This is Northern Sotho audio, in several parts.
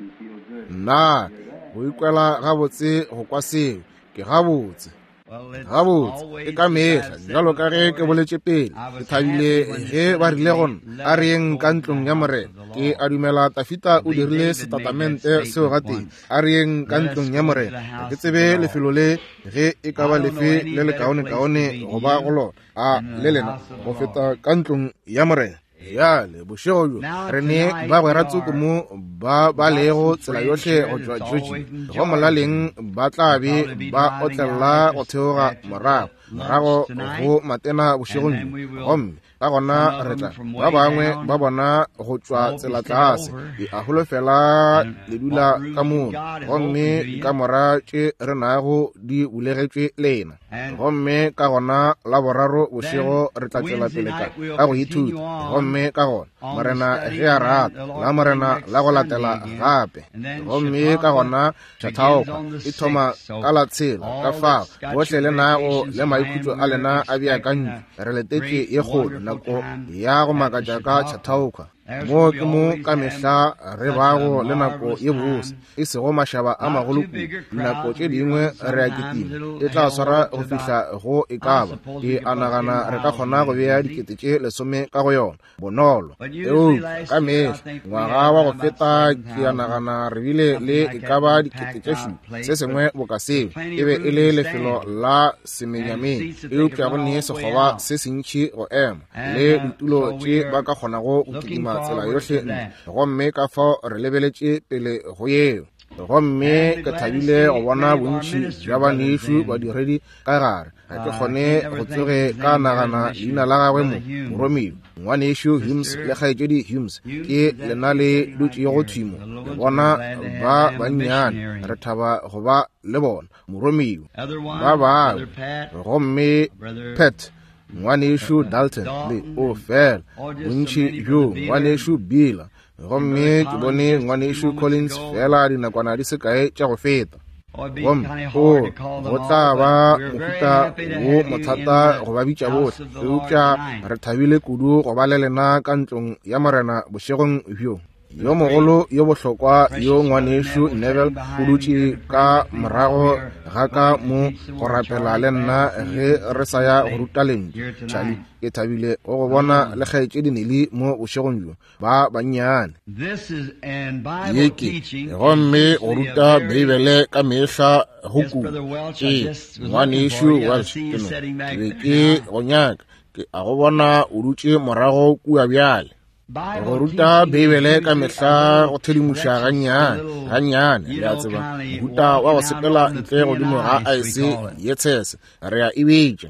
nna go ikwela gabotse go kwa seo ke gabotse e ka mehla jalo ka ge ke boletše pele ke thabile ge ba rile gona a reng ka ntlong ya morena ke a dumela Tafita o dirile setatamente seo ga teng a reng ka ntlong ya morena ke tsebe lefelo le ge e ka ba lefe le le kaone go ba go lona a le lena go feta ka ntlong ya morena yale bošego jo re ne ba bweratsuku mo ba lego tsela yotlhe go tšwa joji go molaleng ba tla be ba otlelela go theoga morago go matena bošegong gomme ka gona re tla ba bangwe ba bona go tšwa tsela tlase di a holofela le dula ka moo gomme ka mora tše re nago di bulegetšwe lena gomme ka gona la boraro bošego re tla tsela pele ka go ithuta gomme ka gona morena ge a rata la morena la go latela gape gomme ka gona thathaoka e thoma ka la tshela ka fao botlhe le nago le maikutlo a lena a beakantšwe re letetše ye kgolo nako ya go makatša ka thathaoka mo ke mo ka mehla re bago le nako ye bose e sego mašaba a magolo kudu dinako tše dingwe re a kitima e tla swara go fihla go e kaba ke a nagana re ka kgona go bea 10,10 ka go yona bonolo ka mehla ngwaga wa go feta ke a nagana re bile le e ka ba 7,000 se sengwe boka seo e be e le lefelo la semenyameng e upša go nee sekgoba se sentšhi go ema le ditulo tše ba ka kgonago go kitima tsela yotlhe gomme ka fao re lebeletše pele go yeo gomme ke thabile go bona bontši bja banešo badiredi ka gare ga ke kgone go tsoge ka nagana leina la gagwe moromeo ngwanešo Humes le kgaetšedi Humes ke lena le dutše go thimo le bona ba bannyane re thaba go ba le bona moromeo ba bangwe gomme Pat ngwanešo Dalton le o fela bontši jo ngwanešo Bila gomme ke bone ngwanešo Collins fela dinakwana di se kae tša go feta gomme go tla ba mohuta wo mothata go ba bitša bohle eupša re thabile kudu go ba le lena ka ntlong ya morena bošegong bjo yo mogolo yo bohlokwa yo ngwanešo Neville o dutše ka morago ga ka mo go rapela le nna ge re sa ya go ruta lentšu tšali ke thabile go go bona le kgaetšedi Neli mo bošegong jo ba bannyane yeke gomme go ruta Beibele ka mehla go kudu ngwanešo Welsh ke be ke go nyaka ke a go bona o dutše morago kua bjale go ruta Beibele ka mehla go thedimuša gannyane le a tseba mohuta wa go sepela ntle godimo ga a ese ye tshese re a ebetša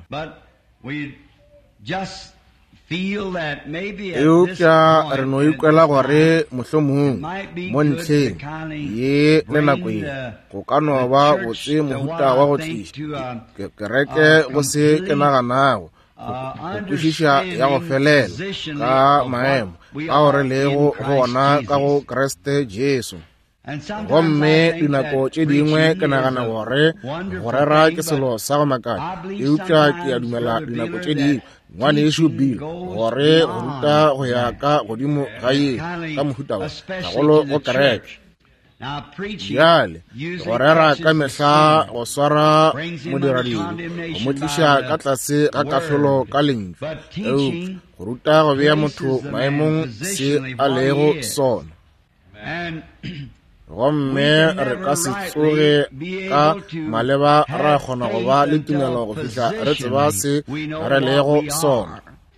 eupša re no ikwela gore mohlomong mo ntlheng ye le nako ye go ka no ba botse mohuta wa go tliša kereke go se ke naganago go kwešiša ya go felela ka maemo a gore lego gona ka go Kriste Jesu gomme dinako tše dingwe ke nagana gore go rera ke selo sa go makatša eupša ke a dumela dinako tše dingwe ngwanešo Bill gore go ruta go ya ka godimo ga ye ka mohuta wa gagolo go kereke bjale go rera ka mehla go swara modiradiri go mo tliša ka tlase ga kahlolo ka lentšu go ruta go bea motho maemong se a lego sona gomme re ka se tsoge ka maleba ra kgona go ba le tumelo go fihla re tseba se re lego sona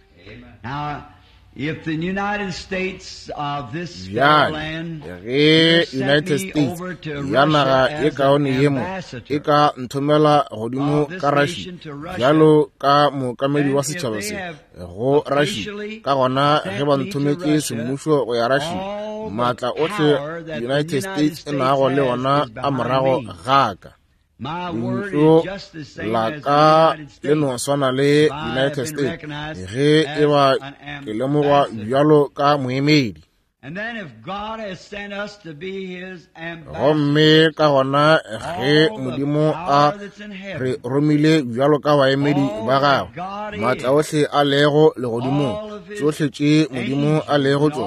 If the United States of this land United States ya naga e kaone yemo e ka nthomela godimo ka Russia jalo ka mokamedi wa setšhaba se go Russia ka gona ge ba nthometse semmušo go ya Russia maatla otlhe United States e nago le ona a morago gaka ntlo la ka le no swana le United States ge e ba ke lemogwa bjalo ka moemedi gomme ka gona ge modimo a re romile bjalo ka baemedi ba gagwe maatla otlhe a lego legodimo tsotlhe tše modimo a lego tsona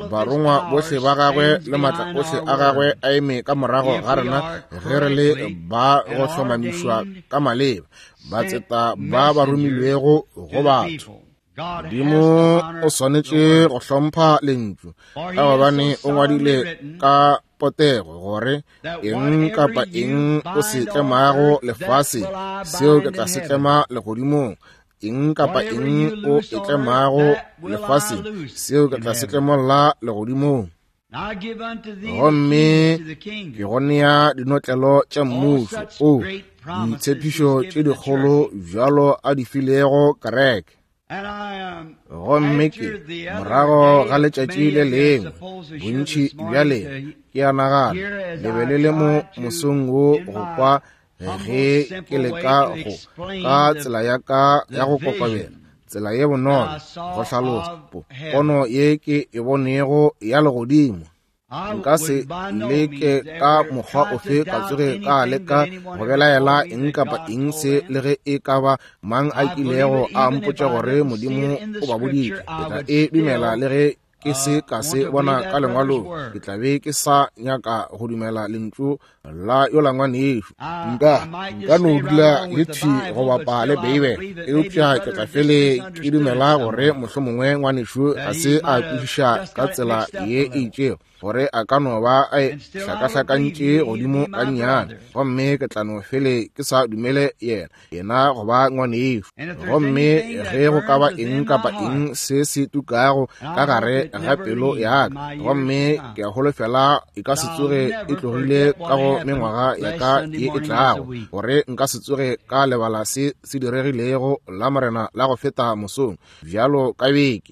barongwa bohle ba gagwe le matla ohle a gagwe a eme ka morago ga rena ge re le ba go hlomamišwa ka maleba ba tseta ba romilwego go batho. Modimo o swanetše go hlompha lentšu ka gobane o ngwadile ka potego gore eng kapa eng o se tlemago lefase seo ke tla se tlema legodimong, eng kapa eng o e tlemago lefase seo ke tla se tlemolla legodimong. Gomme ke go nea dinotlelo tša mmušo o ditshepišo tše dikgolo bjalo a di filego kereke. Gomme ke morago ga letšatši le lengwe bontši bjale ke a nagana le be le le mo mosong wo go kwa ge ke leka go ka tsela ya ka ya go kokobela tsela ye bonolo go hlalosa pono ye ke e bonego ya legodimo. Nka se leke ka mokgwa ofe ka tsoge ka leka go belaela eng kapa eng se le ge e ka ba mang a kilego a mpotša gore Modimo o ba boditše. Ke tla e dumela le ge ke se ka se bona ka lengwalong, ke tla be ke sa nyaka go dumela lentšu la yo langwane yešo. Nka no dula le thi go bapa le Bibele eupša ke tla fele ke dumela gore mohlomongwe ngwanešo a se a kwešiša ka tsela ye e itšego gore a ka no ba a hlakahlakantše godimo ka nnyane, gomme ke tla no fele ke sa dumele yena go ba ngwane yešo. Gomme ge go ka ba eng kapa eng se se tukago ka gare ga pelo yaka, gomme ke a holofela e ka se tsoge e tlogile ka go mengwaga ya ka ye e tlago gore nka se tsoge ka lebala se diregilego la morena la go feta mosong bjalo ka beke.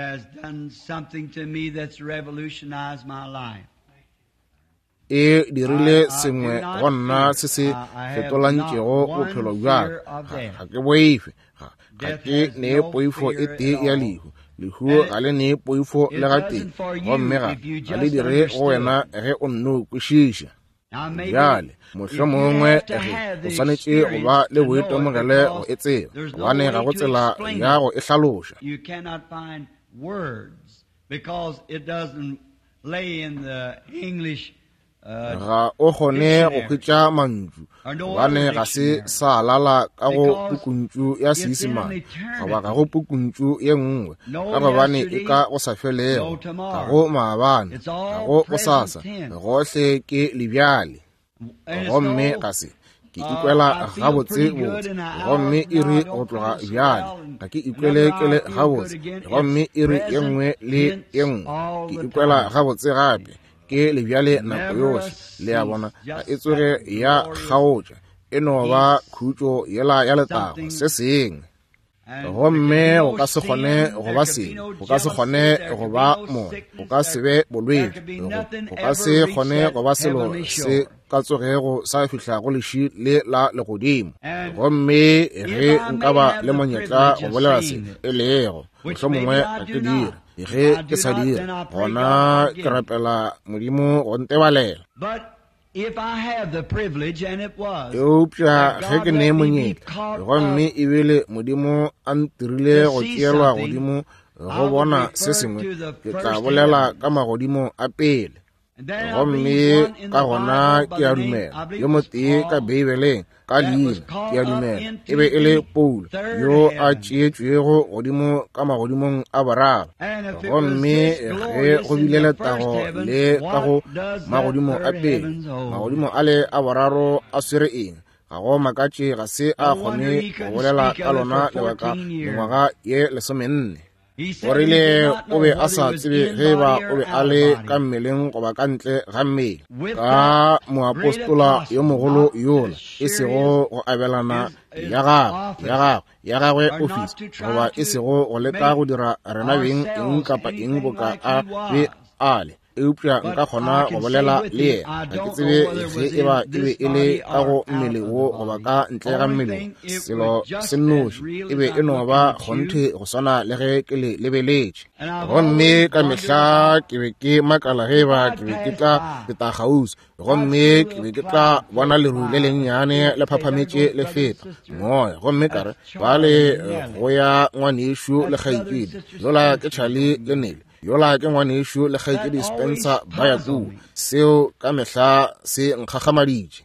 E dirile sengwe go nna se se fetolantšego bophelo bjaka. Ga ke boife, ga ke ne poifo e tee ya lehu, lehu ga le ne poifo le ga teng, gomme ga le dire go wena ge o nno kwešiša. Bjale mohlomongwe o swanetše go ba le boitemogele go e tseba, gobane ga go tsela ya go e hlaloša. Ga o kgone go khwetša mantšu gobane ga se sa lala ka go pukuntšu ya Seesimane goba ga go pukuntšu ye nngwe ka gobane e ka go sa felego, ga go maabane, ga go bosasa, gohle ke lebjale. Gomme ga se ke ikwela gabotsebotse, gomme e re go tloga bjale ga ke ikwele kele gabotse, gomme e re ye nngwe le ye nngwe ke ikwela gabotse gape ke lebjale nako yohle. Le ya bona ga e tsoge ya kgaotša, e no ba khutšo yela ya letago se sengwe. Gomme go ka se kgone go ba sengwe, go ka se kgone go ba mona, go ka se be bolwetši, go ka se kgone go ba selo se ka tsogego sa fihla go leši le la legodimo. Gomme ge nka ba le monyetla go bolela se e lego, mohlomongwe ga ke dire, ge ke sa dire gona ke rapela Modimo go ntebalela. Eupša ge ke ne monyetla, gomme e bile Modimo a ntirile go tšeelwa godimo go bona se sengwe, ke tla bolela ka magodimo a pele. Gomme ka gona ke a dumela yo motee ka Bibeleng ka leina, ke a dumela e be e le Paulo yo a tšeetšwego godimo ka magodimong a boraro. Gomme ge go bile letago le ka go magodimo a pele, magodimo a le a boraro a swere eng, ga go makatše ga se a kgone go bolela ka lona lebaka mengwaga ye 14. O rile o be a sa tsebe ge ba o be a le ka mmeleng goba ka ntle ga mmele, ka moapostola yo mogolo yola e sego go abelana ya gagwe ofisi goba e sego go leka go dira rena beng eng kapa eng boka a be ale. Eupša nka kgona go bolela le yena, ga ke tsebe ge e be e le ka go mmele wo goba ka ntle ga mmele selo se nnoši, e be e no ba kgonthe go swana le ge ke le lebeletše. Gomme ka mehla ke be ke makala ge ba ke be ke tla feta kgauswi, gomme ke be ke tla bona leru le lennyane le phaphametše le feta moya. Gomme kare ba le go ya ngwanešo le kgaetšedi, zola ke tšhale le nele yola ke ngwane yešo le kgaitsedi Spencer ba ya ku seo ka mehla se nkgagamaditše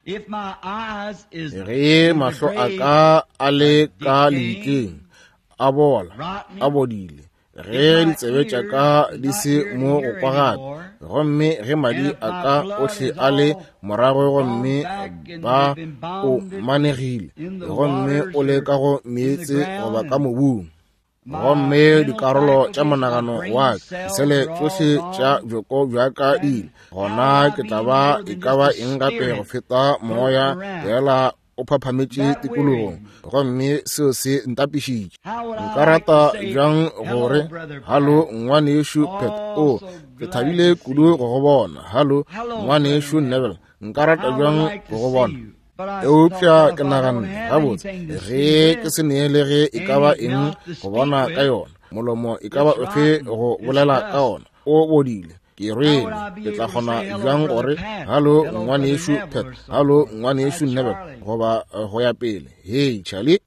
ge mahlo a ka a le ka leitleng a bola a bodile ge ditsebe tša ka di se mo go kwa gape gomme ge madi a ka ohle a le morago gomme ba o manegile gomme o le ka go meetse goba ka mobung gomme dikarolo tša monagano wa sele tsohle tša bjoko bja ka dile gona ke tla ba e ka ba eng gape go feta moya fela o phaphametše tikologong gomme seo se ntapišitše nka rata bjang gore halo ngwane yešo Pet ke thabile kudu go go bona halo ngwane yešo Neville nka rata bjang go go bona eupša ke nagana gabotse ge ke se neele ge e ka ba eng go bona ka yona molomo e ka ba ofe go bolela ka ona o bodile ke rwele ke tla kgona bjang gore halo ngwane yešo Pet halo ngwane yešo Neville goba go ya pele hei Charlie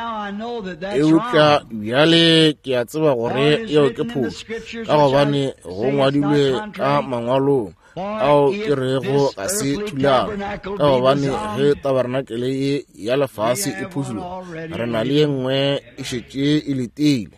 eupša bjale ke a tseba gore eo ke phošo ka gobane go ngwadilwe ka mangwalong ao ke rego ga se thulano ka gobane ge tabernakele ye ya lefase e phušilwe re na le ye nngwe e šetše e letile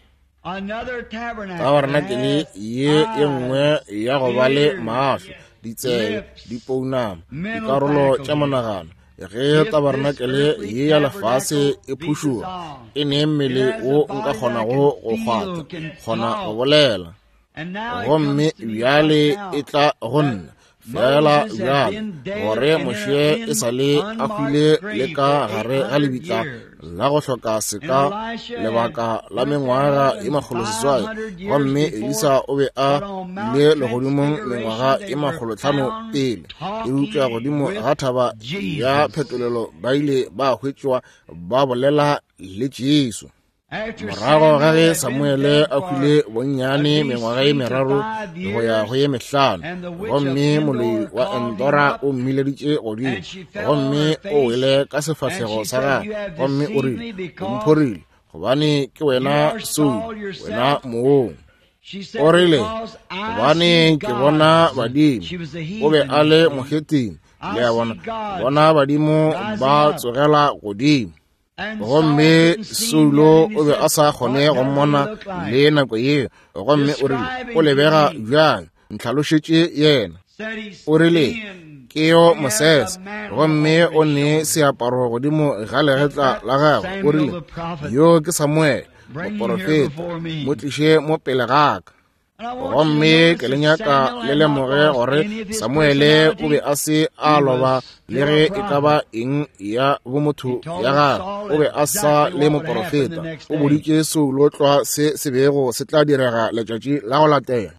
tabernakele ye nngwe ya go ba le maahlo ditsebe dipounama dikarolo tša monagano ge tabernakele ye ya lefase e phušuwa e ne mmele wo nka kgonago go kgwatha kgona go bolela gomme bjale e tla go nna fela bjale gore moše e sa le a hwile le ka gare ga lebitla la go hloka seka lebaka la mengwaga e 800 gomme Elisa o be a ile legodimong mengwaga e 500 pele e utlwa godimo ga thaba ya phetolelo ba ile ba hwetšwa ba bolela le Jesu morago ga ge Samuele a hwile bonnyane mengwaga e 3 go ya go ye 5 gomme moloi wa Endora o mmileditše godimo gomme o wele ka sefahlego sa gagwe gomme o rile o mphorile gobane ke wena Saul wena moong o rile gobane ke bona badimo o be a le moheting le ya bona badimo ba tsogela godimo gomme Saulo o be a sa kgone go mmona le nako yeo gomme o rile o lebega bjang ntlhalošetše yena o rile ke yo Moses gomme o ne seaparo godimo ga legetla la gagwe o rile yo ke Samuel moprofeta mo tliše mo pele gaka gomme ke le nyaka le lemoge gore Samuele o be a se a loba le ge e ka ba eng ya bomotho ya gagwe o be a sa le moprofeta o boditše Saulo tlwa se bego se tla direga letšatši la go latela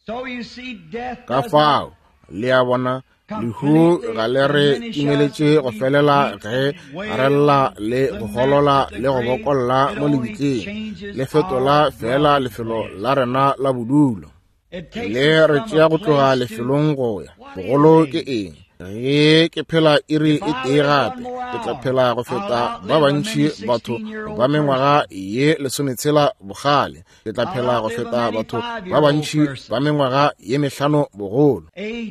ka fao le a bona lehu ga le re timeletše go felela ge a rella le go golola le go bokolla mo lebitleng le fetola fela lefelo la rena la bodulo le re tšea go tloga lefelong go ya bogolo ke eng ge ke phela iri e tee gape ke tla phela go feta ba bantši batho ba mengwaga ye 16 bogale ke tla phela go feta batho ba bantši ba mengwaga ye 5 bogolo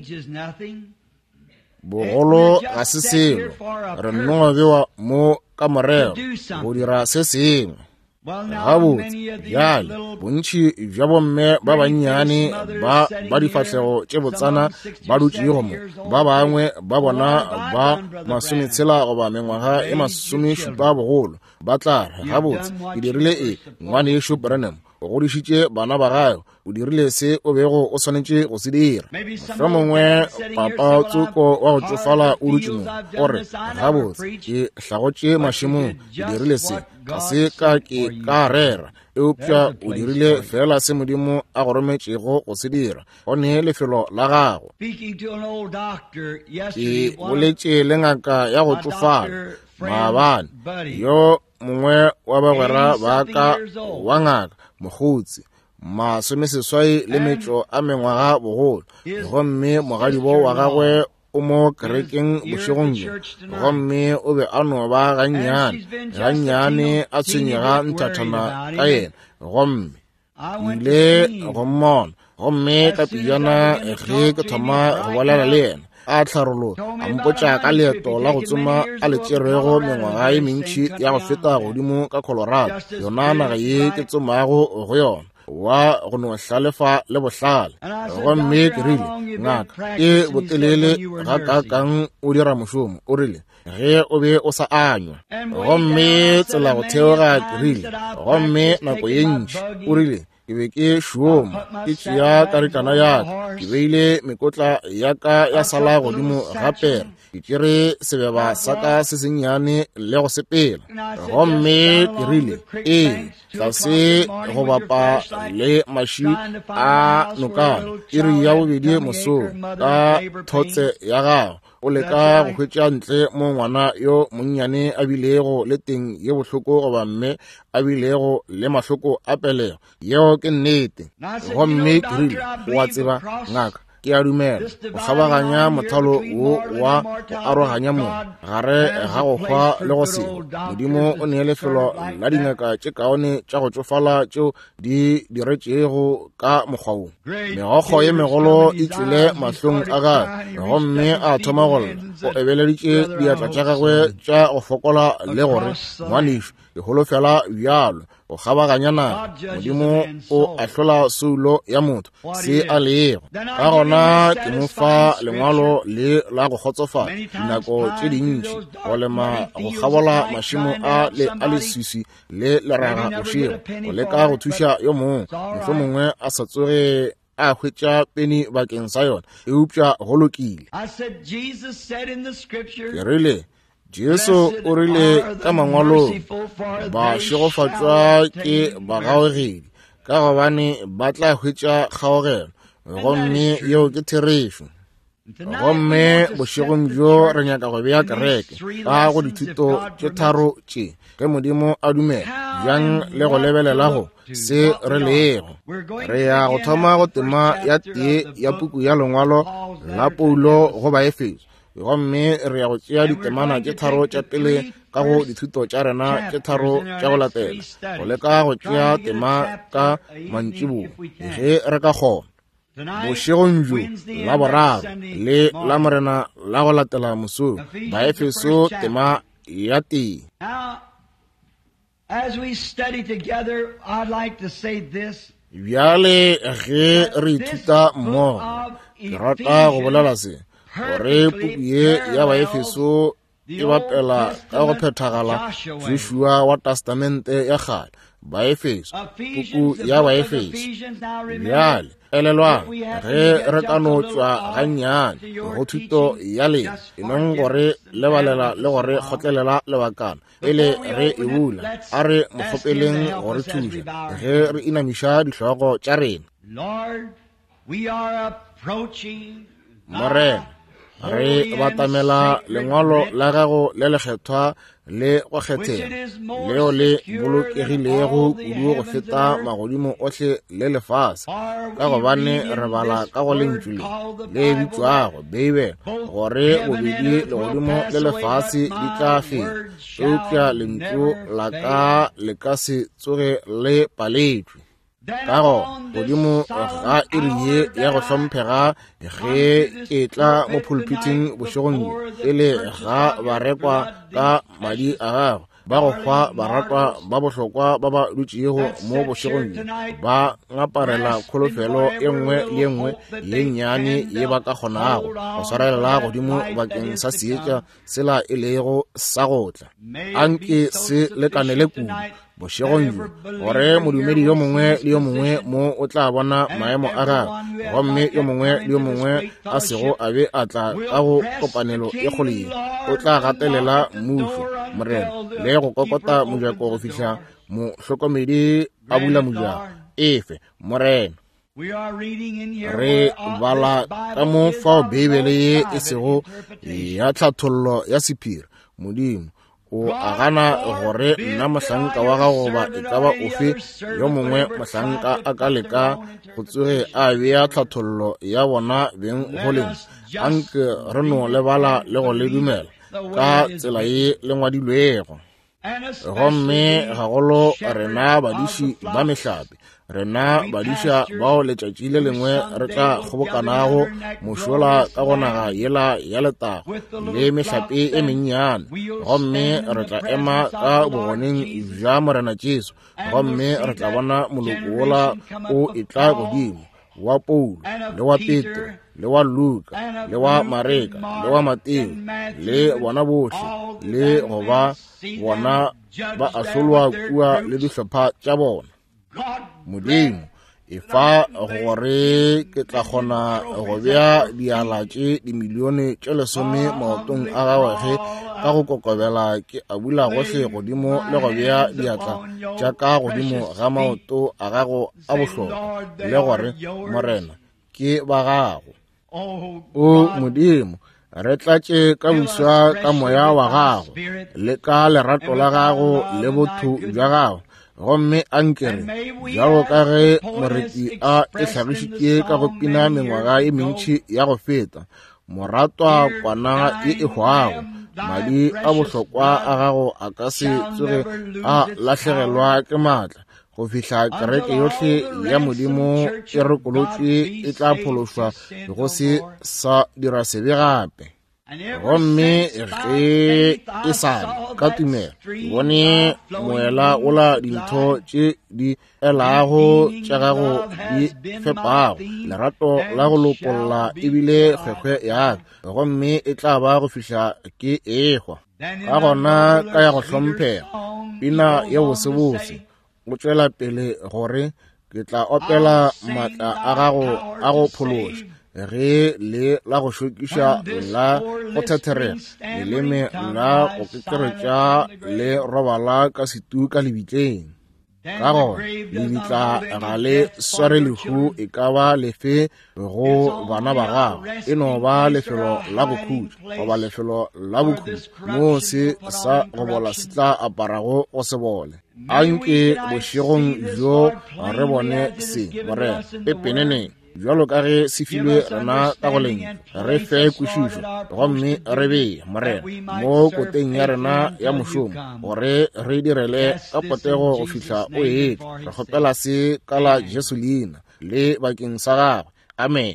bogolo ga se selo re nnoga bewa mo ka morero go dira se sengwe gabotse bjale bontši bja bomme ba bannyane ba difahlego tše botsana ba dutše gomo ba bangwe ba bona ba 16 goba mengwaga e 17 bogolo ba tla re gabotse ke dirile ngwane yešo Branham o godišitše bana ba gae o dirile se o bego o swanetše go se dira mohlwa mongwe papa Tsoko wa go tsofala o dutše mo o re gabotse ke hlagotše mašemong ke dirile se ga se ka ke ka rera eupša o dirile fela se Modimo a go rometšego go se dira go ne lefelo la gago ke boletše le ngaka ya go tsofala maabane yo mongwe wa bagwera ba ka wa ngaka mogotsi 30 a mengwaga bogolo gomme mogadibo wa gagwe o mo kerekeng bošegong gomme o be a no ba gannyane a tshwenyega nthathana ka yena gomme ile go mmona gomme ka pijana ge ke thoma go bolela le yena a tlharolo a mpotša ka leeto la go tsoma a le tšerego mengwaga e mentši ya go feta godimo ka Colorado, yona naga ye ke tsomago go yona wa go no hlalefa le bohlale. Gomme ke rile ngaka ke botelele ga kakang o dira mošomo, o rile ge o be o sa anywa. Gomme tsela go theoga ke rile gomme nako ye ntši o rile ke be ke šoma ke tšea karikana yaka ke beile mekotla yaka ya sala godimo gape ke tšere sebeba sa ka se sennyane le go sepela. Gomme ke rile tla se go bapa le maši a nokana ke re ya bobedi mosong ka thotse ya gago o leka go hwetša ntle mo ngwana yo monnyane a bilego le teng ye bohloko goba mme a bilego le mahloko a pelego yeo ke nnete. Gomme ke rile wa tseba ngaka ke a dumela go kgabaganya mothalo wo wa go aroganya mo gare ga go hwa le go se Modimo o ne lefelo la dingaka tše kaone tša go tsofala tšeo di diretšego ka mokgwao. Megogo ye megolo e tswile mahlong a gagwe gomme a thoma go lla o ebeleditše diatla tša gagwe tša go fokola le gore ngwanešo ke holofela bjalo go kgabaganyana. Modimo o ahlola soulo ya motho se a leego ka gona ke mo fa lengwalo le la go kgotsofatsa dinako tše dintši go lema go kgabola mašimo a leswiswi le leraga bošego go leka go thuša yo mongwe mohlomongwe a sa tsoge a hwetša peni bakeng sa yona e upša go lokile. Ke rile Jesu o rile ka mangwalong ba šegofatšwa ke bagaogedi ka gobane ba tla hwetša kgaogelo gomme yeo ke therešo. Gomme bošegong bjo re nyaka go bea kereke ka go dithuto tše tharo tše ge Modimo a dumela bjang le go lebelelago se re leego. Re ya go thoma go tema ya tee ya puku ya lengwalo la Paulo go Baefeso gomme re ya go tšea ditemana tše tharo tša pele ka go dithuto tša rena tše tharo tša go latela go leka go tšea tema ka mantšiboa ge re ka kgona. Bošegong bjo la boraro le la morena la go latela mosong Baefeso tema ya tee. Bjale ge re ithuta mmogo ke rata go bolela se gore puku ye ya Baefeso e bapela ka go phethagala Joshua wa Testamente ya kgale. Baefeso puku ya Baefeso bjale elelwang ge re ka no tšwa gannyane go thuto ya le enong gore lebalela le gore kgotlelela lebakana ele re e bula a re mokgopeleng gore thuša ge re inamiša dihlogo tša rena. Morena re batamela lengwalo la gago le lekgethwa le go kgethela leo le bolokegilego kudu go feta magodimo ohle le lefase ka gobane re bala ka go lentšwile le bitšwago beibe gore bobedi legodimo le lefase di tla feta eupša lentšu la ka le ka se tsoge le paletšwe. Ka go godimo ga iri ye ya go hlomphega ge ke tla mo pulpiting bošegong pele ga barekwa ka madi a gago ba go hwa baratwa ba bohlokwa ba ba dutšego mo bošegong ba ngaparela kholofelo e nngwe le e nngwe ye nnyane ye ba ka kgonago go swarelela godimo bakeng sa seetša sela e lego sa go tla anke se lekanele kudu bošegong gore modumedi yo mongwe le yo mongwe mo o tla bona maemo a gagwe gomme yo mongwe le yo mongwe a sego a be a tla ka go kopanelo e kgoleng o tla gatelela mmušo morena le go kokota mojako go fihla mohlokomedi a bula mojako efe morena. Re bala ka mo fao Bibele ye e sego ya tlhathollo ya sephiri Modimo o agana gore nna mohlanka wa gago ba e ka ba ofe yo mongwe mohlanka a ka leka go tsoge a bea tlhathollo ya bona beng goleng anke re no lebala le go le dumela ka tsela ye le ngwadilwego gomme gagolo rena badiši ba mehlape rena badiša bao letšatši le lengwe re tla kgobokanago mošola ka go naga yela ya letago le mehlape e mennyane, gomme re tla ema ka bogoneng bja Morena Jesu, gomme re tla bona moloko wola o etla godimo wa Paulo le wa Petro le wa Luka le wa Mareka le wa Mateo le bona bohle le go ba bona ba ahlolwa kua le dihlopha tša bona. Modimo e fa gore ke tla kgona go bea diala tše dimilione tše 10 maotong a gagwe ka go kokobela ke a bula gohle godimo le go bea diatla tša ka godimo ga maoto a gago a bohlokwa le gore Morena ke ba gago. O Modimo, re tlatše ka buswa ka moya wa gago le ka lerato la gago le botho bja gago, gomme ankere bjalo ka ge moreti a e hlagišitše ka go pina mengwaga e mentši ya go feta, moratwa kwana e hwago, madi a bohlokwa a gago a ka se tsoge a lahlegelwa ke maatla go fihla kereke yohle ya Modimo e rekolotšwe e tla phološwa go se sa dira sebe gape. Gomme ge e sale ka tumelo bone moela ola dintho tše di elago tša gago di fepago, lerato la go lopolla ebile kgwekgwe yago, gomme e tla ba go fihla ke ehwa ka gona ka ya go hlomphega pina ye bosebose go tšwela pele gore ke tla opela maatla a gago a go phološa ge le la go šokiša la go thethera leleme la go kekeretša le robala ka setu ka lebitleng. Ka gore lebitla ga le sware lehu e ka ba lefe go bana ba gago, e no ba lefelo la bokhutšo goba lefelo la bokhutšo moo se sa go bola se tla aparago go se bole. Anke bošegong bjo re bone se Morena pepeneneng bjalo ka ge se filwe rena ka go leng re fe kwešišo, gomme re bee Morena mo koteng ya rena ya mošomo gore re direle ka potego go fihla o etle. Re kgopela se ka la Jesu leina le bakeng sa gagwe. Amen.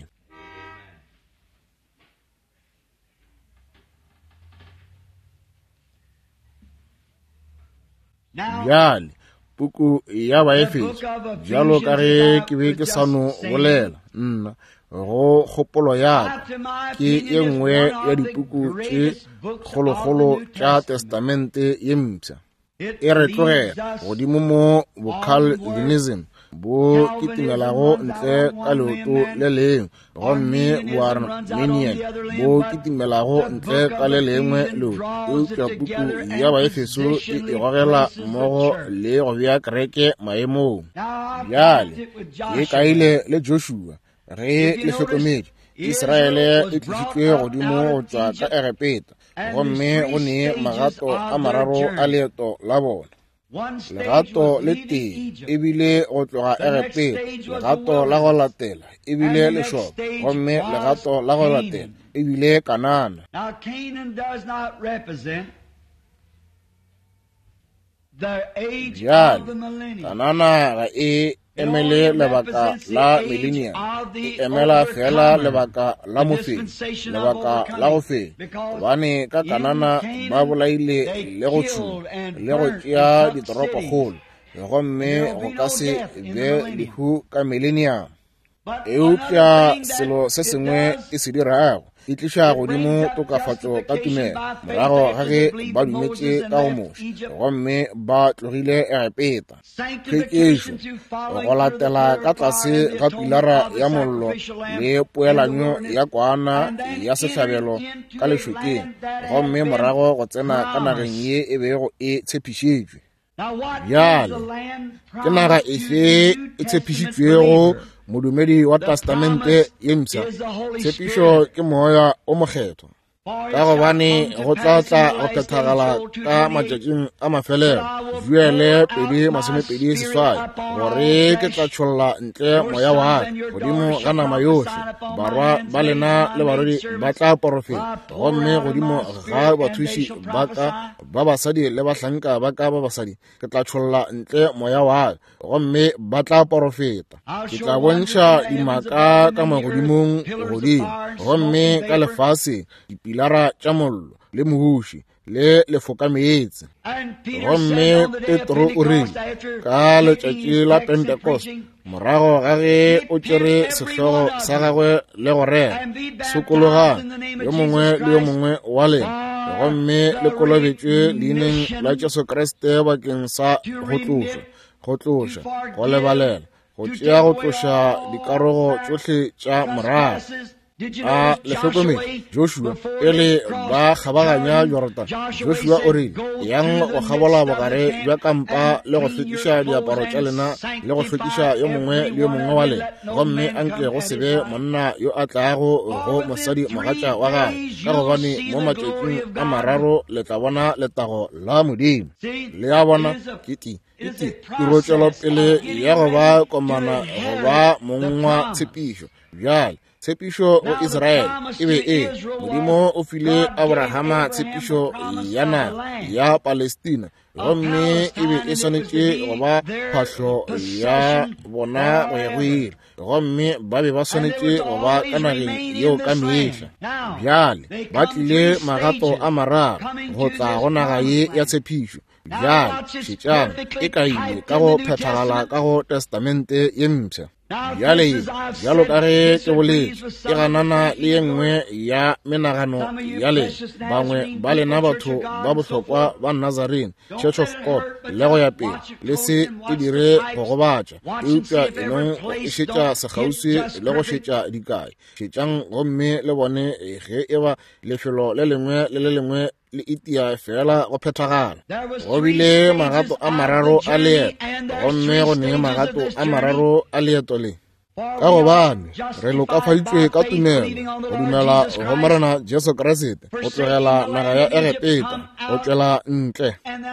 Bjale puku ya Baefeso bjalo ka ge ke be ke sa no bolela nna go kgopolo ya ke ye nngwe ya dipuku tše kgolokgolo tša testamente ye mpša e re tlogela godimo mo bo-Calvinism bo kitimelago ntle ka leoto le lengwe, gomme bo-Arminian bo kitimelago ntle ka le lengwe leoto. Eupša puku ya Baefeso e gogela mmogo le go bea kereke maemong. Bjale e kaile le Joshua ge le hlokomedi Israele e tlišitšwe godimo go tšwa ka Egepeta, gomme go ne magato a mararo a leeto la bona. Legato le tee ebile go tloga Egepeta, legato la go latela ebile lešopo, gomme legato la go latela ebile Kanana. Now Canaan does not represent the age of the millennium. Kanana ga e emele lebaka la millennium, e emela fela lebaka la mofeti, lebaka la go feta, gobane ka Kanana ba bolaile le go tšhuma le go tšea ditoropo kgolo, gomme go ka se be lehu ka millennium. Eupša selo se sengwe e se dirago e tliša godimo tokafatšo ka tumelo morago ga ge ba dumetše ka go moša, gomme ba tlogile Egepeta. Tlhwekišo go latela ka tlase ga pilara ya mollo le poelanyo ya kwana ya sehlabelo ka lešokeng, gomme morago go tsena ka nageng ye e bego e tshepišitšwe. Bjale ke naga efe e tshepišitšwego modumedi wa testamente ye mpša? Tshepišo ke moya o mokgetho. ka gobane go tlatla go phethagala ka matšatšing a mafelelo Joele 2:28 gore ke tla tšholla ntle moya wa godimo ga nama yotlhe barwa ba lena le barodi ba tla porofeta gomme godimo ga bathuši ba ka ba basadi le bahlanka ba ka ba basadi ke tla tšholla ntle moya wa gomme ba tla porofeta ke tla bontšha dimaka ka magodimong godimo gomme ka lefase dipilara tša mollo le mohuši le lefokameetse gomme Petro o rile ka letšatši la Pentecost morago ga ge o tšere sehlogo sa gagwe le go rera sokologang yo mongwe le yo mongwe wa lena gomme le kolobetšwe leineng la Jesu Kriste bakeng sa go tloša go lebalela go tšea go tloša dikarogo tšohle tša morago le hlokomedi Joshua pele ba kgabaganya Jordan Joshua o rile yang go gabola bogare bja kampa le go hlwekiša diaparo tša lena le go hlwekiša yo mongwe le yo mongwe wa lena gomme anke go se be monna yo a tlago go mosadi mogatša wa gage ka gobane mo matšatšing a mararo le tla bona letago la Modimo le a bona kiti tirotšelo pele ya go ba komana go ba mongwa tshepišo bjale tshepišo go Israel e be Modimo o file Abrahama tshepišo yana ya Palestina gomme e be e swanetše go ba phahlo ya bona go ya go ira gomme ba be ba swanetše go ba ka nageng yeo ka mehla bjale ba tlile magato a mararo go tla go naga ye ya tshepišo bjale šetšang e kaile ka go phethagala ka go testamente ye mpšha bjale bjalo ka ge ke boletše ke ganana le ye nngwe ya menagano ya le bangwe ba lena batho ba bohlokwa ba Nazarene Church of God le go ya pele le se e dire go gobatša e upša enong e šetša sekgauswi le go šetša dikai šetšang gomme le bone ge e ba lefelo le lengwe le le lengwe le itia fela go phethagala go bile magato a mararo a leeto gomme go ne magato a mararo a leeto le ka gobane re lokafaditswe ka tumelo go dumela go morena Jesu Kriste go tlogela naga ya Egepeta go tšwela ntle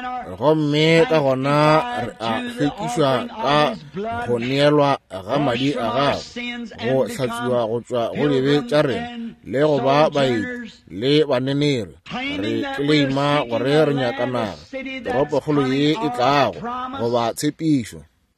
gomme ka gona re a hlwekišwa ka go neelwa ga madi a gago go hlatswiwa go tšwa go dibe tša rena le go ba baeti le banenere re tleima gore re nyaka naga toropokgolo ye e tlago go ba tshepišo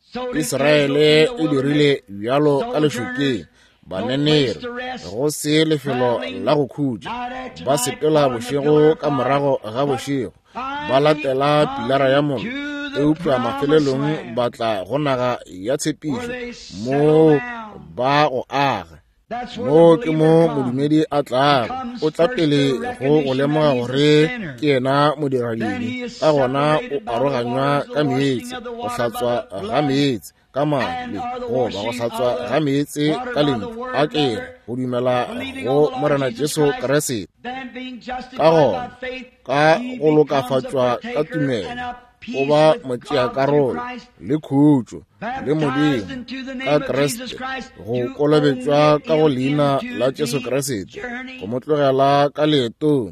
Israele e dirile bjalo ka lešokeng banenere go se lefelo la go khutša ba sepela bošego ka morago ga bošego ba latela pilara ya mollo e upša mafelelong ba tla go naga ya tshepišo mo ba go aga mo ke mo modumedi a tlago o tla pele go lemoga gore ke yena modiraledi ka gona o aroganywa ka meetse go hlatswa ga meetse ka male goba go hlatswa ga meetse ka lentšu a kere go dumela go morena Jesu Kriste ka gona ka go lokafatšwa ka tumelo o ba motšeakarolo le khutšo le Modimo ka Kriste go kolobetšwa ka go leina la Jesu Kriste go mo tlogela ka leetong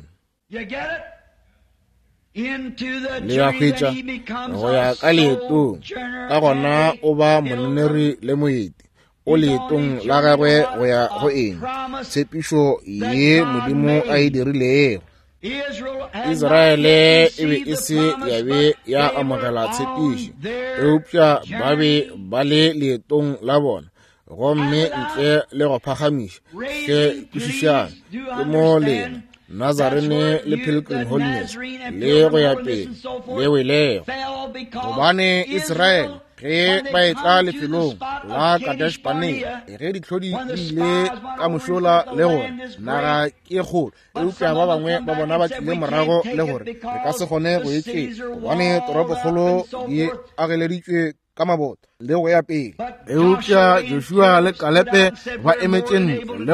le ya hwetša go ya ka leetong ka gona o ba moneneri le moeti o leetong la gagwe go ya go eng tshepišo ye Modimo a e dirilego Israele e be e se ya be ya amogela tshepišo e upša ba be ba le leetong la bona gomme ntle le go phagamiša ge kwešišana ke mo lena Nazarene le Pilgrim Holiness le go ya pele le welego gobane Israele ge ba e tla lefelong la Kadesh Barnea ge dihlodi di ile ka mošola le gore naga ke kgolo e upša ba bangwe ba bona ba tlile morago le gore re ka se kgone go etše gobane toropokgolo di ageleditšwe ka mabota le go ya pele e upša Joshua le Kalepe ba emetše ntlo le gore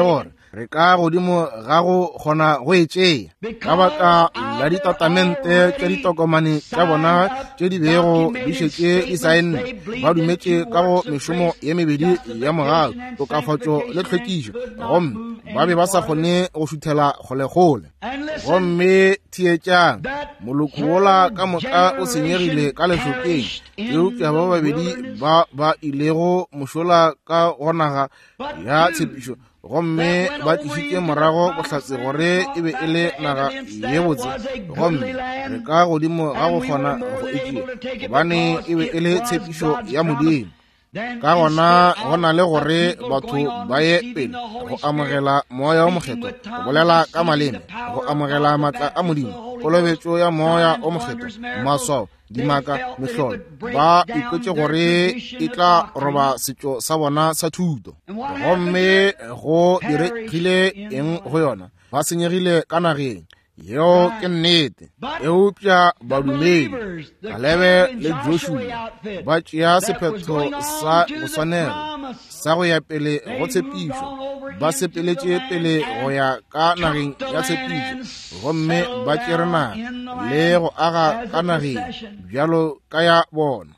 re ka godimo ga go gona go etšea ka baka la ditatamente tša ditokomane tša bona tše di bego di šetše di saenne ba dumetše ka go mešomo ye mebedi ya morago tokafatšo le tlhwekišo gomme ba be ba sa kgone go fitlhela kgole-kgole gomme thietšang moloko wola ka moka o senyegile ka lehlokeng eupša ba babedi ba ilego mošola ka go naga ya tshepišo gomme ba tlišitše morago bohlatse gore e be e le naga ye botse gomme re ka godimo ga go kgona go etšea gobane e be e le tshepišo ya Modimo ka gona go na le gore batho ba ye pele go amogela moya wa mokgetho go bolela ka maleme go amogela maatla a Modimo kolobetšo ya moya wa mokgetho maswao dimaka mehlolo ba ikwetše gore e tla roba setšo sa bona sa thuto gomme go diregile eng go yona ba senyegile ka nageng yeo ke nnete eupša badumedi Kalebe le Joshua ba tšea sephetho sa go swanela sa go ya pele go tshepišo ba sepeletše pele go ya ka nageng ya tshepišo gomme ba tšerena le go aga ka nageng bjalo ka ya bona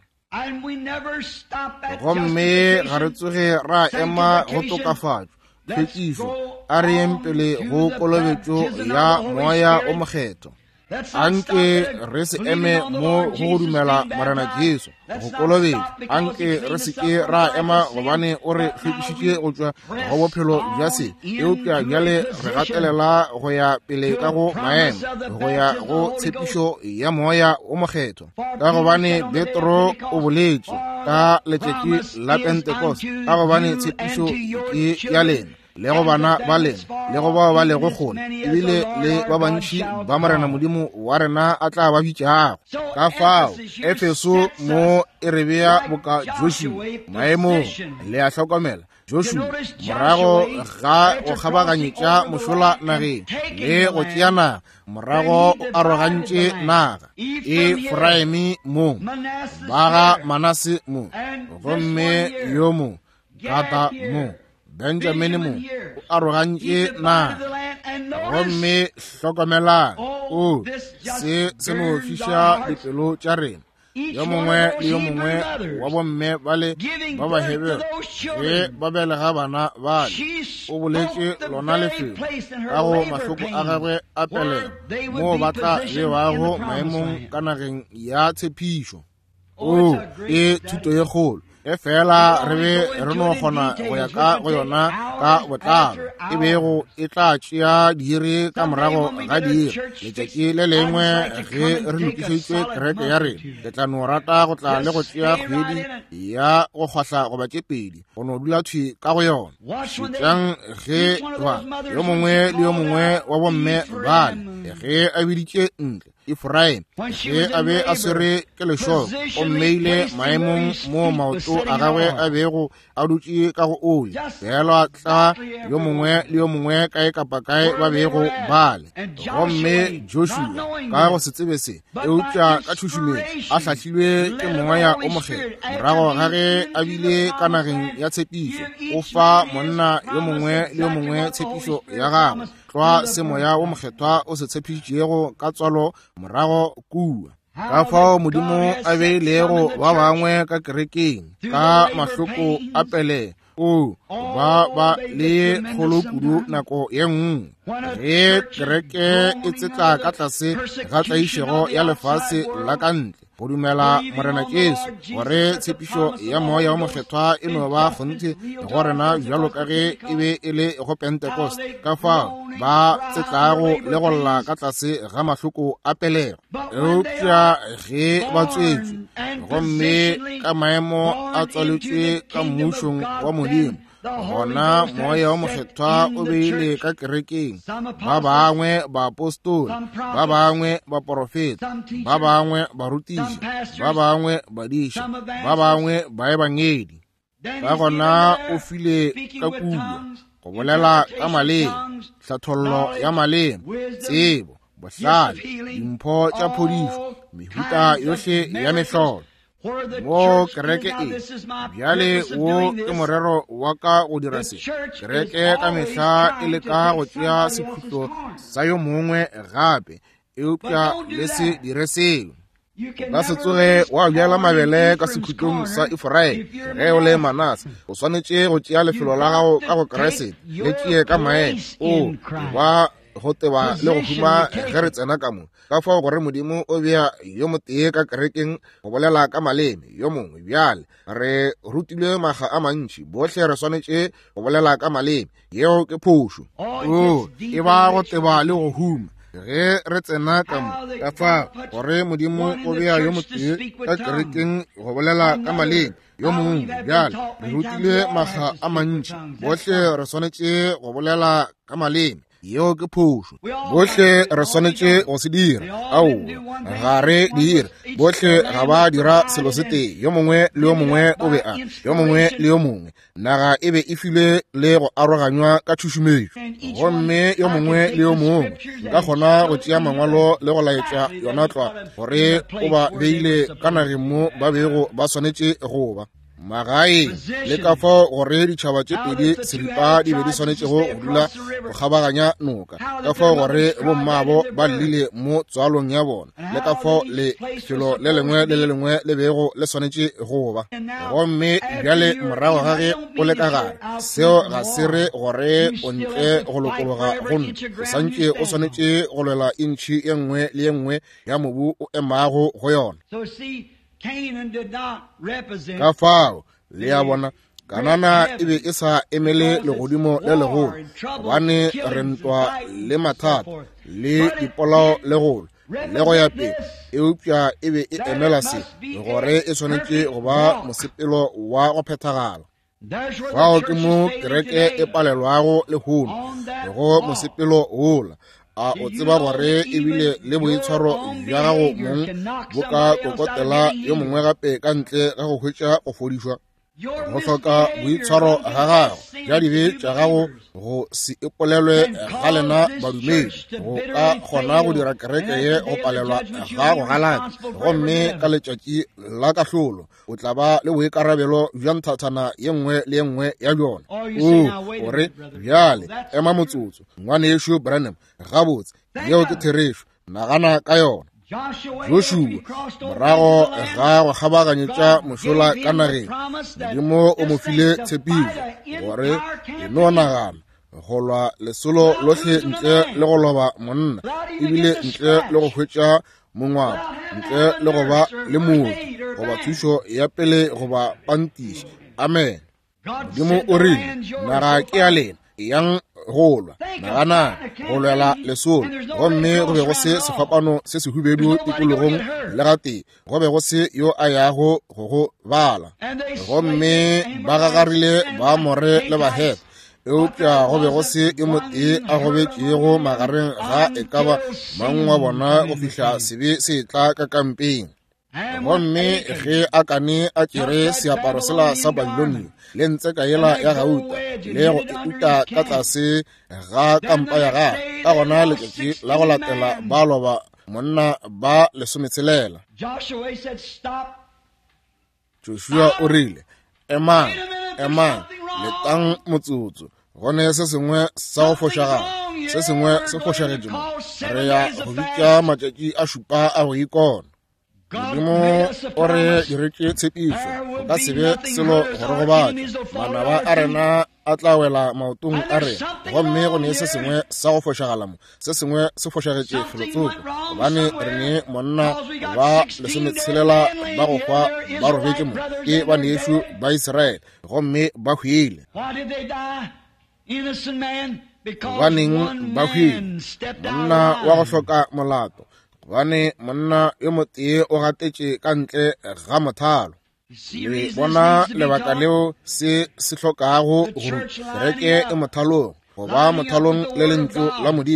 gomme ga re tsoge ra ema go tokafatšo tlhwekišo a re yeng pele go kolobetšo ya moya o mokgetho anke re se eme mo go dumela Morena Jesu go kolobetša anke re se ke ra ema gobane o re hlwekišitše go tšwa go bophelo bja se eupša bjale re gatelela go ya pele ka go maemo go ya go tshepišo ya moya o mokgetho ka gobane Petro o boletše ka letšatši la Pentecost ka gobane tshepišo ke ya lena le go bana ba lena le go bao ba lego kgole ebile le ba bantši ba Morena Modimo wa rena a tla ba bitšago ka fao Efeso mo e re bea boka Joshua maemong le a hlokomela Joshua morago ga go kgabaganyetša mošola nageng le go tšeana morago o arogantše naga Efraimi mo ba ga Manase mo gomme yo mo Gada mo Benjamin mo o arogantše naga gomme hlokomelang se no fiša dipelo tša rena yo mongwe le yo mongwe wa bomme bale ba ba hebela ge ba belega bana bale o boletše lona lefelo ka go mahloko a gagwe a pelego mo ba tla bewago maemong ka nageng ya tshepišo e thuto ye kgolo fela re be re no kgona go ya ka go yona ka botlalo e bego e tla tšea diiri ka morago ga diiri letšatši le lengwe ge re lokišeditše kereke ya rena le tla no rata go tla le go tšea kgwedi ya go kgwahla goba tše pedi go no dula thwi ka go yona šitšang ge ba yo mongwe le yo mongwe wa bomme bale ge a biditše ntle Efraim ge a be a swere ke lešoko o mmeile maemong mo maoto a gagwe a bego a dutše ka go oya fela tla yo mongwe le yo mongwe kae kapa kae ba bego bale gomme Joshua ka go se tsebe se eupša ka thušumedi a hlahlilwe ke moya o mokgetho morago ga ge a bile ka nageng ya tshepišo o fa monna yo mongwe le yo mongwe tshepišo ya gagwe tlwa semoya o mokgethwa o se tshepišitšego ka tswalo morago kua ka fao Modimo a beilego ba bangwe ka kerekeng ka mahloko a pele ba le kgolo kudu nako ye nngwe ge kereke e tsetla ka tlase ga tlaišego ya lefase la ka ntle go dumela Morena Jesu gore tshepišo ya moya wa mokgethwa e no ba kgonthe go rena bjalo ka ge e be e le go Pentecost ka fao ba tsetlago le go lla ka tlase ga mahloko a pelego eupša ge ba tswetšwe gomme ka maemo a tswaletšwe ka mmušong wa Modimo gona moya wa mokgethwa o beile ka kerekeng ba bangwe ba apostoli ba bangwe ba porofeta ba bangwe barutiši ba bangwe badiša ba bangwe baebangedi ka gona o file ka kua go bolela ka maleme hlathollo ya maleme tsebo bohlale dimpho tša phodišo mehuta yohle ya mehlolo mo kereke e bjale wo ke morero wa ka go dira se kereke ka mehla e le ka go tšea sekhutlo sa yo mongwe gape eupša le se dire seo ka se tsoge wa bjala mabele ka sekhutlong sa Efraim ge o le Manase o swanetše go tšea lefelo la gago ka go Keresete le tšee ka maele o ba go teba le go huma ge re tsena ka mo ka fao gore Modimo o bea yo motee ka kerekeng go bolela ka maleme yo mongwe bjale re rutilwe maga a mantši bohle re swanetše go bolela ka maleme yeo ke phošo e ba go teba le go huma ge re tsena ka mo ka fao gore Modimo o bea yo motee ka kerekeng go bolela ka maleme yo mongwe bjale re rutilwe maga a mantši bohle re swanetše go bolela ka maleme yeo ke phošo bohle re swanetše go se dira ao ga re dira bohle ga ba dira selo se tee yo mongwe le yo mongwe o be a yo mongwe le yo mongwe naga e be e file le go aroganywa ka thušumetšo gomme yo mongwe le yo mongwe nka kgona go tšea mangwalo le go laetša yona tlwa gore o ba beile ka nageng mo ba bego ba swanetše go ba magaeng le ka fao gore ditšhaba tše pedi seripa di be di swanetšego go dula go kgabaganya noka ka fao gore bommabo ba llele mo tswalong ya bona le ka fao lefelo le lengwe le le lengwe le bego le swanetše go ba gomme bjale morago ga ge o le ka gare seo ga se re gore o ntle go lokologa go nna o santše o swanetše go lwela intšhi ye nngwe le ye nngwe ya mobu o emago go yona ka fao le ya bona Kanana e be e sa emele legodimo le legolo gobane re ntwa le mathata le dipolao legolo le go ya pele eupša e be e emela se gore e swanetše go ba mosepelo wa go phethagala fao ke mo kereke e palelwago lehono le go mosepelo wola a o tseba gore ebile le boitshwaro bja gago mong bo ka kokotela yo mongwe gape ka ntle ga go hwetša go fodišwa go hloka boitshwaro ga gago ja dibe tša gago go se ipolelwe ga lena badumedi go ka kgona go dira kereke ye go palelwa ga go galaka gomme ka letšatši la kahlolo o tla ba le boikarabelo bja nthathana ye nngwe le ye nngwe ya bjona gore bjale ema motsotso ngwane yešo Branham gabotse yeo ke therešo nagana ka yona Joshua morago ga go kgabaganyetša mošola ka nageng Modimo o mo file tshepišo gore e no nagana go lwa lesolo lohle ntle le go loba monna ebile ntle le go hwetša mongwabo ntle le go ba le mooki goba thušo ya pele goba pantiši amen Modimo o rile naga ke ya lena yang go lwa nagana go lwela lesolo gomme go be go se sefapano se se hubedu tikologong le ga tee go be go se yo a yago go go bala gomme ba gagarile ba more le bahepa eupša go be go se yo motee a gobetšego magareng ga e ka ba mang wa bona go fihla sebe se tla ka kampeng gomme ge a kane a tšere seaparo sela sa Babilonia le ntse ka yela ya gauta le go ituta ka tlase ga kampa ya gagwe ka gona letšatši la go latela ba loba monna ba 16 Joshua o rile emang letang motsotso gone se sengwe sa go fošagala se sengwe se fošagetše mo re ya go bitša matšatši a šupa a go ikona Modimo o re diretše tshepišo go ka sebe selo gore go batho manaba a rena a tla wela maotong a rena gomme go ne se sengwe sa go fošagala mo se sengwe se fošagetše filotsoko gobane re ne monna ba 16 ba go hwa ba robetše mo ke banešo ba Israele gomme ba hwile gobaneng ba hwile monna wa go hloka molato gobane monna yo motee o gatetše ka ntle ga mothalo le bona lebaka leo se hlokago gore kereke e mothalong go ba mothalong le lentlo la Modimo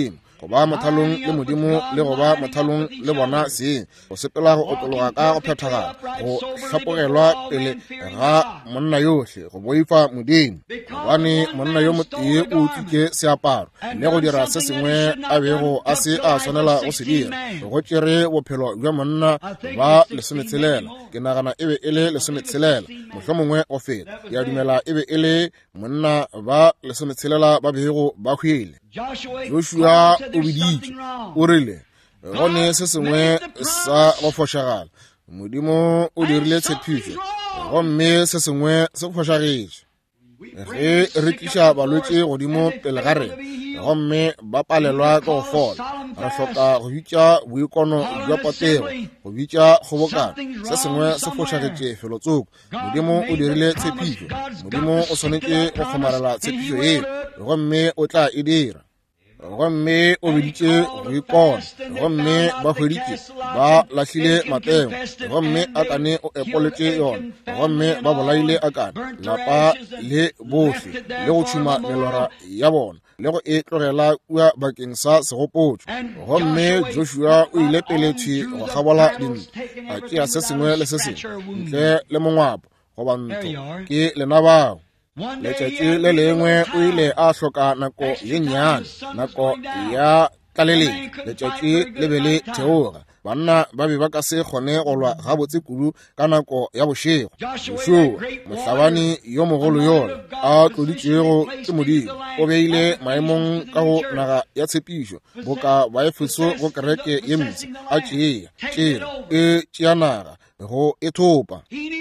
go ba mothalong le modimo le go ba mothalong le bona se go sepela go otologa ka go phethagala go hlapogelwa pele ga monna yohle go boifa modimo gobane monna yo motee o utswitse seaparo le go dira se sengwe a bego a se a swanela go se dira go tšere bophelo jwa monna ba lesometshelela ke nagana e be e le lesometshelela mohlomongwe go feta ya dumela e be e le monna ba lesometshelela ba bego ba hwile Joshua o biditše o rile gone se sengwe sa go fošagala modimo o dirile tshepišo gomme se sengwe se fošagetše ge re tliša balwetše godimo pele ga rena gomme ba palelwa ka go fola re hloka go bitša boikono jwa potego go bitša kgobokano se sengwe se fošagetše felotsoko modimo o dirile tshepišo modimo o swanetše go kgomarela tshepišo ye gomme o tla e dira gomme o biditše go ikona gomme ba hweditše ba lahlile mateo gomme Akane o epoletše yona gomme ba bolaile Akane lapa le bohle le go tšhuma melora ya bona le go e tlogela kua bakeng sa segopotšo gomme Joshua o ile peletše go gabola dintlo a tšea se sengwe le se sengwe ntle le mongwapo goba ntho ke lena bao letšatši le lengwe o ile a hloka nako ye nnyane nako ya tlaleleng letšatši le be le theoga banna ba be ba ka se kgone go lwa gabotse kudu ka nako ya bošego Joshua mohlabani yo mogolo yona a tloditšego ke modimo o beile maemong ka go naga ya tshepišo go ka baefeso go kereke ye ntse a tšea e tšea naga go e thopa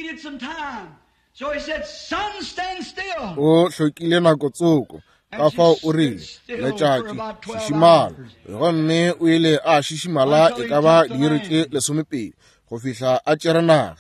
So he said, "Sun, stand still." o hlokile nako tsoko ka fao o rile letšatši šišimala gomme o ile a šišimala e ka ba diiri tše lesomepedi go fihla a tšere naga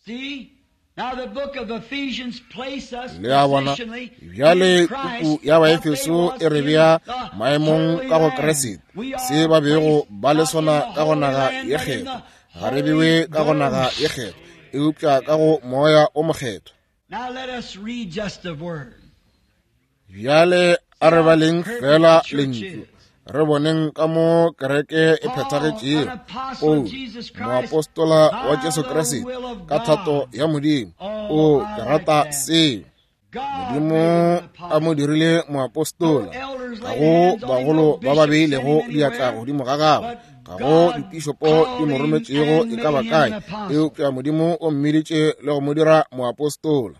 le a bona bjale kuku ya baefeso e re bea maemong ka go keresete se ba bego ba le sona ka go naga ye kgetho ga re bewe ka go naga ye kgetho e upša ka go moya o mokgetho. Now let us read just a word. Bjale a re baleng fela lentšu re boneng ka mo kereke e phethagetšego Paul moapostola wa Jesu Kriste ka thato ya modimo o ke rata seo modimo a mo dirile moapostola ga go bagolo ba ba beilego diatla godimo ga gagwe ga go dipišopo di mo rometšego e ka ba kae eupša modimo o mmiditše le go mo dira moapostola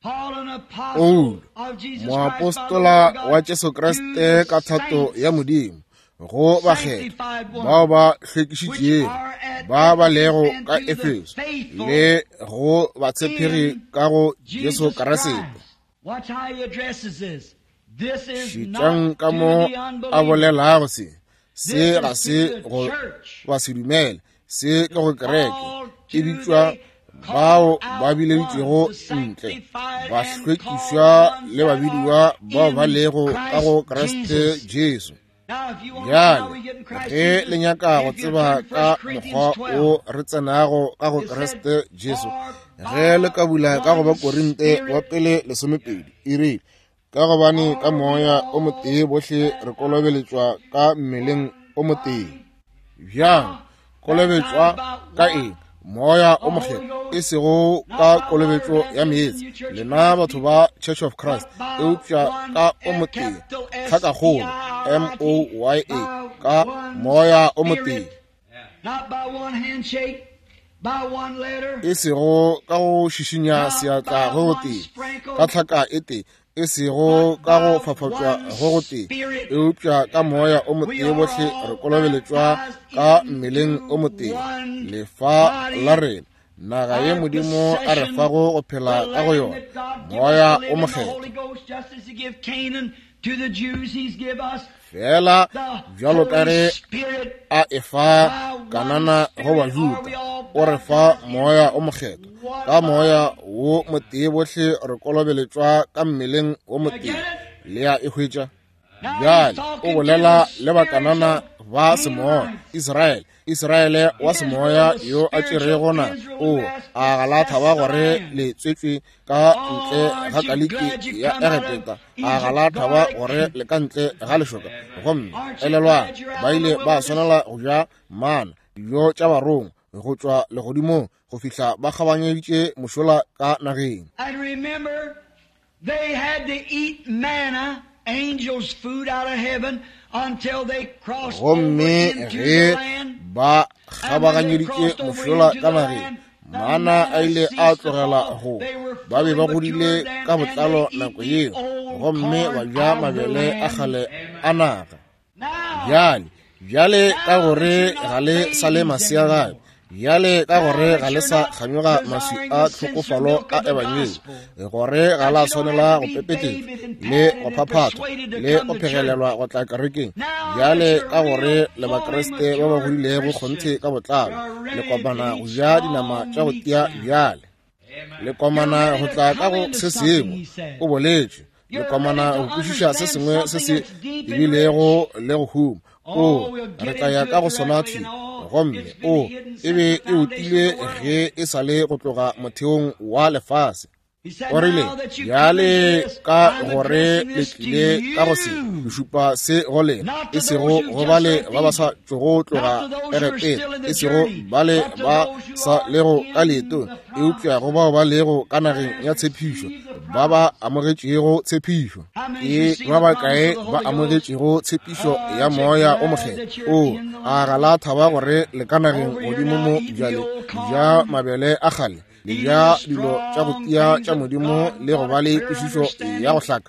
moapostola wa Jesu Kriste ka thato ya modimo go bakgetho bao ba hlwekišitšego ba ba lego ka Efeso le go batshepegi ka go Jesu Kriste šitšang ka mo a bolelago se ga se go ba sedumele se ke go kereke e bitšwa bao ba bileditšego ntle ba hlwekišwa le babidiwa bao ba lego ka go Kriste Jesu. Bjale ge le nyaka go tseba ka mokgwa o re tsenago ka go Kriste Jesu ge le ka bula ka go ba Korinte wa pele 12 e rile ka gobane ka moya o motee bohle re kolobeletšwa ka mmeleng o motee bjang kolobetšwa ka eng moya o mokgetho e sego ka kolobetšo ya meetse lena batho ba Church of Christ e upša ka o motee tlhakagolo MOYA ka moya o motee e sego ka go šišinya seatla go tee ka tlhaka e tee e sego ka go fafatšwa go tee e upša ka moya o motee bohle re kolobeletšwa ka mmeleng o motee lefa la rena naga ye modimo a re fago go phela ka go yona moya o mokgetho fela bjalo ka re a efa Kanana go Bajuda o re fa moya o mokgetho ka moya wo motee bohle re kolobeletšwa ka mmeleng o motee le ya e hwetša bjale o bolela le ba Kanana ba semoya Israele wa semoya yo a tšeregona o a gala thaba gore le tswetswe ka ntle ga kaliki ya Egepeta a gala thaba gore le ka ntle ga lešoka gomme elelwa ba ile ba swanela go ja mana dijo tša barong go tšwa legodimong go fihla ba kgabanyeditše mošola ka nageng. And remember, they had to eat manna, angels' food out of heaven, until they crossed over into the land. Ba kgabaganyeditše mošola ka nageng, mana a ile a tlogela go ba be ba godile ka botlalo nako yeo gomme ba ja mabele a kgale a naga. Bjale ka gore ga le sa le masea gae, bjale ka gore ga le sa kganyoga maswi a tlhokofalo a ebanyeng, gore ga la swanela go pepetela le go phaphatha le go phegelelwa go tla kerekeng, bjale ka gore le bakreste ba ba godilego kgonthe ka botlalo le kopana go ja dinama tša go tia bjale, le komana go tla ka go se sengwe o boletše, le komana go kwešiša se sengwe se se ebilego le go huma re tla ya ka go sona thwii gomme e be e otile ge e sa le go tloga motheong wa lefase. O rile bjale ka gore le tlile ka go se šupa se go lena, e sego go bale ba ba sa tšogo tloga Egepeta, e sego bale ba sa lego ka leetong, e upša go bao ba lego ka nageng ya tshepišo ba ba amogetšego tshepišo. Ke ba ba kae ba amogetšego tshepišo ya moya o mokgetho a gala thaba gore le ka nageng godimo mo bjale ja mabele a kgale le ja dilo tša go tia tša modimo le go ba le kwešišo ya go hlaka.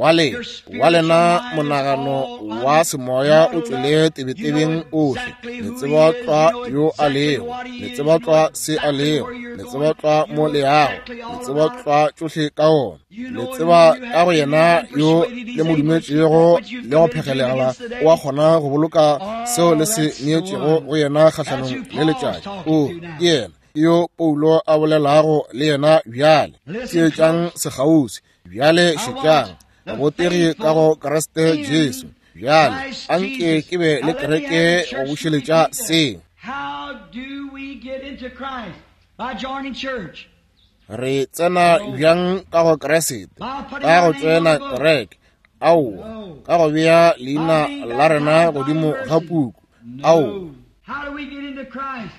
Wa lena monagano wa semoya o tšwele tebetebeng ohle, le tseba tlwa yo a lego, le tseba tlwa se a lego, le tseba tlwa mo leago, le tseba tlwa tšohle ka ona, le tseba ka go yena yo le modumetšego le go phegelela o a kgona go boloka seo le se neetšego go yena kgahlanong le letšatši. Ke yena yo Paulo a bolelago le yena bjale, tšeetšang sekgauswi bjale šetšang botegi ka go Kriste Jesu, bjale anke ke be le kereke go bušeletša seng. How do we get into Christ? By joining church. Re tsena bjang ka go Kriste ka go tsena kereke, ka go bea leina la rena godimo ga puku. How do we get into Christ?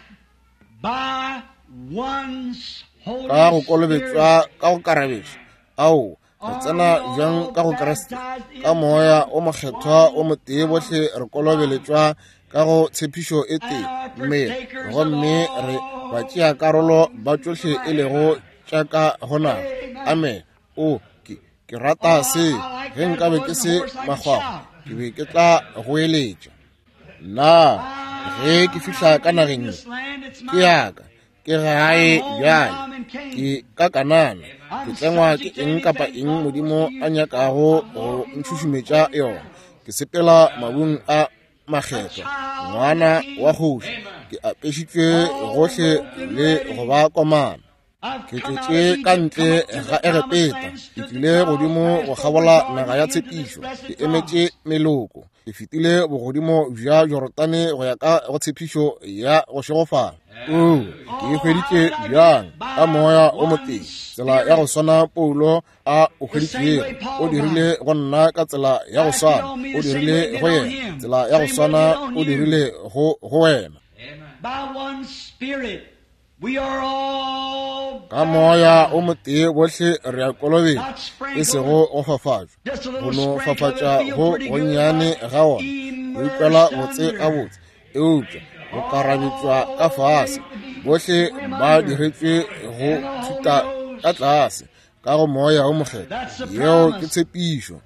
By one's Holy ka go kolobetswa ka go karabetša. Re tsena bjang ka go Kriste ka moya o mokgethwa o motee bohle re kolobeletšwa ka go tshepišo e tee mmele gomme re ba tšea karolo ba tšohle e lego tša ka gona. Amen. Ke rata se ge nkabe ke se makgwakgwa ke be ke tla go eletša ge ke fihla ka nageng ke yaka, ke gae bjale ke ka Kanana, ke tlengwa ke eng kapa eng modimo a nyakago go ntšhušumetša yona. Ke sepela mabung a makgetho, ngwana wa kgoši, ke apešitšwe gohle le go ba komana. Ke tletše ka ntle ga Egepeta, ke tlile godimo go kgabola naga ya tshepišo, ke emetše meloko, ke fetile bogodimo bja Jorodane go ya ka go tshepišo ya go šegofala. Ke e hweditše bjang ka moya o motee, tsela ya go swana Paulo a o hweditšego, o dirile go nna ka tsela ya go swana, o dirile go yena tsela ya go swana, o dirile go wena. By one Spirit we are all ka moya o motee bohle re a kolobetša, e sego go fafatšwa, go no fafatša go gonnyane ga ona, go ikwela botse gabotse, eupša go karabetšwa ka fase, bohle ba diretšwe go thuta ka tlase ka go moya o mokgetho, yeo ke tshepišo.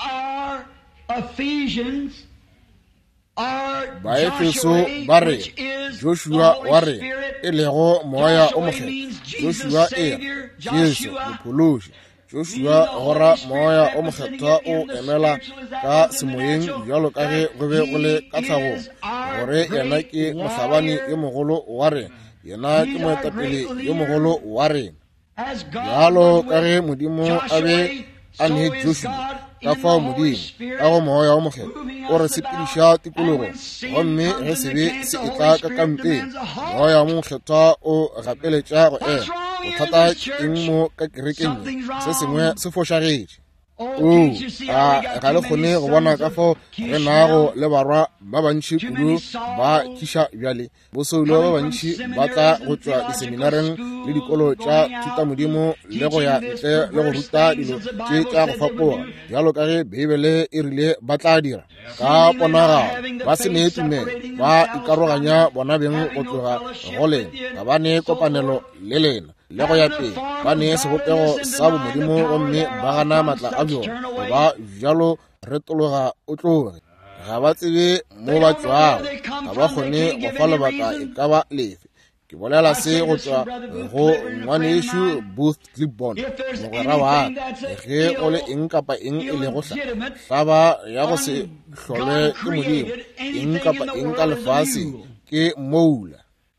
Baefeso ba re Joshua wa re e lego moya o mokgetho, Joshua Jesu mophološi. Joshua gora moya o mokgethwa o emela ka semoyeng bjalo ka ge go be go le ka tlhagong gore yena ke mohlabani yo mogolo wa rena, yena ke moetapele yo mogolo wa rena. Bjalo ka ge Modimo a be a ne Joshua, ka fao modimo ka go moya o mokgetho o re sepediša tikologo gomme ge se be se etla ka kampeng moya o mokgethwa o gapeletša go ema bothata eng mo ka kerekeng se sengwe se fošagetše ga le kgone go bona ka fao re nago le barwa ba bantši kudu ba kiša bjale bosoilo ba bantši ba tla go tšwa diseminareng le dikolo tša thutamodimo le go ya ntle le go ruta dilo tše tša go fapoga bjalo ka ge beibele e rile ba tla dira ka ponagalo ba se nee tumelo ba ikaroganya bona beng go tloga go lena ga ba ne kopanelo le lena le go ya pele ba ne sebopego sa bomodimo gomme ba gana matla a bjona goba bjalo retologa o tloge ga ba tsebe mo ba tšwago ga ba kgone go fa lebaka e ka ba lefe ke bolela se go tšwa go ngwanešo Booth Clipboard mogwera wa ge go le eng kapa eng e le go hlaba ya go se hlolwe ke modimo eng kapa eng ka lefase ke moula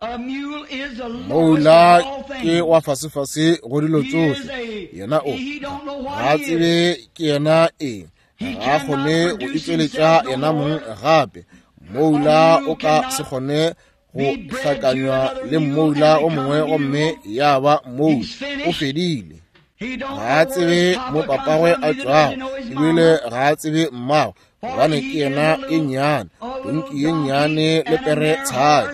moula ke wa fasefase go dilo tsohle yena o ga tsebe ke yena eng ga kgone go itšweletša yena mong gape moula o ka se kgone go hlakanywa le moula o mongwe gomme ya ba moula o fedile ga tsebe mo papagwe a tšwago ebile ga tsebe mmagwe gobane ke yena e nnyane donki ye nnyane le pere tshai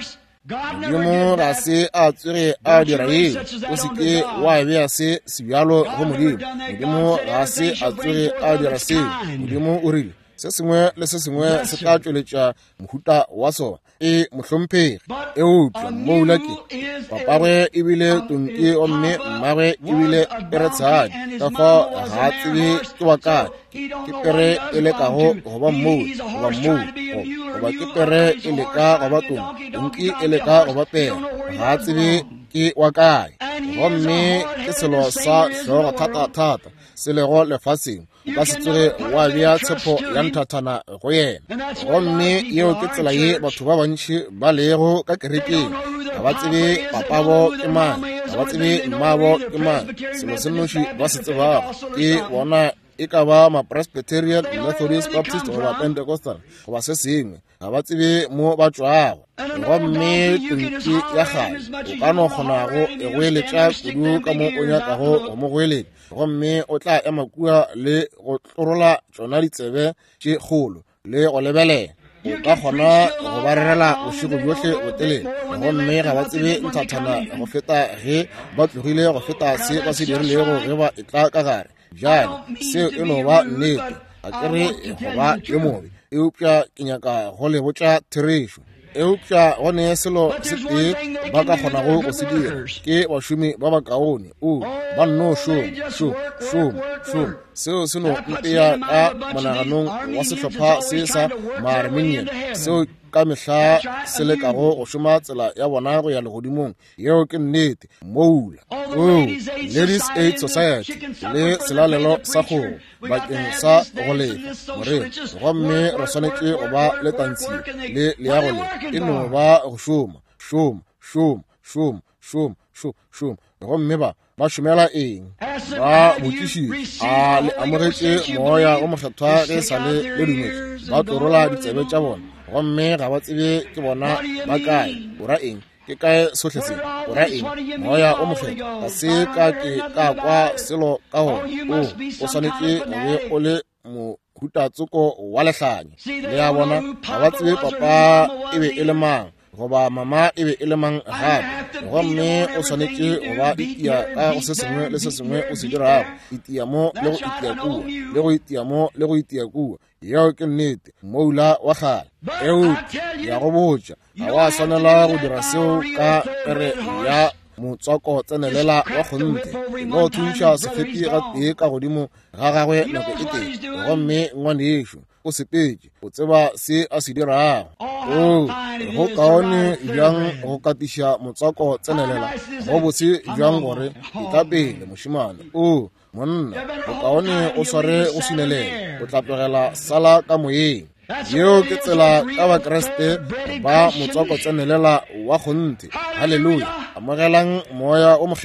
modimo ga se a tswere a dira eng o seke wa bea se sebjalo go modimo modimo ga se a tswere a dira seo modimo o rile se sengwe le se sengwe se tla tšweletša mohuta wa sona mohlomphegi eupša moula ke papagwe ebile tonki gomme mmagwe ebile pere tshadi ka fa ga tsebe ke wa kae ke pere e lekago goba mou goba mou goba ke pere e leka goba tonki e leka goba pere ga tsebe ke wa kae gomme ke selo sa hlogo thata-thata se lego lefaseng ka se tsoge wa bea tshepo ya nthathana go yena gomme yeo ke tsela ye batho ba bantši ba lego ka kerekeng ga ba tsebe papabo ke mang ga ba tsebe mmabo ke mang selo se noši ba se tsebago ke bona e ka ba ma-Presbyterian, Methodist, Baptist goba Pentecostal goba se sengwe ga ba tsebe mo ba tšwago gomme tonki ya gale o ka no kgonago e go eletša kudu ka mo o nyakago go mo go eletša gomme o tla ema kua le go tlorola tšona ditsebe tše kgolo le go lebelela o ka kgona go ba rerela bošego bjohle o telele gomme ga ba tsebe nthathana go feta ge ba tlogile go feta se ba se dirilego ge ba e tla ka gare bjale seo e no ba nnete a kere goba e mobe eupša ke nyaka go le botša therešo eupša gone selo se tee ba ka kgonago go se dira ke bašomi ba ba kaone ba nno šoma seo se no nteya ka monaganong wa sehlopha se sa ma-Arminian seo ka mehla se lekago go šoma tsela ya bona go ya legodimong yeo ke nnete moula Ladies Aid Society le selalelo sa go bakeng sa go lefa morena gomme re swanetše go ba le tantshi le ya go lefa e no ba go šoma gomme ba šomela eng ba botšišiša a le amogetše moya o mokgethwa ge sa le dumetše ba tlorola ditsebe tša bona gomme ga ba tsebe ke bona ba kae o ra eng ke kae sohle se o ra eng moya o mokgethwa ga se ka ke ka kwa selo ka gona o swanetše o be o le mohutatsoko wa lehlanya le ya bona ga ba tsebe papa e be e le mang goba mama e be e le mang gape gomme o swanetše go ba itia ka go se sengwe le se sengwe o se dirago itia mo le go itia kua le go itia mo le go itia kua yeo ke nnete moula wa gale ya go botša ga wa swanela go dira seo ka pere ya motswako tsenelela wa kgonte no thuša sefepi ga tee ka godimo ga gagwe nako e tee gomme ngwanešo o sepetše o tseba se a se dirago go kaone bjang go katiša motswako tsenelela go botse bjang gore e ka pele mošimane monna go kaone o sware go sinelela o tlapegela sala ka moyeng yeo ke tsela ka bakreste ba motswako tsenelela wa kgonte halleluja amogelang moya o mokgetho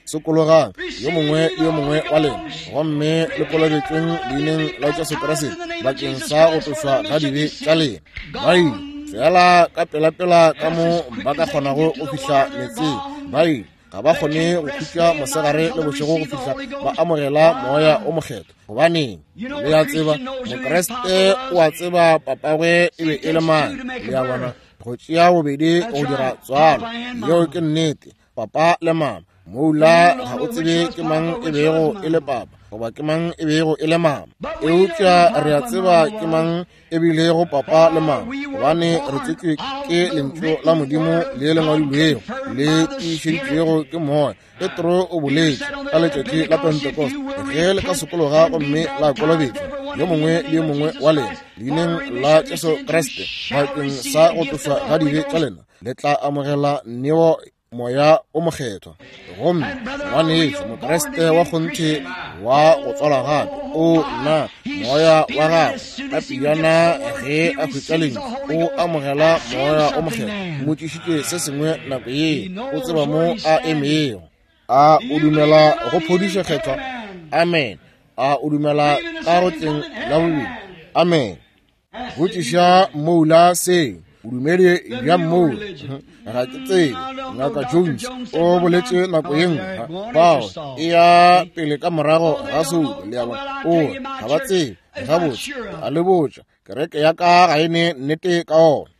sekologang yo mongwe wa lena gomme le kolobetsweng leineng la Jesu Kriste bakeng sa go tloswa ga dibe tša lena bai fela ka pela ka mo ba ka kgonago go fihla metseng bai ga ba kgone go khutša mosegare le bošego go fihla ba amogela moya o mokgetho gobane le ya tseba mokreste o a tseba papagwe e be e le mang le ya bona go tšea bobedi go dira tswalo yeo ke nnete papa le mama moula ga o tsebe ke mang e bego e le papa goba ke mang e bego e le mama eupša re a tseba ke mang e bilego papa le mama gobane re tšetšwe ke lentšu la modimo le le ngwadilwego le tiišeditšwego ke moya Petro o boletše ka letšatši la Pentecost ge le ka sekologa gomme la kolobetša yo mongwe wa lena leineng la Jesu Kriste bakeng sa go tloswa ga dibe tša lena le tla amogela neo moya o mokgethwa gomme ngwaneso mokreste wa kgonthe wa go tswala gape o na moya wa gago ka piana ge a khwetšaleng o amogela moya o mokgethwa motšišitše se sengwe nako ye o tseba mo a emego a o dumela go phodiša kgethwa amen a o dumela ka rotleng la bobedi amen botšiša moula se o dumele bjang moula ga ke tsebe ngaka Jones o boletše nako ye nngwe bao e ya pele ka morago ga soulo le ya bona o ga ba tsebe gabotse a le botša kereke ya ka ga e ne nnete ka ona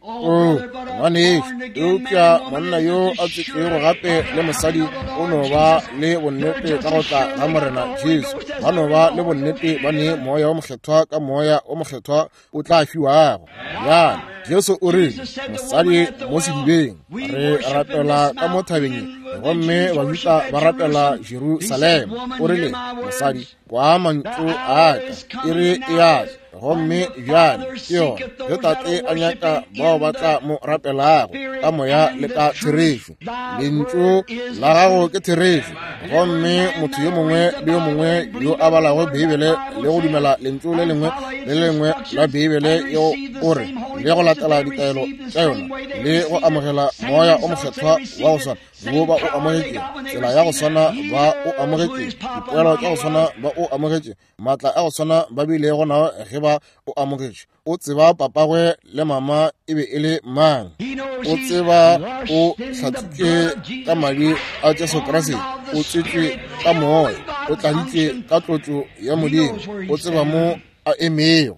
ngwaneso eupša monna yo a tšetšego gape le mosadi o no ba le bonnete ka go tla ga morena Jesu ba no ba le bonnete ba ne moya o mokgethwa ka moya o mokgethwa o tla fiwago bjale Jesu o re mosadi mo sedibeng re rapela ka mo thabeng gomme bajuda ba rapela Jerusalema o rile mosadi kwa mantšu aka e re e ata gomme bjale ke yona yo tate a nyaka bao ba tla mo rapelago ka moya le ka therešo lentšu la gago ke therešo gomme motho yo mongwe le yo mongwe yo a balago beibele le go dumela lentšu le lengwe la beibele yo gore le go latela ditaelo tša yona le go amogela moya o mokgethwa wa go swana wo ba o amogetše tsela ya go swana ba o amogetše dipoelo tša go swana ba o amogetše maatla a go swana ba bile gona ge ba o amogetše o tseba papagwe le mama e be e le mang o tseba o hlatsitše ka madi a Jesu Kriste o tšetšwe ka moya o tladitše ka tlotšo ya modimo o tseba mo a emego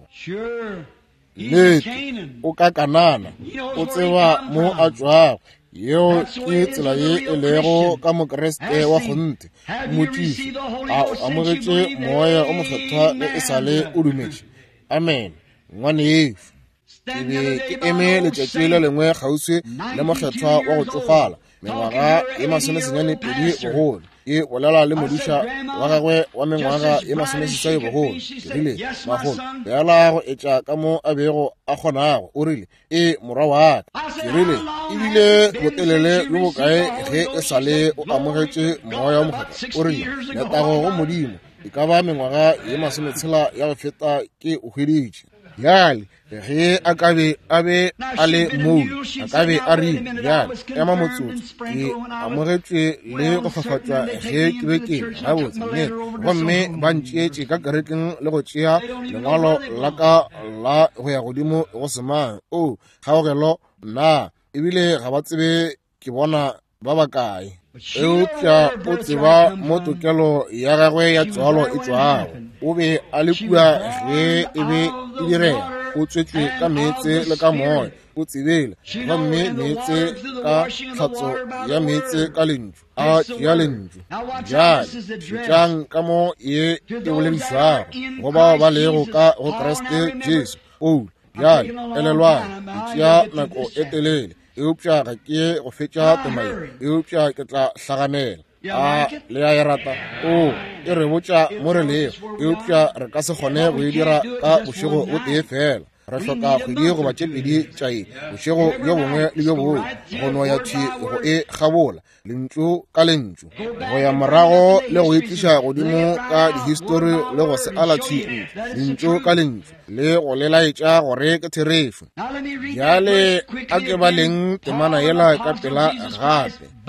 nnete o ka kanana o tseba mo a tšwago yeo ke tsela ye e lego ka mokreste wa kgonthe motšiši a amogetše moya o mokgethwa le e sa le o dumetše amen ngwaneso ke be ke eme letšatši le lengwe kgauswi le mokgethwa wa go tsofala mengwaga ye 22 bogolo e bolela le modiša wa gagwe wa mengwaga ye 16 bogolo ke rile magolo bjala go etša ka mo a bego a kgonago o rile e morwa wa ka ke rile ebile botelele le bokae ge e sa le o amogetše moya wa mokgethwa o rile netago go modimo e ka ba mengwaga ye 16 ya go feta ke o hweditše bjale ge a kabe a be a le moulu a kabe a rile bjale ema motsotso ke amogetšwe le go fafatšwa ge ke be ke gabotse nnete gomme ba ntšeetše ka kerekeng le go tšea lengwalo la ka la go ya godimo go semang o kgaogelo na ebile ga ba tsebe ke bona ba bakae eupša o tseba mo tokelo ya gagwe ya tswalo e tšwago o be a le kua ge e be e direga o tswetswe ka meetse le ka moya o tsebele gomme meetse ka tlhatso ya meetse ka lentšu a tšea lentšu bjale šetšang ka mo ye e boledišwago go bao ba lego ka go Kriste Jesu o bjale elelwane e tšea nako e telele eupša ga ke go fetša temaeng eupša ke tla hlaganela a le a e rata o e re botša mo re lego eupša re ka se kgone go e dira ka bošego o tee fela re hloka kgwedi goba tše pedi tšae bošego bjo bongwe le bjo bongwe go no ya thi go e gabola lentšu ka lentšu go ya morago le go itliša godimo ka dihistori le go se ala tšhii lentšu ka lentšu le go lelaetša gore ke therešo bjale a ke ba leng temana yela ka pela gape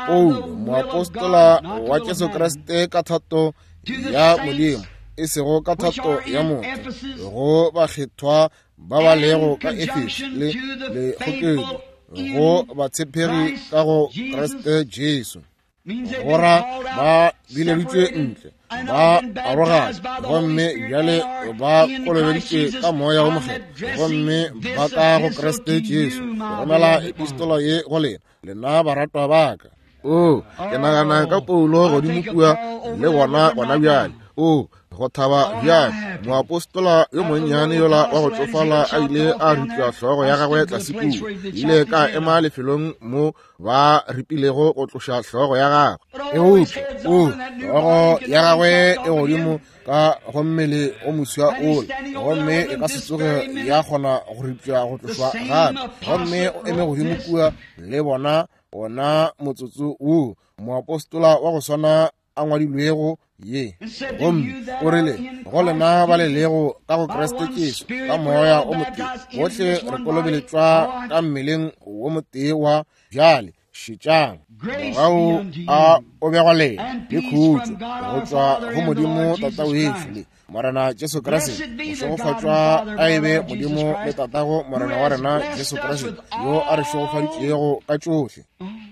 Paulo moapostola wa Jesu Kriste ka thato ya Modimo e sego ka thato ya motho go bakgethwa ba ba lego ka Efeso le gokedi go batshepegi ka go Kriste Jesu gora ba bileditše ntle ba arogana gomme bjale ba kolobeditše ka moya o mokgetho gomme ba ka go Kriste Jesu romela epistola ye go lena baratwa baka ke nagana ka Paulo godimo kua le gona bjale go thaba bjale moapostola yo monnyane yola wa go tsofala a ile a rutwa hlogo ya gagwe tlase kudu ile ka ema lefelong mo ba ripilego go tloša hlogo ya gagwe hlogo ya gagwe e godimo ka gommele o moswa ole gomme e ka se tsoge ya kgona go ripwa go tlošwa gape gomme o eme godimo kua le bona ona motsotso moapostola wa go swana a ngwadilwego ye gomme o rile go lena ba lelego ka go Kriste Jesu ka moya o motee gohle re kolobeletswa ka mmeleng o motee wa bjale šitšang morago a obegwa le khutšo go tšwa go Modimo Tata weešo le Morena Jesu Kriste go šogofatšwa a ebe Modimo le Tatago Morena wa rena Jesu Kriste yo a re šogofaditšego ka tšohle.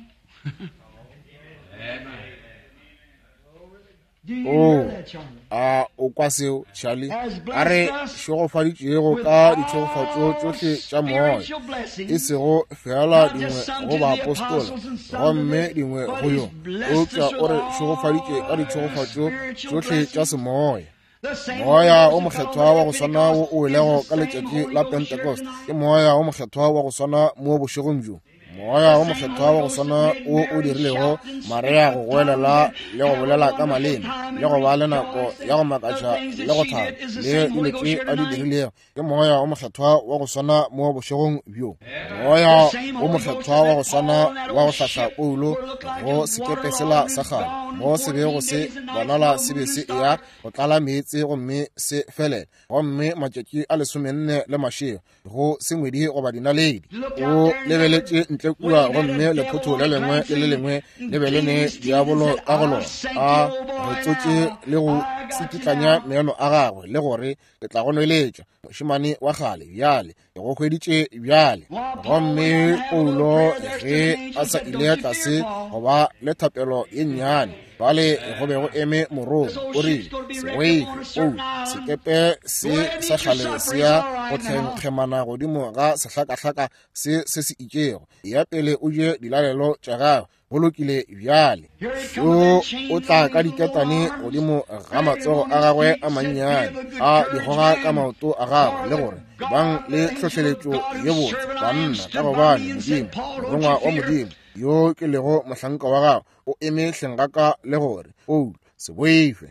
O kwa seo Charlie a re šogofaditšego ka ditšhogofatšo tšohle tša moya e sego fela dingwe go baapostola gomme dingwe go yo eupša o re šogofaditše ka ditšhogofatšo tšohle tša semoya. Moya o mokgethwa wa go swana wo o welego ka letšatši la Pentecost ke moya o mokgethwa wa go swana mo bošegong bjo. Moya o mokgethwa wa go swana o dirilego Maria go goelela le go bolela ka maleme le go ba le nako ya go makatša le go thaba le diletše a di dirilego ke moya o mokgethwa wa go swana mo bošegong bjo. Moya o mokgethwa wa go swana wa go hlahla Paulo go sekepe sela sa gale mo se be go se bonala se be se eya go tlala meetse gomme se felele gomme matšatši a 14 le mašego go sengwedi goba dinaledi o lebeletše ntle kua gomme lephotho le lengwe le le lengwe le be le ne diabolo ka go lona a go tsotše le go setitlanya meeno a gagwe le gore ke tla go noeletša mošemane wa gale bjale ke go hweditše bjale gomme Paulo ge a sa ile tlase goba le thapelo ye nnyane bale go be go eme morong o rile seweife sekepe se sa gale se ya go tlhenkgemana godimo ga sehlakahlaka se itšego ya pele o je dilalelo tša gagwe go lokile bjale yo o tla ka diketane godimo ga matsogo a gagwe a mannyane a digoga ka maoto a gagwe le gore bang le tlhohleletšo ye botse banna ka gobane Modimo morongwa wa Modimo yo ke lego mohlanka wa gagwe o eme hlengaka le gore se boife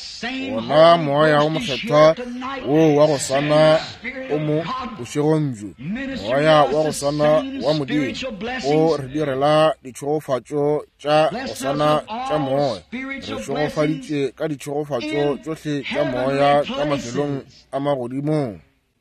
ona moya o mokgethwa wo wa go swana o mo bošegong bjo moya wa go swana wa Modimo o re direla ditšhogofatšo tša go swana tša moya re šogofaditše ka ditšhogofatšo tšohle tša moya ka mafelong a magodimong.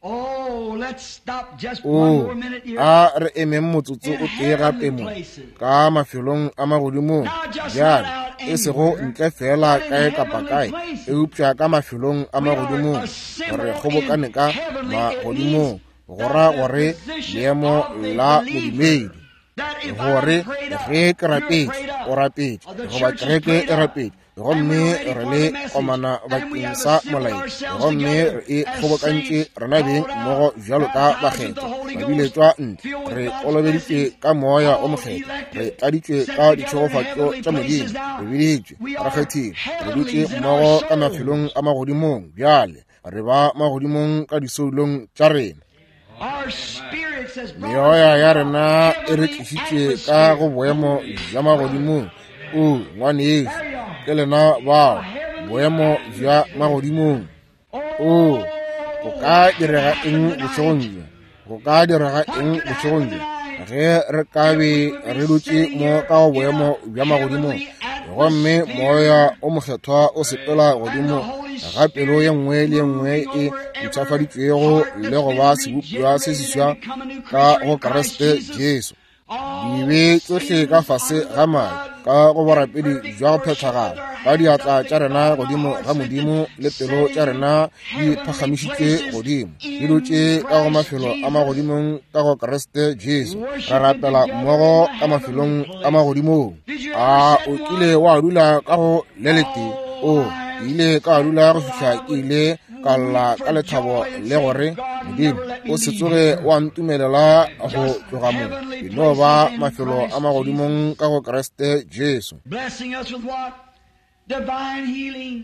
A re emeng motsotso o tee gape mo ka mafelong a magodimong bjale e sego ntle fela kae kapa kae e upša ka mafelong a magodimong gore kgobokane ka magodimong go ra gore leemo la modumedi gore ge ke rapetše o rapetše goba kereke e rapetše gomme re le komana bakeng sa molaetša gomme re e kgobokantše rena beng mmogo bjalo ka bakgetho babiletšwa ntle re kolobeditše ka moya o mokgetho re tladitše ka ditšhogofatšo tša Modimo re biletšwe re kgethile re dutše mmogo ka mafelong a magodimong bjale re ba magodimong ka disoulong tša rena. Meoya ya rena e re tlišitše ka go boemo bja magodimong ngwane yesu ke lena bao boemo bja magodimong go ka direga eng bošegong bja go ka direga eng bošegong bja ge re ka be re dutše mo ka go boemo bja magodimong gomme moya o mokgethwa o sepela godimo ga pelo ye nngwe le ye nngwe e ntšhafaditšwego le go ba sebopwa se seswa ka go Kriste Jesu di be tsohle ka fase ga mae ka go borapedi jwa go phethagala ka diatla tša rena godimo ga modimo le pelo tša rena di phagamišitšwe godimo di dutše ka go mafelo a magodimong ka go Kriste Jesu ra rapela mmogo ka mafelong a magodimong. O kile wa dula ka go lelete o ile ka dula go fihla ke ile ka lla ka lethabo le gore modimo o se tsoge wa ntumelela go tloga mo no ba mafelo a magodimong ka go Kriste Jesu. Blessing us with what? Divine healing.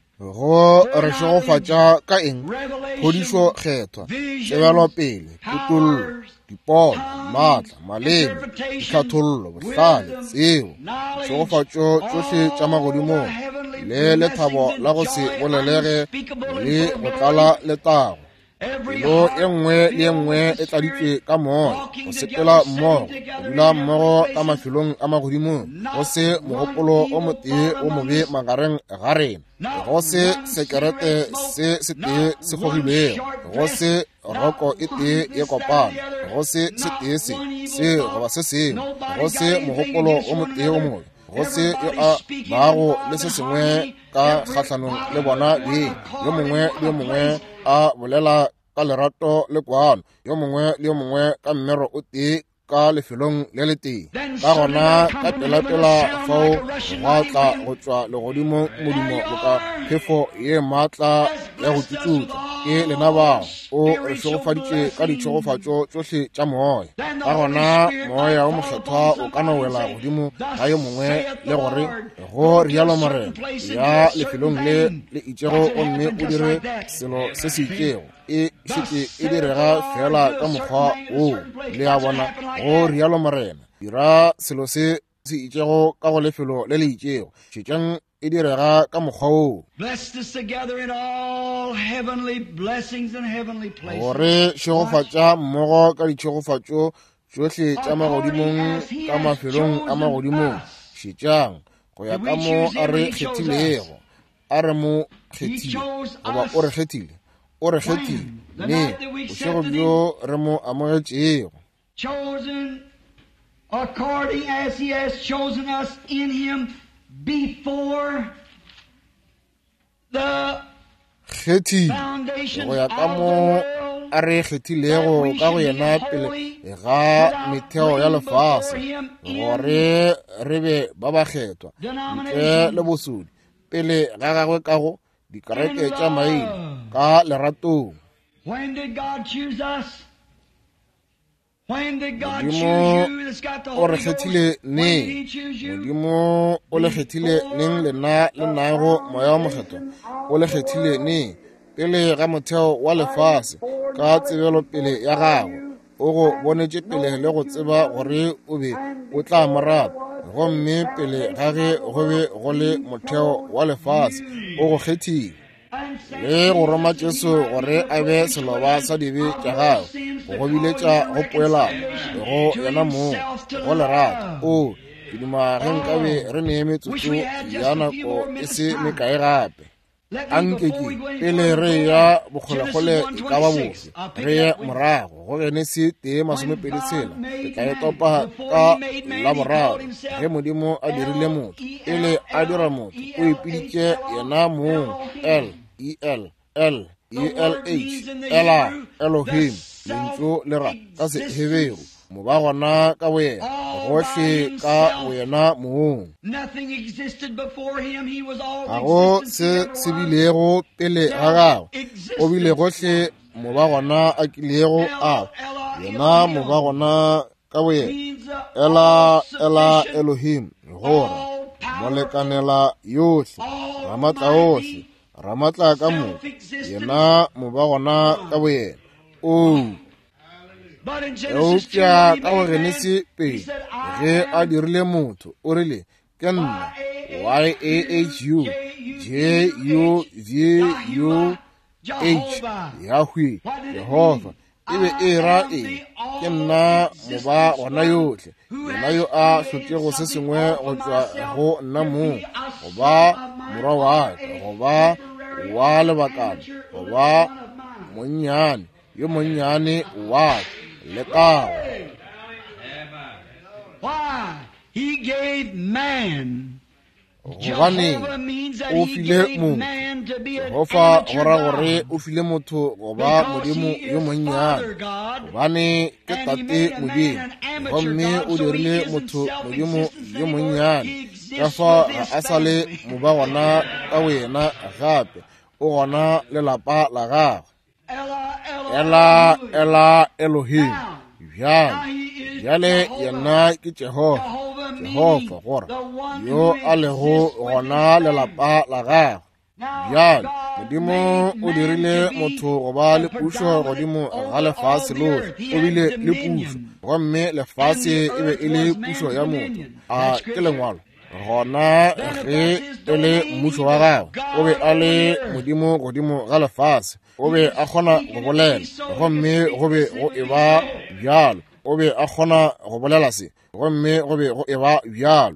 Go re shogofatša ka eng? Phodišo kgethwa, tšebelopele, tutullo, dipono, maatla, maleme, ditlhathollo, bohlale, tseo, shogofatšo tšohle tša magodimong le lethabo la go se bolelege le go tlala letago. Pelo e nngwe le e nngwe e tladitšwe ka moya go sepela mmogo go dula mmogo ka mafelong a magodimong go se mogopolo o motee o mobe magareng ga rena, go se sekerete se tee se gogilwego, go se roko e tee e kopana, go se tee se goba se sengwe, go se mogopolo o motee o mobe, go se yo a baago le se sengwe ka kgatlhanong le bona beng, yo mongwe le yo mongwe a bolela ka lerato le kwano, yo mongwe le yo mongwe ka mmero o tee ka lefelong le le tee. Ka gona ka pela fao go tla go tšwa legodimo modimo go ka phefo ye maatla ya go tututla ke lenabao o re šogofaditše ka ditšhogofatšo tšohle tša moya. Ka gona moya o mokgethwa o ka no wela godimo ga yo mongwe le gore go rialo morena ya lefelong le itšego gomme o dire selo se se itšego e šete e direga fela ka mokgwa o le a bona go rialo morena dira selo se itšego ka go lefelo le le itšego šetšeng e direga ka mokgwa o gore šegofatša mmogo ka ditšhegofatšo tšohle tša magodimong ka mafelong a magodimong šetšang go ya ka mo a re kgethilego a re mo kgethile goba o re kgethile o re kgethile ne bošego bjo re mo amogetšego. Chosen according as he has chosen us in him before the kgethile go ya ka mo a re kgethilego ka go yena pele ga metheo ya lefase gore re be ba ba kgethwa ntle le bosodi pele ga gagwe ka go dikereke tša maina ka leratong. When did God choose us? When did God choose you that's got the Holy Ghost? When did he choose you? Modimo o le kgethile neng lena le nago moya wa mokgethwa o le kgethile ne pele ga motheo wa lefase ka tsebelo pele ya gago o go bonetše pele le go tseba gore o be o tla morata gomme pele ga ge go be go le motheo wa lefase o go kgethile le go roma Jesu gore a be seloba sa dibe tša gago go biletša go poelana go yena moo go lerata o kedima ge nkabe re neeme tsotso ya nako e se mekae gape ankeke pele re ya bokgolekgole e ka ba bofe re ye morago go Genese 1:26 re tla e topa ka la boraro ge modimo a dirile motho pele a dira motho o ipiditše yena moo Ela Elohim lentso le ra ka sehebero mo ba gona ka boyena gohle ka boyena moo ga go se bilego pele ga gago o bile gohle mo ba gona a kilego a yena mo ba gona ka boyena Ela Elohim gore mo lekanela yohle ramatla ohle ramatla ka mo yena mo ba gona ka boyena o eupša ka go Genese 2 ge a dirile motho o rile ke nna YAHU Yahweh Jehova e be e ra eng ke nna mo ba gona yohle yena yo a hlokego se sengwe go tšwa go nna moo go ba morwa waka go ba wa lebakana go ba monnyane yo monnyane waka le kago. Why? He gave man. gobane Jehovah means that o he file gave motho man to be an Jehova amateur gora gore God. o file motho go ba Because modimo he yo is Father monnyane God, gobane ke and he tate made a man modimo an amateur gomme God, o so he dirile isn't motho modimo self-existent yo anymore. monnyane He ka exists fa with ga his a sa le family. mo ba gona ka wena gape o gona lelapa la gagwe Ella, ela Elohim Now bjale he is bjale Jehovah. yena ke Jehova Jehovah Jehova meaning gore the one yo who a lego exists with gona his lelapa la gagwe Now, bjale God modimo made o man dirile to be motho go ba the le pušo predominant godimo over ga all lefatshe the lotlhe earth. He o had bile le dominion. pušo gomme And lefatshe the e be earth e le was pušo man's ya motho dominion. a That's ke scripture. lengwalo gona Then if ge that's his e le domain, mmušo he wa was gagwe o be God a le over the earth. modimo godimo ga lefatshe o be a kgona go bolela gomme go be go e ba bjalo o be a kgona go bolela se gomme go be go e ba bjalo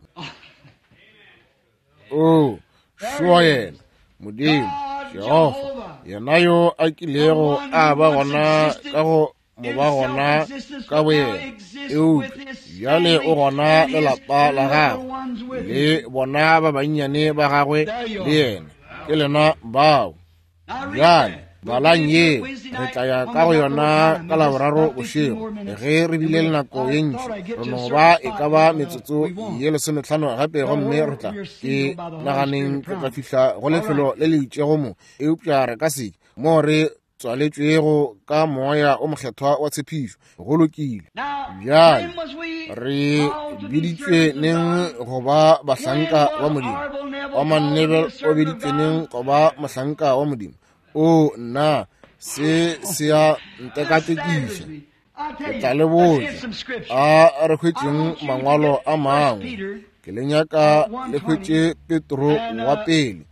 o šoa yena modimo Jehova yena yo a kilego a ba gona ka go mo ba gona ka boyena eupša bjale o gona lelapa la gagwe le bona ba bannyane ba gagwe le yena ke lena bao bjale balang ye re tla ya ka go yona ka laboraro bošego ge re bile le nako ye ntši re no ba e ka ba metsotso ye 15 gape gomme re tla ke naganeng ke tla fihla go lefelo le le itšego mo eupša re ka se mo re tswaletšwego ka moya o mokgethwa wa tshepišo go lokile bjale re biditšwe neng go ba bahlanka ba modimo wa mannebel o biditšwe neng go ba mohlanka wa modimo o nna se a ntekatekiša ke tla le botša a re hwetšeng mangwalo a mangwe ke le nyaka le hwetše Petro wa pele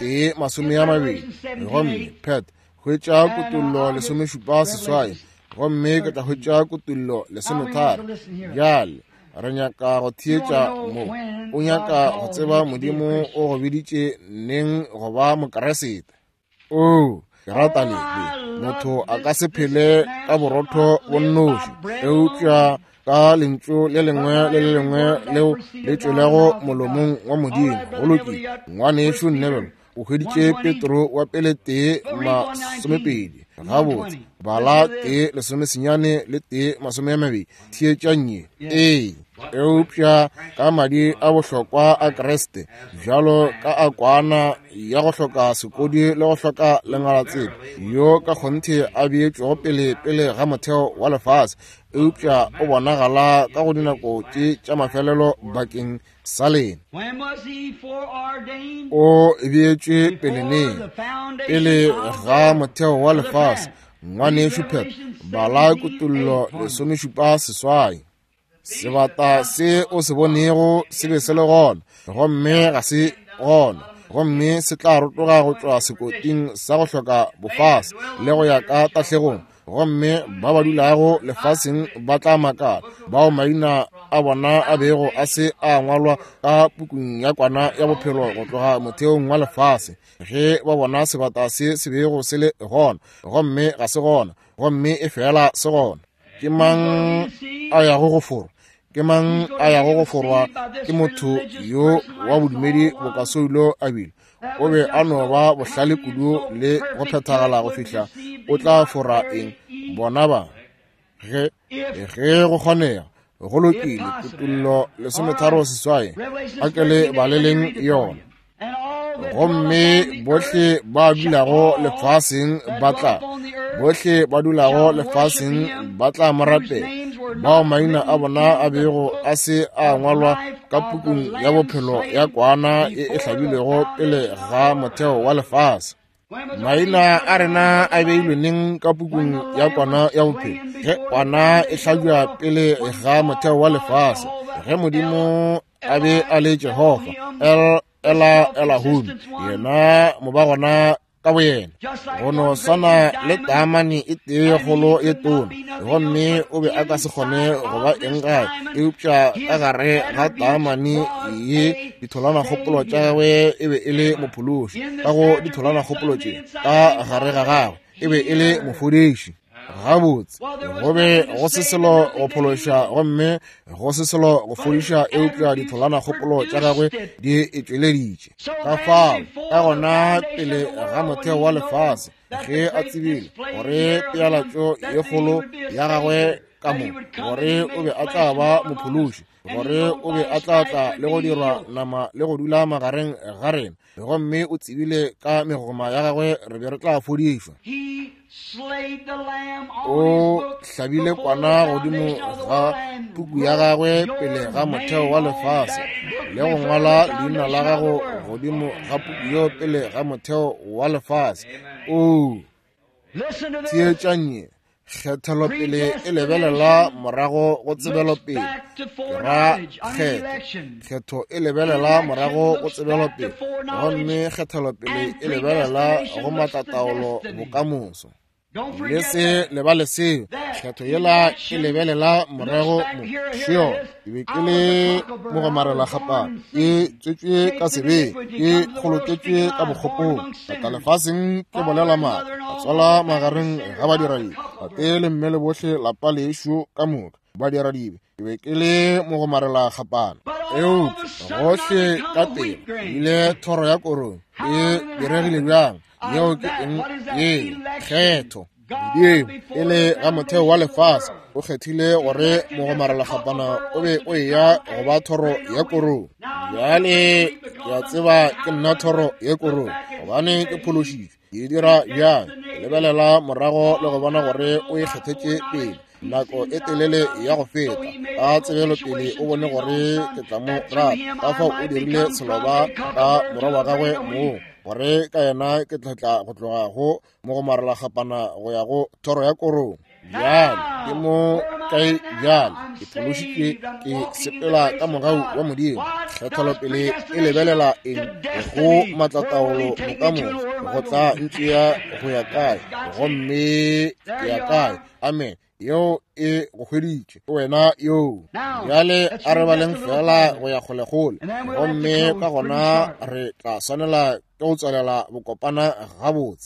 1:20 gomme pet hwetša kutullo 17 gomme ke tla hwetša kutullo 13 bjale re nyaka go theetša mo o nyaka go tseba modimo o go biditše neng go ba mokeresete o ke rata lebe motho a ka se phele ka borotho bo nnoši eupša ka lentšu le lengwe le le lengwe leo le tšwelego molomong wa modimo go lokile ngwanešo nnebelo o hweditše Petro wa pele 1:20 gabotse bala 1:9 le 1:20 theetša nnye eupša ka madi a bohlokwa a Kreste bjalo ka a kwana ya go hloka sekodi le go hloka lengalatsebe yo ka kgonthe a beetšego pele ga motheo wa lefase eupša o bonagala ka go dinako tša mafelelo bakeng sa lena o beetšwe peleneng pele ga motheo wa lefase ngwanešo phet bala kutullo 17 sebata se o se bonego se be se le gona gomme ga se gona gomme se tla rotoga go tšwa sekoting sa go hloka bofase le go ya ka tahlegong gomme ba ba dulago lefaseng ba tla makala bao maina a bona a bego a se a ngwalwa ka pukung ya kwana ya bophelo go tloga motheong wa lefase ge ba bona sebata se bego se le gona gomme ga se gona gomme e fela se gona ke mang a ya go forwa ke mang a ya go forwa ke motho yo wa bodumedi bo ka soilo a bile o be a no ba bohlale kudu le go phethagala go fihla o tla fora eng bona ba ge go kgonega go lokile kutullo 13 a ke le baleleng yona gomme bohle ba dulago lefaseng ba tla morapela bao maina a bona a bego a se a ngwalwa ka pukung ya bophelo ya kwana e hlabilego pele ga motheo wa lefase maina a rena a beilwe neng ka pukung ya kwana ya bophelo ge kwana e hlabja pele ga motheo wa lefase ge modimo a be a le Jehova Elahun yena mo ba gona ka boyena go no sana le tamani e tee kgolo e tona gomme o be a ka se kgone go ba eng gae eupša ka gare ga tamani ye ditholwana kgopolo tša gagwe e be e le mophološi ka go ditholwana kgopolo tše ka gare ga gagwe e be e le mofodiši gabotse go be go se selo go phološa gomme go se selo go fodiša eupša ditholana kgopolo tša gagwe di etšweleditše ka fao ka gona pele ga motheo wa lefase ge a tsebile gore pealatšo ye kgolo ya gagwe ka mo gore o be a tla ba mophološi gore o be a tla le go dirwa nama le go dula magareng ga rena gomme o tsebile ka megoma ya gagwe re be re tla fodišwa o hlabile kwana godimo ga puku ya gagwe pele ga motheo wa lefase le go ngwala leina la gago godimo ga puku yo pele ga motheo wa lefase o tsietšanye kgethelo pele e lebelela morago go tsebelo pele ra kgetho e lebelela morago go tsebelo pele gomme kgethelo pele e lebelela go matataolo bokamoso le se lebale seo kgetho yela e lebelela morago mošeo e be ke le mogomarela gapa e tswetswe ka sebe e kgoloketswe ka bokgopong kata lefaseng ke bolela maatla a tswala magareng ga badiradi gape le mmele botlhe lapa le ešo ka moka badiradibe e be ke le mogomarela gapana eo gotlhe ka teng ebile thoro ya korong e diregile bjang yeo ke eng ye kgetho e le ga motheo wa lefase o kgethile gore mogomarela gapana o be o eya go ba thoro ya korong bjale ya tseba ke nna thoro ya korong gobane ke phološitše e dira bjang lebelela morago le go bona gore o e kgethetše pele nako e telele ya go feta ka tsebelo pele o bone gore ke tla mo rata ka fao o dirile seloba ka morwa wa gagwe moo gore ka yena ke tlatla go tloga go mogomarela gapana go ya go thoro ya korong bjale ke mo kae bjale ke phološitše ke sepela ka mogau wa modimo kgethelo pele e lebelela eng go matlataolo mokamoso go tla ntšea go ya kae gomme ke ya kae amen yo e go hweditše wena yo bjale a re baleng fela go ya kgolekgole gomme ka gona re tla swanela ke go tswalela bokopana gabotse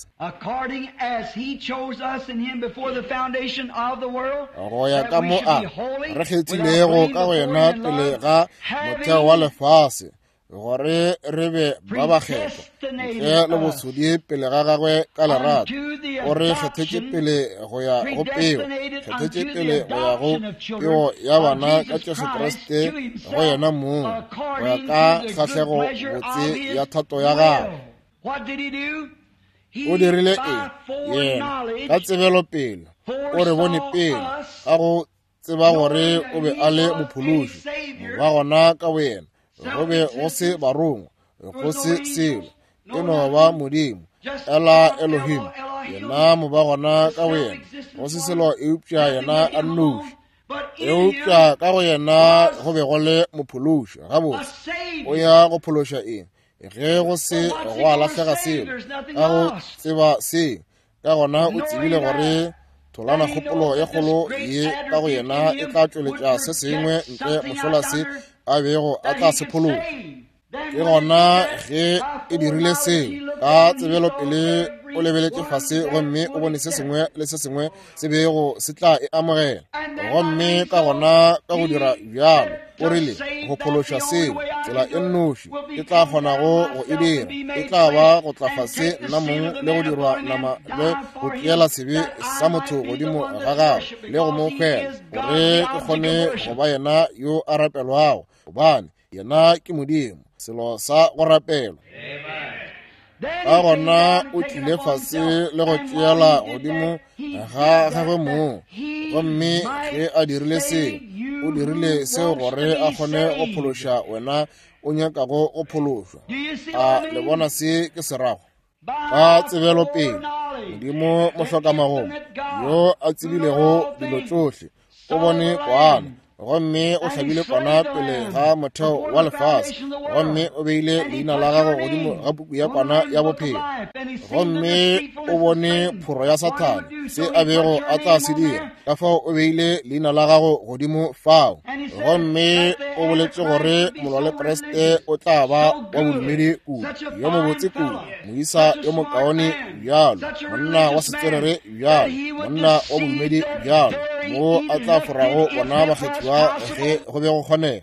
go ya ka mo a re kgethilego ka go yena pele ga motheo wa lefase gore re be ba ba kgetho ntle le bosodi pele ga gagwe ka lerato gore kgethetše pele go ya go peo kgethetše pele go ya go peo ya bana ka Jesu Kriste go yena mong go ya ka kgahlego botse ya thato ya gagwe o dirile eng yena ka tsebelo pele o re bone pele ka go tseba gore o be a le mophološi ba gona ka boyena go be go se barong go se selo e no ba modimo ela Elohim yena mo ba gona ka wena go se selo eupša yena a nnoši eupša ka go yena go be go le mophološi gabotse o ya go phološa eng ge go se go a lahlega selo ka go tseba se ka gona o tsebile gore tholana kgopolo ye kgolo ye ka go yena e tla tšweletša se sengwe ntle mošola se a bego a tla se phološa ke gona ge e dirile seo ka tsebelo pele o lebeletše fase gomme o bone se sengwe le se sengwe se bego se tla e amogela gomme ka gona ka go dira bjalo o rile go phološa seo tsela e nnoši e tla kgonago go e dira e tla ba go tla fase nna mong le go dirwa nama le go tšeela sebe sa motho godimo ga gagwe le go mo hwela gore ke kgone go ba yena yo a rapelwago gobane yena ke modimo selo sa go rapelwa ka gona o tlile fase le go tšeela godimo ga gagwe moo gomme ge a dirile seo o dirile seo gore a kgone go phološa wena o nyakago go phološwa a le bona se ke serago ka tsebelo pele modimo mohloka magomo yo a tsebilego dilo tsohle o bone kwana gomme o hlabile kwana pele ga motheo wa lefase, gomme o beile leina la gago godimo ga buku ya kwana ya bophelo, gomme o bone phoro ya Satane se a bego a tla se dira, ka fao o beile leina la gago godimo fao, gomme o boletše gore molwa Kriste o tla ba wa bodumedi kudu, yo mobotse kudu, moisa yo mokaone bjalo, monna wa setserere bjalo, monna wa bodumedi bjalo, mo a tla forago bona bakgethiwa ge go be go kgonega.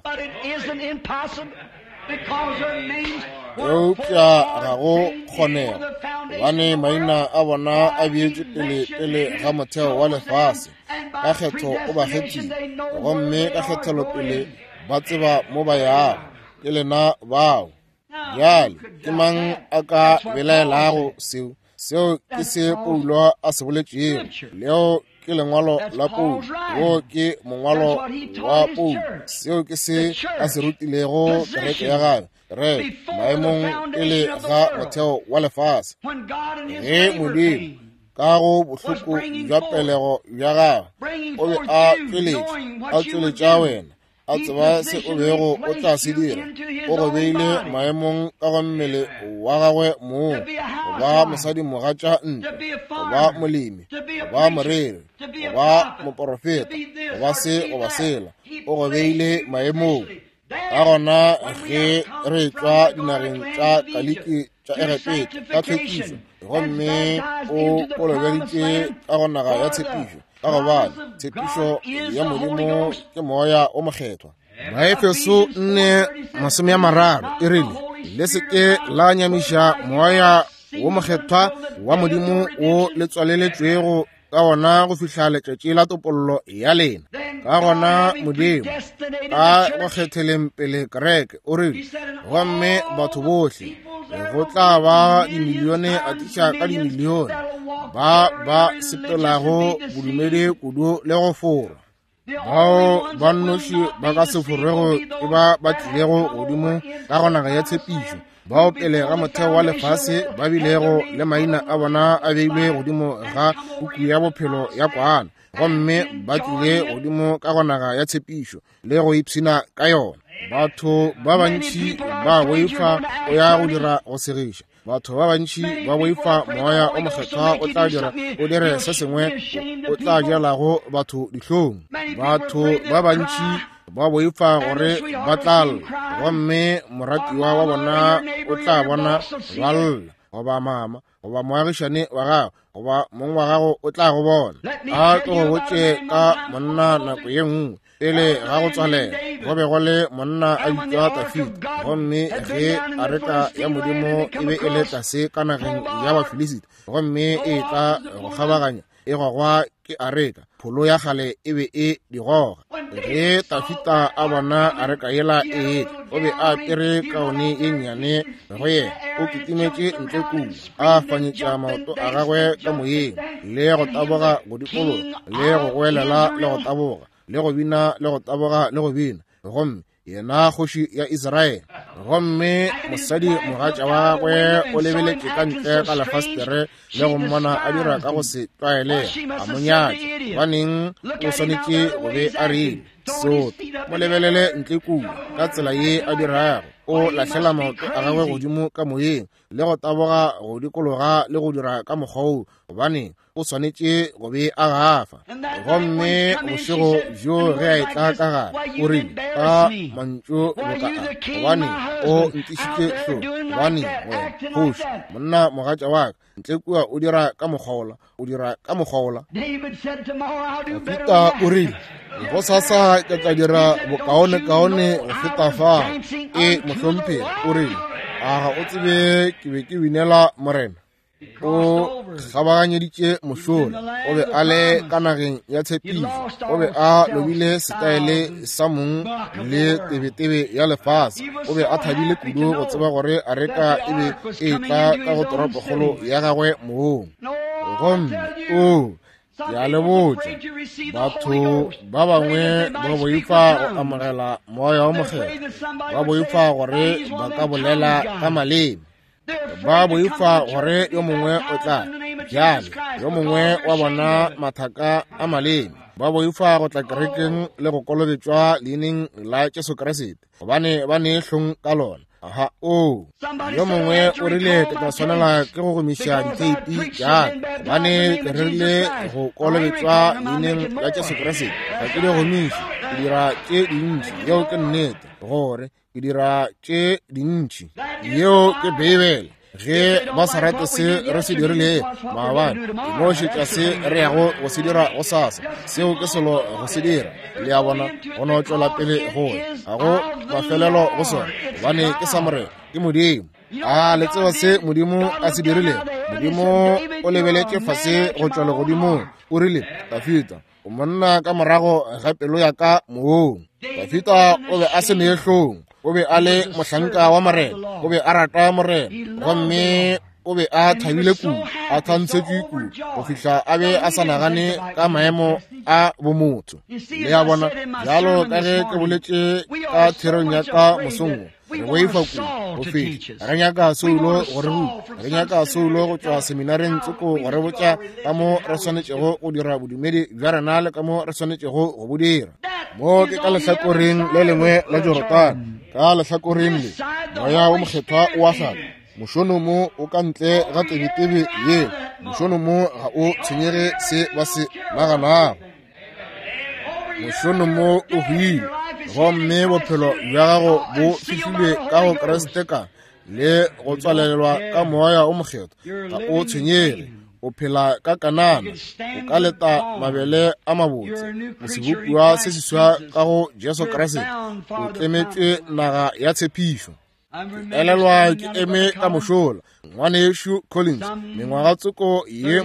Eupša ga go kgonega gobane maina a bona a beetše pele ga motheo wa lefase, ka kgetho o ba kgethile, gomme ka kgethelopele ba tseba mo ba yago ke lena bao. Bjale ke mang a ka belaelago seo ke se Paulo a se boletšego, leo ke lengwalo la Paulo, wo ke mongwalo wa Paulo, seo ke se a se rutilego kereke ya gae, re maemong pele ga motheo wa lefase, ge Modimo ka go bohloko bja pelego bja gae o be a tšweletša wena, a tseba se o bego o tla se dira, o go beile maemong ka go mmele wa gagwe moo, o ba mosadi mogatša ntle, o ba molemi, o ba morere, o ba moprofeta, o ba se o ba sela, o go beile maemong. Ka gona ge re tšwa dinageng tša kaliki tša Egepete ka tlhwekišo, gomme o kolobeditše ka go naga ya tshepišo, ka gobane tshepišo ya Modimo ke moya o mokgethwa. Maefeso 4:30 e rile, le seke la nyamiša moya wo mokgethwa wa Modimo o le tswaleletšwego ka gona go fihla letšatši la topollo ya lena. Ka gona Modimo a go kgetheleng pele kereke o rile, gomme batho bohle go tla ba dimilione a tiša ka dimilione ba sepelago bodumedi kudu le go fora, bao ba nnoši ba ka se forego ke ba tlilego godimo ka go naga ya tshepišo, bao pele ga motheo wa lefase ba bilego le maina a bona a beilwe godimo ga buku ya bophelo ya kwana, gomme ba tlile godimo ka go naga ya tshepišo le go ipshina ka yona. Batho ba bantši ba boifa o ya go dira go segiša, batho ba bantši ba boifa moya o mokgethwa o tla dira o dire se sengwe o tla jelago batho dihlong. Batho ba bantši ba boifa gore ba tla lla, gomme moratiwa wa bona o tla bona ba lla, goba mama goba moagišane wa gago goba mong wa gago o tla go bona. A tlo go botše ka monna nako ye nngwe pele ga go tswalela, go be go le monna a bitšwa Dafita, gomme ge a reka ya Modimo e be e le tlase ka nageng ya Bafilisita, gomme e tla go kgabaganya e gogwa ke a reka, pholo ya gale e be e digoga. Ge Dafita a bona a reka yela e o be a pere kaone ye nnyane go yena, o kitimetše ntle kudu, a fanyetša maoto a gagwe ka moyeng, le go taboga go dikolo, le go goelela le go taboga, le go bina le go taboga le go bina, gomme yena kgoši ya Israele. Gomme mosadi mogatša wa gagwe o lebeletše ka ntle ka lefastere le go mmona a dira ka go se tlwaele, a monyatša, baneng o swanetše go be a rile sota, mo lebelele ntle kudu ka tsela ye a dirago, o lahlela maoto a gagwe godimo ka moyeng, le go taboga go dikologa le go dira ka mokgwa gobane o swanetše go be a gafa. Gomme bošego bjo ge a etla ka gare o rile ka mantšu boka a, gobane o ntišitše hlo, gobane wena kgoši monna mogatša wa ka ntle kua o dira ka mokgwaola. Dafita o rile, go sasa ke tla dira bokaone-kaone go feta fa e mohlomphegi o rile, aga o tsebe ke be ke binela morena. O kgabaganyeditše mošola, o be a le ka nageng ya tshepišo, o be a lobile setaele sa mong le tebetebe ya lefase, o be a thabile kudu go tseba gore a reka e be e tla ka go toropokgolo ya gagwe moong. Gomme ke a le botša, batho ba bangwe ba boifa go amogela moya o mokgethwa, ba boifa gore ba ka bolela ka maleme, ba boifa gore yo mongwe o tla jale, yo mongwe wa bona mathaka a maleme, ba boifa go tla kerekeng le go kolobetswa leineng la Jesu Kriste gobane ba ne hlong ka lona. Aha yo mongwe o rile ke tla tshwanela ke go gomiša diteipi jaaka gobane ke rile go kolobetswa leineng la Jesu Kriste ga ke di gomiše ke dira tše dintši yeo ke nnete gore ke dira tše dintši yeo ke Bibele ge ba sa rate se re se dirile maabane mo šetša se re yago go se dira go sasa seo ke selo go se dira le ya bona go no tšwela pele gore ga go mafelelo go sona gobane ke Samore ke Modimo le tseba se Modimo a se dirile. Modimo o lebeletše fase go tšwa legodimong o rile Dafita o monna ka morago ga pelo ya ka moong. Dafita o be a se neehlong o be a le mohlanka wa morena o be a rata morena gomme o be a thabile kudu a thantšhetše kudu go fihla a be a sa nagane ka maemo a bomotho. Le ya bona bjalo ka ge ke boletše ka therong ya ka mosong re boifa kudu go fihla re nyaka Saulo gore ruta re nyaka Saulo go tšwa seminareng tsoko gore botša ka mo re swanetšego go dira bodumedi bja rena le ka mo re swanetšego go bo dira. Mo ke ka lehlakoreng le lengwe la Jorodane ka lehlakoreng le moya o mokgethwa o a hlala mošono mo o ka ntle ga tebetebe ye mošono mo ga o tshwenyege se ba se naganago mošono mo o huile gomme bophelo bja gago bo fihlilwe ka go Kriste ka le go tswalelwa ka moya o mokgethwa ga o tshwenyege o phela ka kanana o ka leta mabele a mabotse mosebukwa se seswa ka go Jesu Kriste o tlemetše naga ya tshepišo. Elelwa ke eme ka mošola ngwane Yeshu Collins mengwaga tsoko ye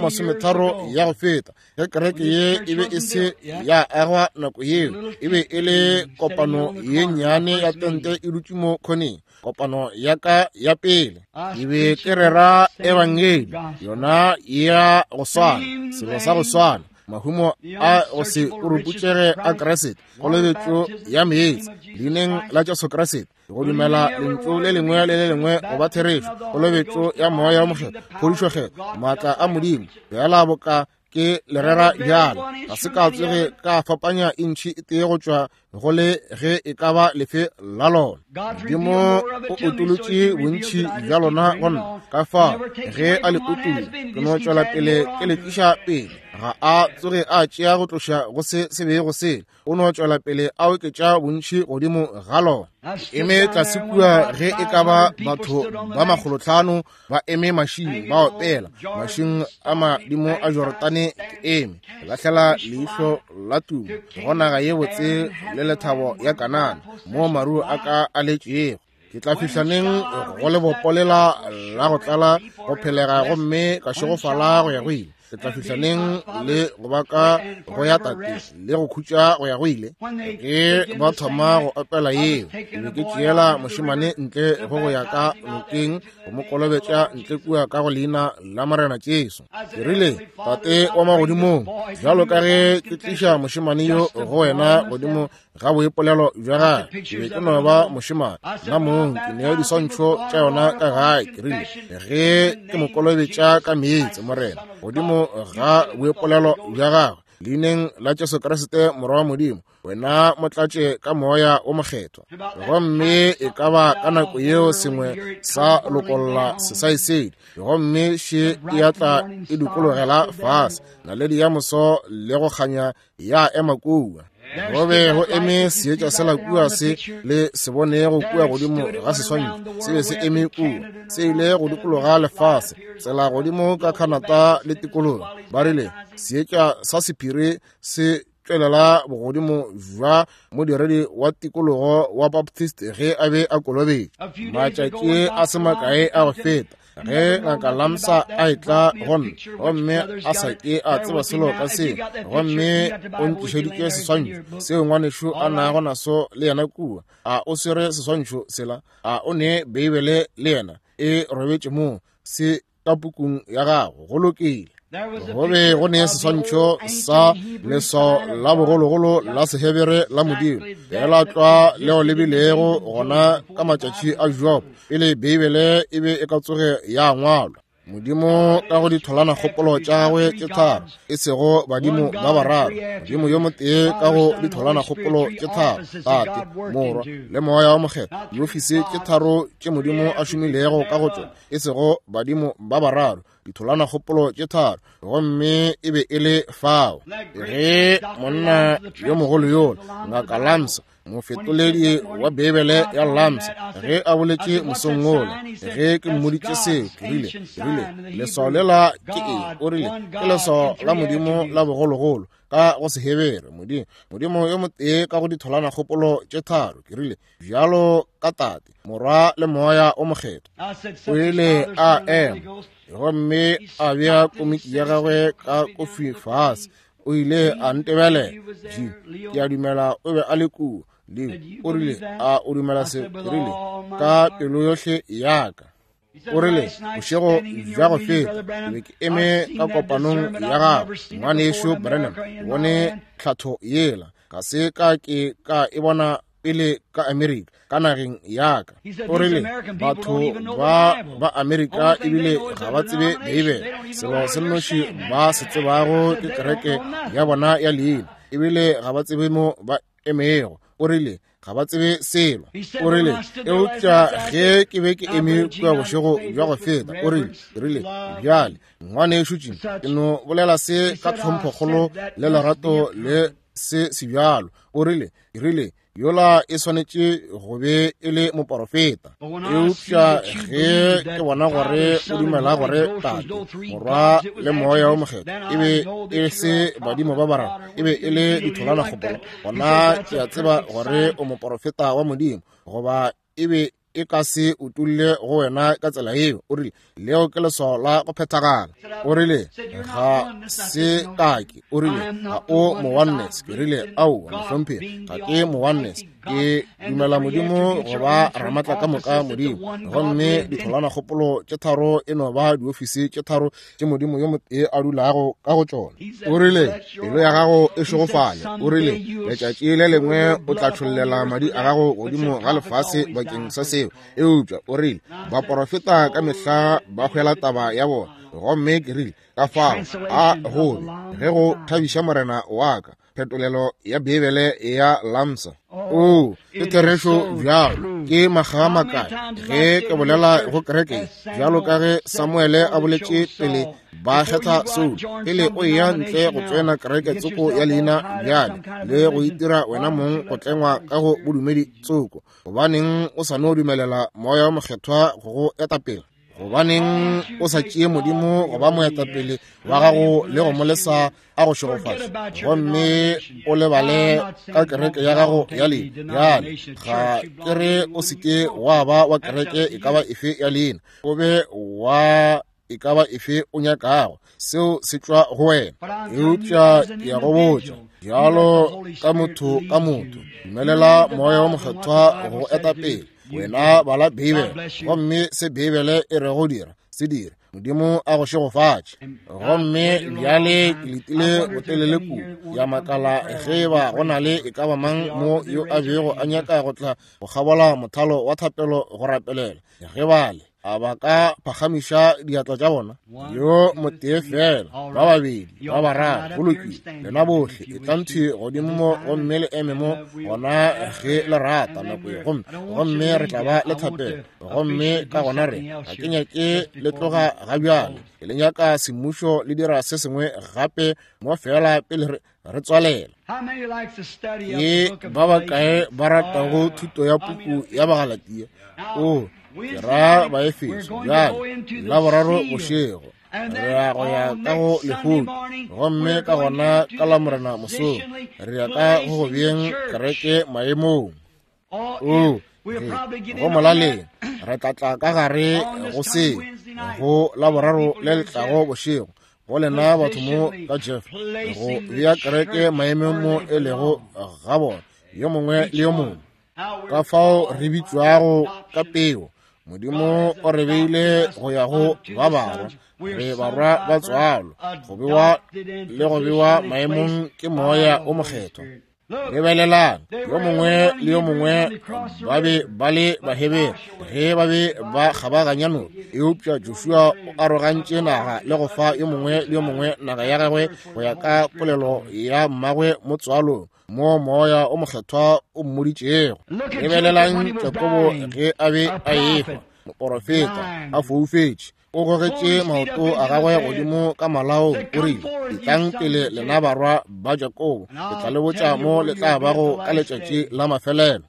30 ya go feta ge kereke ye e be e se ya agwa nako yeo e be e le kopano ye nnyane ya tente e dutše mo khoneng kopano ya ka ya pele e be ke rera evangeli yona ya go swana selo sa go swana mahumo a go se ruputšege a Kriste kolobetšo ya meetse leineng la Jesu Kriste go dumela lentšu le lengwe le le lengwe go ba therešo kolobetšo ya moya wa mokgethwa phodišoge maatla a Modimo bjala boka ke lerera bjalo ga se ka tsege ka fapanya intšhi e tee go tšwa go le ge e ka ba lefe la lona. Modimo o utolotše bontšhi bja lona gonna ka fa ge a le utule ke no tšwela pele ke le tliša pele ga a tsoge a tšea go tloša go se be go sele o no tšwela pele a oketša bontšhi godimo ga lona. Eme tlase kua ge e ka ba batho ba 500 ba eme mašing ba opela mašing a madimo a Jorodane ke eme lahlela leihlo la tumo go naga ye botse le lethabo ya Kanana mo maru a ka a letšego ke tla fihlaneng go le bopolela la go tlala go phelega gomme ka šegofala go ya go ile ke tla fihlaneng le go baka go ya tate le go khutša go ya go ile ke ba thoma go opela yeo be ke tšeela mošemane ntle go ya ka nokeng go mo kolobetša ntle kua ka go leina la Morena Jesu. Ke rile tate wa magodimong bjalo ka ge ke tliša mošemane yo go wena godimo ga boipolelo bja gae ke be ke no ba mošemane nna mong ke neo diswantšho tša yona ka gae ke rile ge ke mo kolobetša ka meetse Morena godimo ga boipolelo bja gagwe leineng la Jesu Kriste morwa wa Modimo wena motlatše ka moya o mokgethwa gomme e ka ba ka nako yeo sengwe sa lokolla sesaisedi gomme še e atla e dukologela fase naledi ya moso le go kganya ya ema kua go be go eme seetša sela kua se le se bonego kua godimo ga seswantšho se be se eme kua se ile go dikologa lefase tsela godimo ka kganata le tikologo ba rile seetša sa sephiri se tswelela bogodimo jwa modiredi wa tikologo wa Baptist ge a be a kolobetše matšatši a se makae a go feta ge ngaka Lamsa a etla gonna gomme a sa ke a tseba selo ka se gomme o ntlišeditše seswantšho seo ngwanešo a nago naso le yena kua a o swere seswantšho sela a o ne Bibele le yena e robetše moo se ka pukung ya gago go lokile go be go ne seswantšho sa leso la bogologolo la Sehebere la Modimo fela tlwa leo le bilego gona ka matšatši a Job pele Bibele e be e ka tsoge ya ngwalwa modimo ka go ditholana kgopolo tša gagwe tše tharo e sego badimo ba bararo, modimo yo motee ka go ditholana kgopolo tše tharo, Tate, Morwa le Moya wa Mokgetho, diofisi tše tharo tše modimo a šomilego ka go tšona e sego badimo ba bararo, ditholana kgopolo tše tharo, gomme e be e le fao. Ge monna yo mogolo yola ngaka Lamsa, mofetoledi wa Bebele ya Lamsa, ge a boletše mosong ola, ge ke mmoditše seo, ke rile leswao lela ke eng? O rile ke leswao la modimo la bogologolo ka go se hebere modimo yo motee ka go ditholana kgopolo tše tharo, ke rile bjalo ka Tate, Morwa le Moya o Mokgetho. O ile a ema gomme a bea komiki ya gagwe ka kofi fase, o ile a ntebele ke a dumela o be a le kuo leo. O rile a o dumela se? Ke rile ka pelo yohle yaka. O rile bošego bja go feta be ke eme ka kopanong ya gago ngwanešo Branham, bone tlhatho yela ka se ka ke ka e bona pele ka Amerika ka nageng yaka. O rile batho ba Amerika ebile ga ba tsebe Bibele, selo se noši ba se tsebago ke kereke ya bona ya leina, ebile ga ba tsebe mo ba emego. O rile ga ba tsebe selo. O rile eupša ge ke be ke eme kua bošego bja go feta. O rile bjale ngwanešo ke no bolela se ka tlhompho kgolo le lerato le se sebjalo. O rile yola e swanetše go be e le moprofeta. Eupša ge ke bona gore o dumela gore Tate, Morwa le Moya wa Mokgetho e be e se badimo ba bararo, e be e le ditholana kgopolo, gona ke a tseba gore o moprofeta wa modimo, goba e be e ka se utulle go wena ka tsela eo. O rile leo ke leswao la go phethagala. O rile ga se kake. O rile ga o mo-oneness. Ke rile au mohlompe ga ke mo-oneness, ke dumela modimo goba ramatla ka moka modimo, gomme ditholana kgopolo tše tharo e no ba diofisi tše tharo tše modimo yo motee a dulago ka go tšona. O rile pelo ya gago e šogofala. O rile letšatši le lengwe o tla tšhollela madi a gago godimo ga lefase bakeng sa seo. Eupša o rile baprofeta ka mehla ba hwela taba ya bona, gomme ke rile ka fao a gobe ge go thabiša morena wa ka phetolelo ya Bibele ya Lamsa. O ke therešo bjalo ke makga makae ge ke bolela go kereke bjalo ka ge Samuele a boletše pele ba kgetha Saul, pele o ya ntle go tswena kereke tsoko ya leina bjale le go itira wena mong go tlengwa ka go bodumedi tsoko. Gobaneng o sa no dumelela Moya wa Mokgethwa go go etapele? Gobaneng o sa tšee modimo goba moetapele wa gago le go molesa a go šogofatša, gomme o lebale ka kereke ya gago ya leina? Ga ke re o seke wa ba wa kereke e ka ba efe ya leina, o be wa e ka ba efe o nyakago, seo se tšwa go wena. Eupša ke ya go botša bjalo ka motho dumelela Moya wa Mokgethwa go etapele. Wena bala Bibele, gomme se Bibele e re go dira se dire, modimo a go šegofatše. Gomme bjale ke letile botelele kudu ya makala ge ba go na le e ka ba mang mo yo a bego a nyaka go tla go gabola mothalo wa thapelo go rapelela ge bale a ba ka phagamiša diatla tša bona. Yo motee fela, ba babedi ba bararo go lokile, lena bohle e tlantšhi godimo mo gomme le eme mo gona ge le rata nako e gomme re tla ba le thapelo. Gomme ka gona re ga ke nyake le tloga ga bjale, e le nyaka semmušo le dira se sengwe gape mo fela pele re tswalela. Ke ba bakae ba ratago thuto ya puku ya Bagalatia? O ke ra ba Efeso bjale la boraro bošego re ya go ya ka go lehudu, gomme ka gona ka la morena mosong re ya ka go beng kereke maemong. O go molaleng re tlatla ka gare go se go la boraro le letlago bošego go lena batho mo ka Jeff go bea kereke maemong mo e lego ga bona yo mongwe le yo mongwe. Ka fao re bitšwago ka peo, modimo o re beile go ya go ba barwa, re barwa ba tswalwa go bewa le go bewa maemong ke Moya o Mokgethwa. lebelelang yo mongwe le yo mongwe ba be ba le bahebere ge ba be ba kgabaganyano eupša Joshua o arogantše naga le go fa yo mongwe le yo mongwe naga ya gagwe go ya ka polelo ya mmagwe mo tswalo mo moya o mokgethwa o mmoditšego. Lebelelang Jakobo ge a be a efa moprofeta a foufetše o gogetše maoto a gagwe godimo ka malao o rile ditlang pele lena barwa ba Jakobo le tla le botša mo le tla bago ka letšatši la mafelelo.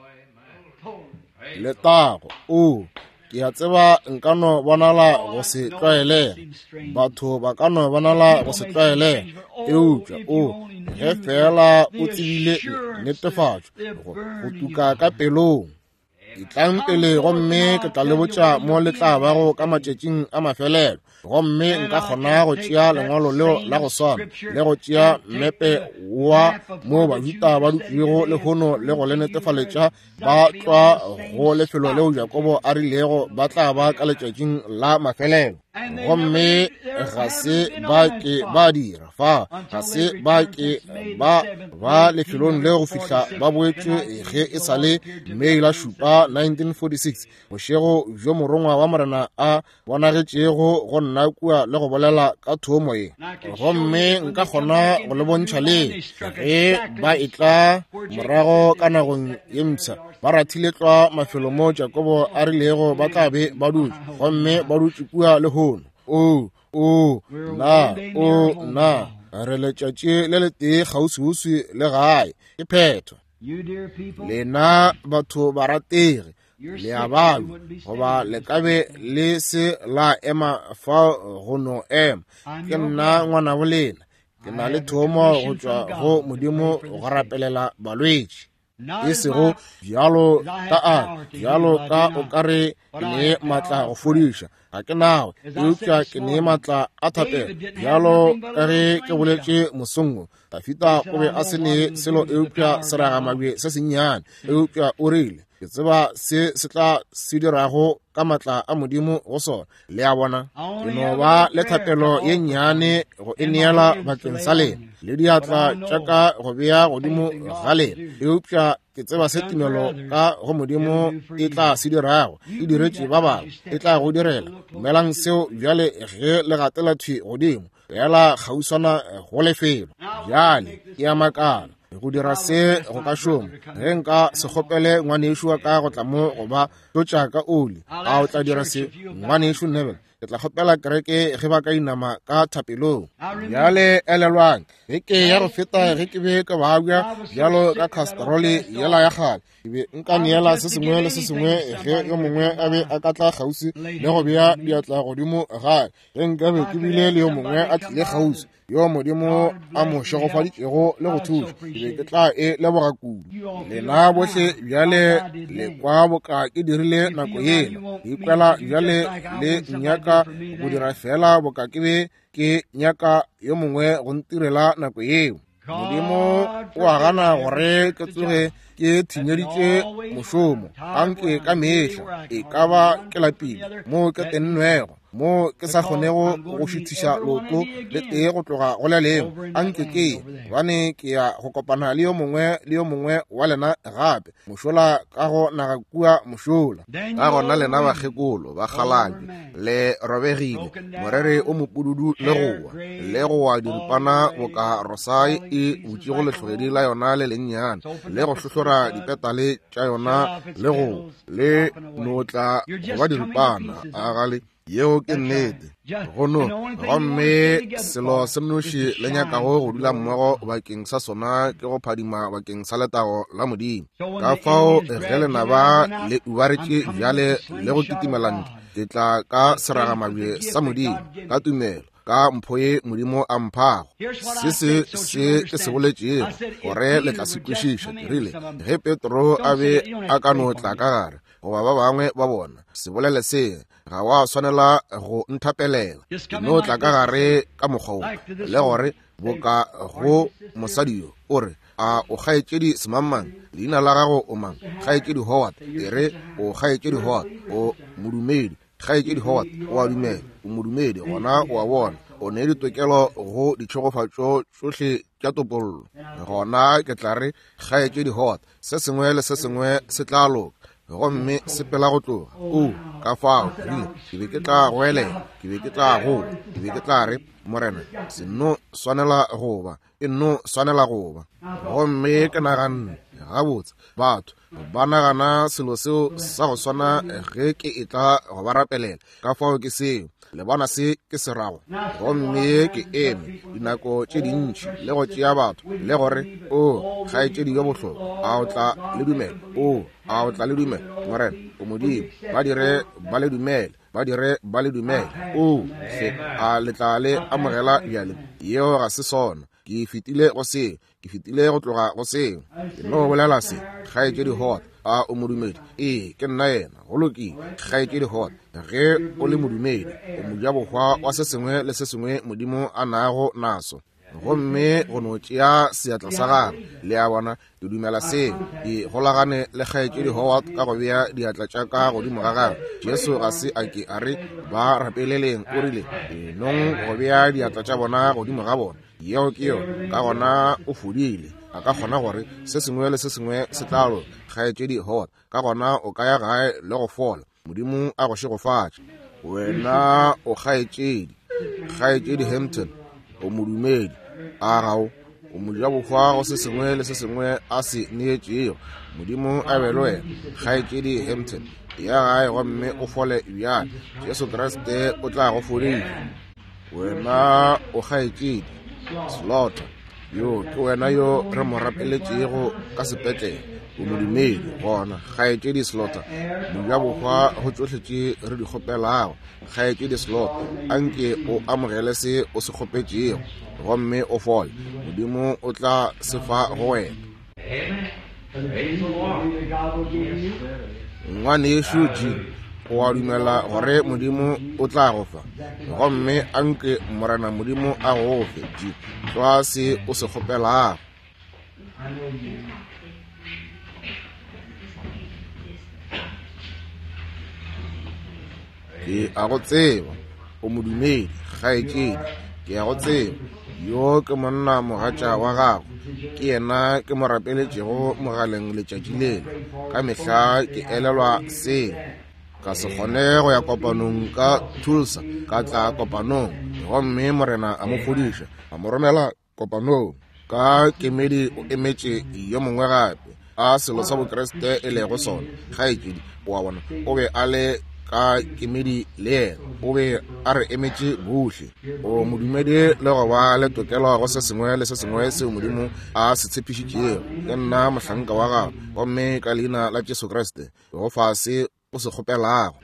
Letago ke a tseba nkano bonala go se tlwaelega batho ba kano bonala go se tlwaelega eupša ge fela o tsebile netefatšo go tuka ka pelong ditlang pele gomme ke tla le botša mo le tla bago ka matšatšing a mafelelo gomme nka kgona go tšea lengwalo leo la go swana le go tšea mmepe wa mo bajuta ba dutšego lehono le go le netefaletša ba tlwa go lefelo leo Jakobo a rilego ba tla ba ka letšatšing la mafelelo gomme ga se ba ke ba dira fa ga se ba ke ba lefelong le go fihla ba boetšwe ge e sa le Mei la 7 1946 bošego jo morongwa wa morena a bonagetšego go nna kua le go bolela ka thomo ye gomme nka kgona go le bontšha le ge ba etla morago ka nagong ye mpšha ba rathile tlwa mafelo mo Jakobo a rilego ba tla be ba dutše gomme ba dutše kua le hono na re letšatši le le tee kgauswi le gae ke phetho. Lena batho ba ratege le a balwa goba le kabe le se la ema fa go no ema ke nna ngwana bolena ke na le thomo go tšwa go modimo go rapelela balwetši e sego bjalo ka o kare ke ne matla go fodiša ga ke nawe eupša ke ne matla a thapela bjalo ka ge ke boletše mosongo Dafita o be a se ne selo eupša seragamabje se sennyane eupša o rile ke tseba se tla se dirago ka matla a modimo go sona le a bona ke no ba le thapelo ye nnyane go e neela bakeng sa lena le diatla tšaka go bea godimo ga lena eupša ke tseba se tumelo ka go modimo e tla se dirago e diretše ba bangwe e tla go direla dumelang seo bjale ge le gatela thwi godimo yala kgauswana go lefelo bjale ke a makala go dira se go ka šoma ge nka se kgopele ngwanešo wa ka go tla mo go ba totša ka oli a o tla dira se ngwanešo Neville ke tla kgopela kereke ge ba ka inama ka thapelong bjale elelwang ge ke ya go feta ge ke be ka babja bjalo ka kastrole yela ya gale ke be nka neela se sengwe le se sengwe ge yo mongwe a be a ka tla kgauswi le go bea diatla godimo gae ge nka be ke bile le yo mongwe a tlile kgauswi yo modimo a mo šegofaditšego le go thuša ke be ke tla e leboga kudu lena bohle bjale le kwa boka ke dirile nako yela ke ikwela bjale le nyaka go dira fela boka ke be ke nyaka yo mongwe go ntirela nako yeo modimo o a gana gore ke tsoge ke thinyeditše mošomo anke ka mehla e ka ba ke lapile mo ke tennwego mo ke sa kgonego go šithiša loto le tee go tloga go lelego anke ke bane ke ya go kopana le yo mongwe wa lena gape mošola ka go naga kua mošola ka gona lena bakgekolo ba galane le robegile morere o mopududu le gowa diripana boka rosai e botše go letlogedi la yona le lennyane le go hlohlora dipetale tša yona le notla go ba diripana a gale yeo ke nnete gono gomme selo se noši le nyakago go dula mmogo bakeng sa sona ke go phadima bakeng sa letago la modimo ka fao ge lenaba le ubaretše bjale le go kitimelana ke tla ka seragamabje sa modimo ka tumelo ka mpho ye modimo a mphago se ke se boletšego gore le tla se kwešiša ke rile ge Petro a be a ka no tla ka gare goba ba bangwe ba bona se bolele se ga wa swanela go nthapelela no tla ka gare ka mokgwa le gore boka go mosadio o re a o gaetšedi semamang leina la gago o mang gaetšedi Howard ere o gaetšedi Howard o modumedi gaetšedi Howard o a dumela o modumedi gona o a bona o ne ditokelo go ditšhogofatšo tšohle tša topollo. Gona ke tla re kgaetšedi hot se sengwe le se sengwe se tla loka, gomme sepela go tloga ka fao ke be ke tla goelela, ke be ke tla goba, ke be ke tla re morena se no swanela goba, e no swanela goba. Gomme ke naganne gabotse batho ba nagana selo seo sa go swana ge ke e tla go ba rapelela ka fao ke seo le bona se ke se rago. Gomme ke eme dinako tše dintši le go tšea batho le gore kgaetšedi yo bohloko a o tla le dumela, a o tla le dumela morena o modimo, ba dire ba le dumele, ba dire ba le dumele. A le tla le amogela bjale yeo ga se sona, ke fetile go seo, ke fetile go tloga go seo, ke no bolela se kgaetšedi hot a o modumedi. Ke nna yena go lokile kgaetšedi hot ge o le modumedi o moja bokgwa wa se sengwe le se sengwe modimo a nago naso. Gomme go no tšea seatla sa gagwe le a bona ke dumela seo, ke golagane le kgaetšedi hot ka go bea diatla tša ka godimo ga gagwe. Jesu ga se a ke a re ba rapeleleng, o rile nong go bea diatla tša bona godimo ga bona, yeo ke yo ka gona o fodile. A ka kgona gore se sengwe le se sengwe se tlalo kgaetšedi hot ka gona o ka ya gae le go fola, modimo a go šegofatša. Wena o kgaetšedi Hampton o modumedi a gao o moja bokgwa go se sengwe le se sengwe a se neetšego, modimo a be le wena kgaetšedi Hampton ya gae gomme o fole bjale, Jesu Kriste o tla go fodile. Wena o kgaetšedi Slaughter yo ke wena yo re mo rapeletšego ka sepetlele, o modumedi gona kgaetšedi Slaughter moja bokgwa go tšohletše re di kgopelago. Kgaetšedi Slaughter anke o amogele se o se kgopetšego gomme o fole, modimo o tla se fa go wena. Ngwane Yeshu o a dumela gore modimo o tla go fa, gomme anke morena modimo a go fe tloa se o se kgopelago. Ke a go tseba o modumedi kgaetšedi, ke a go tseba yo ke monna mogatša wa gago, ke yena ke mo rapeletšego mogaleng letšatši lele. Ka mehla ke elelwa seo, ka se kgone go ya kopanong ka Tulsa, ka tla kopanong gomme morena a mo fodiša a mo romela kopanong ka kemedi o emetše yo mongwe gape a selo sa bokreste e lego sona. Kgaetšedi o a bona o be a le ka kemedi le yena, o be a re emetše bohle. O modumedi le go ba le tokelo go se sengwe le se sengwe seo modimo a se tshepišitšego. Ke nna mohlanka wa gago gomme ka leina la Jesu Kriste go fa se o se kgopelago.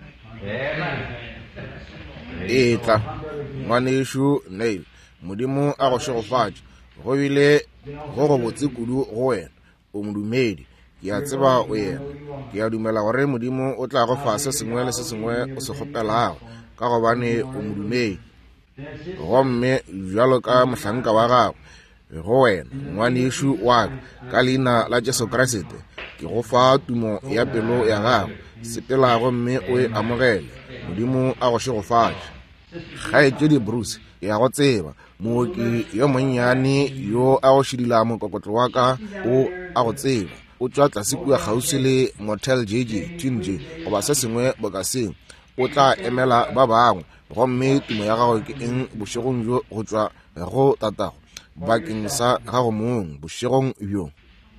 Tla ngwane Yeshu Neil, modimo a go šegofatša, go bile go go botse kudu go wena o modumedi. Ke a tseba o yena, ke a dumela gore modimo o tla go fa se sengwe le se sengwe o se kgopelago ka gobane o modumedi. Gomme bjalo ka mohlanka wa gago go wena ngwane Yeshu wa ka leina la Jesu Kriste ke go fa tumo ya pelo ya gago, sepela gomme o e amogele, modimo a go šegofatša. Kgaetšedi Bruce ya go tseba mooki yo monnyane yo a go šidila mokokotlo wa ka o a go tseba, o tšwa tlase kua kgauswi le Motel JJ Tinje goba se sengwe bokaseng, o tla emela ba bangwe. Gomme tumo ya gago ke eng bošegong bjo go tšwa go tatago bakeng sa gago mong bošegong bjo?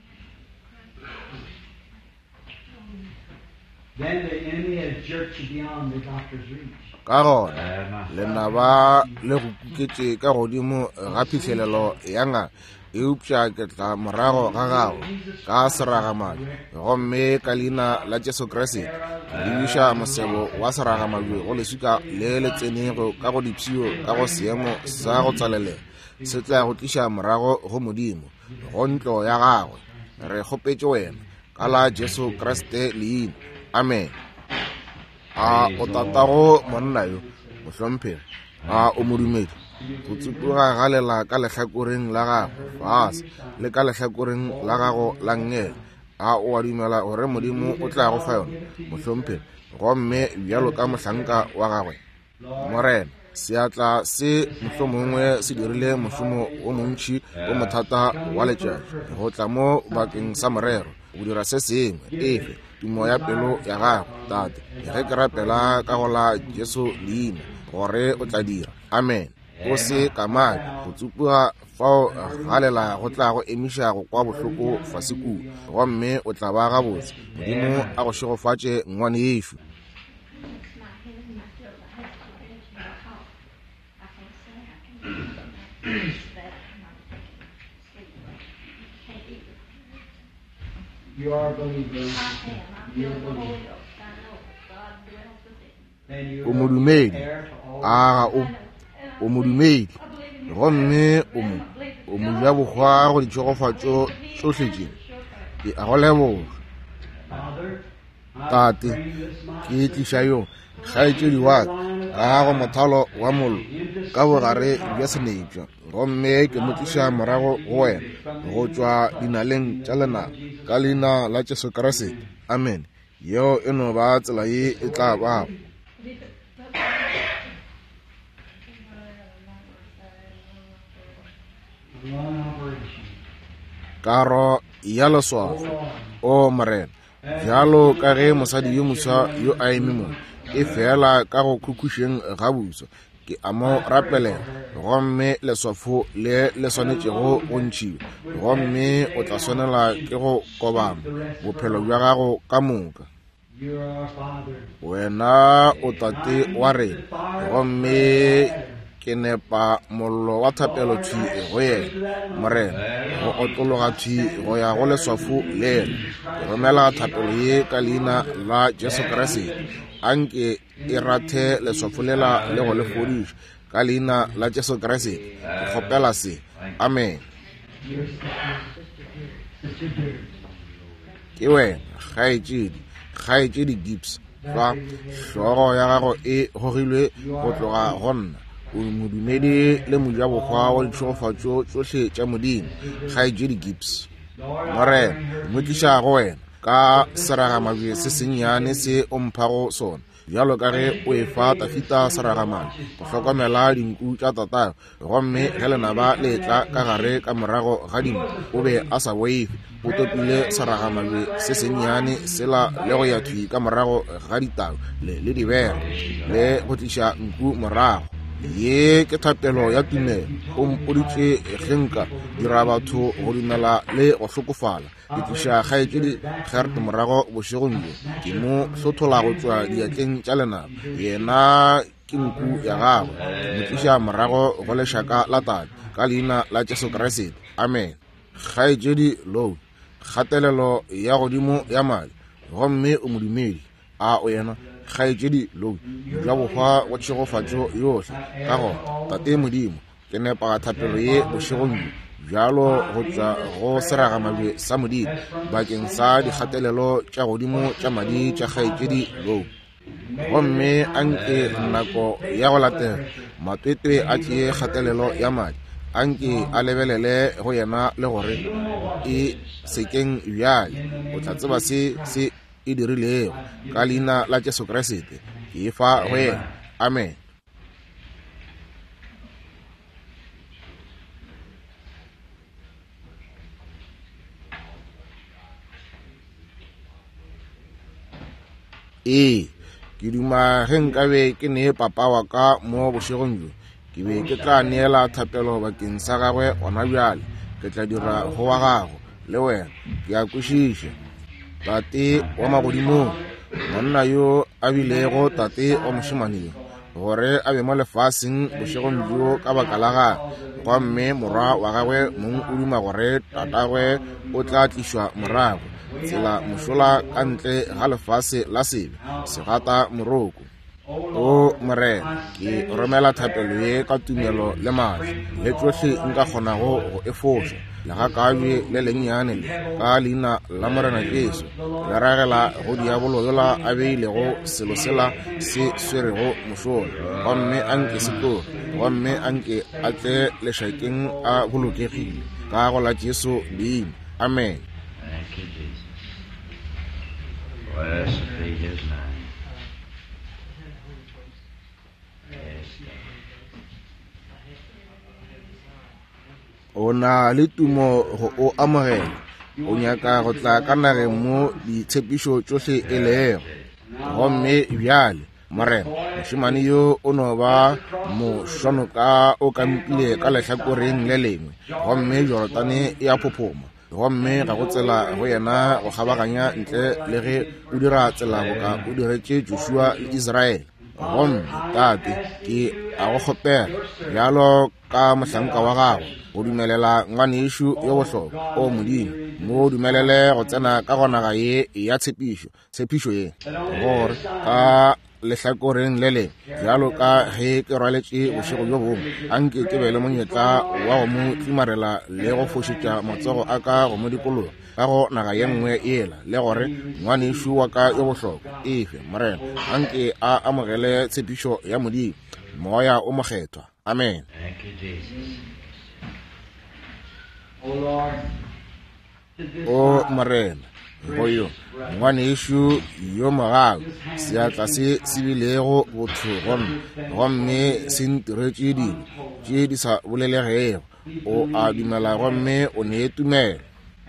Ka gona lenaba le go kuketše ka godimo ga phihlelelo ya ngaka eupša ke tla morago ga gago ka seragamadi. Gomme ka leina la Jesu Kriste le buša mosebo wa seragamadi go leswika le le tsenego ka go dipšio ka go seemo sa go tswalelela se tla go tliša morago go modimo go ntlo ya gagwe. Re kgopetše wena ka la Jesu Kriste leina, amen. O tatago monna yo mohlomphegi, o modumedi go tsupuga ga lela ka lehlakoreng la gago fase le ka lehlakoreng la gago la ngele. O a dumela gore modimo o tla go fa yona mohlomphegi, gomme bjalo ka mohlanka wa gagwe morena seatla se mohlomongwe se dirile mošomo o montši o mothata wa letšatši go tla mo bakeng sa morero go dira se sengwe efe tumo ya pelo ya gago tate ge ke rapela ka go la Jesu leina gore o tla dira amen o se kamane go tsupiwa fao galela go tla go emiša go kwa bohloko fase kudu gomme o tla ba gabotse modimo a go šegofatše ngwane yešo. You are a believer. You're a believer. O modumedi o modumedi gomme o mo ja bogwa go ditšhogofatšo tšohle tše ke a go leboga tate ke tliša yo kgaetšedi wa ka go mothalo wa mollo ka bogare bja senepša gomme ke mo tliša morago go wena go tšwa dinaleng tša lenaba ka leina la Jesu Kriste amen yeo e no ba tsela ye e tla bago. Karo ya leswafo o morena jalo ka ge mosadi yo moswa yo a eme mo e fela ka go khukhušeng ga buso ke a mo rapelela gomme leswafo le swanetšego go ntšhiwa gomme o tla swanela ke go kobama bophelo bja gago ka moka. Wena o tate wa rena gomme ke nepa mollo wa thapelo thwi go yena morena go otologa thwi go ya go leswafo lena ke romela thapelo ye ka leina la Jesu Kriste anke e rathe leswafo lela le go le fodiša ka leina la Jesu Kriste ke kgopela se amen. Ke wena kgaetšedi Gibbs fa hlogo ya gago e gogilwe go tloga go nna o modumedi le moja bogwa wa ditšhogofatšo tšohle tša modimo kgaetšedi Gibbs morena mo tliša go wena ka seragamabje se sennyane se o mphago sona bjalo ka ge o e fa Tafita seragamane go hlokomela dinku tša tatago gomme ge lenaba le tla ka gare ka morago ga dinku o be a sa boife o topile seragamabje se sennyane sela le go ya thwi ka morago ga ditau le dibere le go tliša nku morago ye ke thapelo ya tumelo o mpoditše genka dira batho go dumela le go hlokofala di tliša kgaetšedi Gert morago bošegong bjo ke mo hlothola go tšwa diatleng tša lenaba yena ke nku ya gagwe mo tliša morago go lešaka la tate ka leina la Jesu Kriste amen. Kgaetšedi Low kgatelelo ya godimo ya madi gomme o modumedi a o yena kgaetšedi Low jwa bogwa wa tšhogofatšo yohle ka go tate modimo ke nepa thapelo ye bošegong bjalo go tšwa go seragamabje sa modimo bakeng sa dikgatelelo tša godimo tša madi tša kgaetšedi Low gomme anke nako ya go latela matwetwe a tšee kgatelelo ya madi anke a lebelele go yena le gore e sekeng bjale o tla tseba se e dirilego ka leina la Jesu Kriste ke e fa go yena amen. Ke duma ge nkabe ke nee papa wa ka mo bošegong bjo ke be ke tla neela thapelo bakeng sa gagwe gona bjale ke tla dira go wa gago le wena ke a kwešiša tate wa magodimong monna yo a bilego tate wa mošemaneng gore a be mo lefaseng bošegong bjo ka baka la gagwe gomme morwa wa gagwe mong o duma gore tatagwe o tla tlišwa morago tsela mošola ka ntle ga lefase la sebe se gata moroko o morena ke romela thapelo ye ka tumelo le maatla le tsohle nka kgonago go efoša le ga kabje le lennyane le ka leina la morena Jesu le ragela go diabolo yola a beilego selo sela se swerego mošola gomme anke sekoro gomme anke a tle lešakeng a bolokegile ka go la Jesu leina amen. Blessed be his name. Yes, God. o na le tumo go o amogela o nyaka go tla ka nageng mo ditshepišo tsohle e lego gomme bjale Morena mošemane yo o no ba mošwano ka o kampile ka lehlakoreng le lengwe gomme Jorodane ya phophoma gomme ga go tsela go yena go kgabaganya ntle le ge o dira tsela boka o diretše Joshua le Israele gomme tate ke a go kgopela bjalo ka mohlanka wa gago go dumelela ngwane Yeshu yo bohlokwa o modimo mo dumelele go tsena ka gonaga ye ya tshepišo ye gore ka lehlakoreng le le bjalo ka ge ke rwaletše bošego bjo bongwe anke ke be le monyetla wa go mo tlimarela le go fošetša matsogo a ka go mo dikologa ka go naga ye nngwe ela le gore ngwane Yeshu wa ka yo bohlokwa efe Morena anke a amogele tshepišo ya modimo moya o mokgethwa amen. O Morena go yo ngwane Yeshu yo mogago seatla se bilego botho gomme se ntiretše dilo tše di sa bolelegego o a dumela gomme o ne tumelo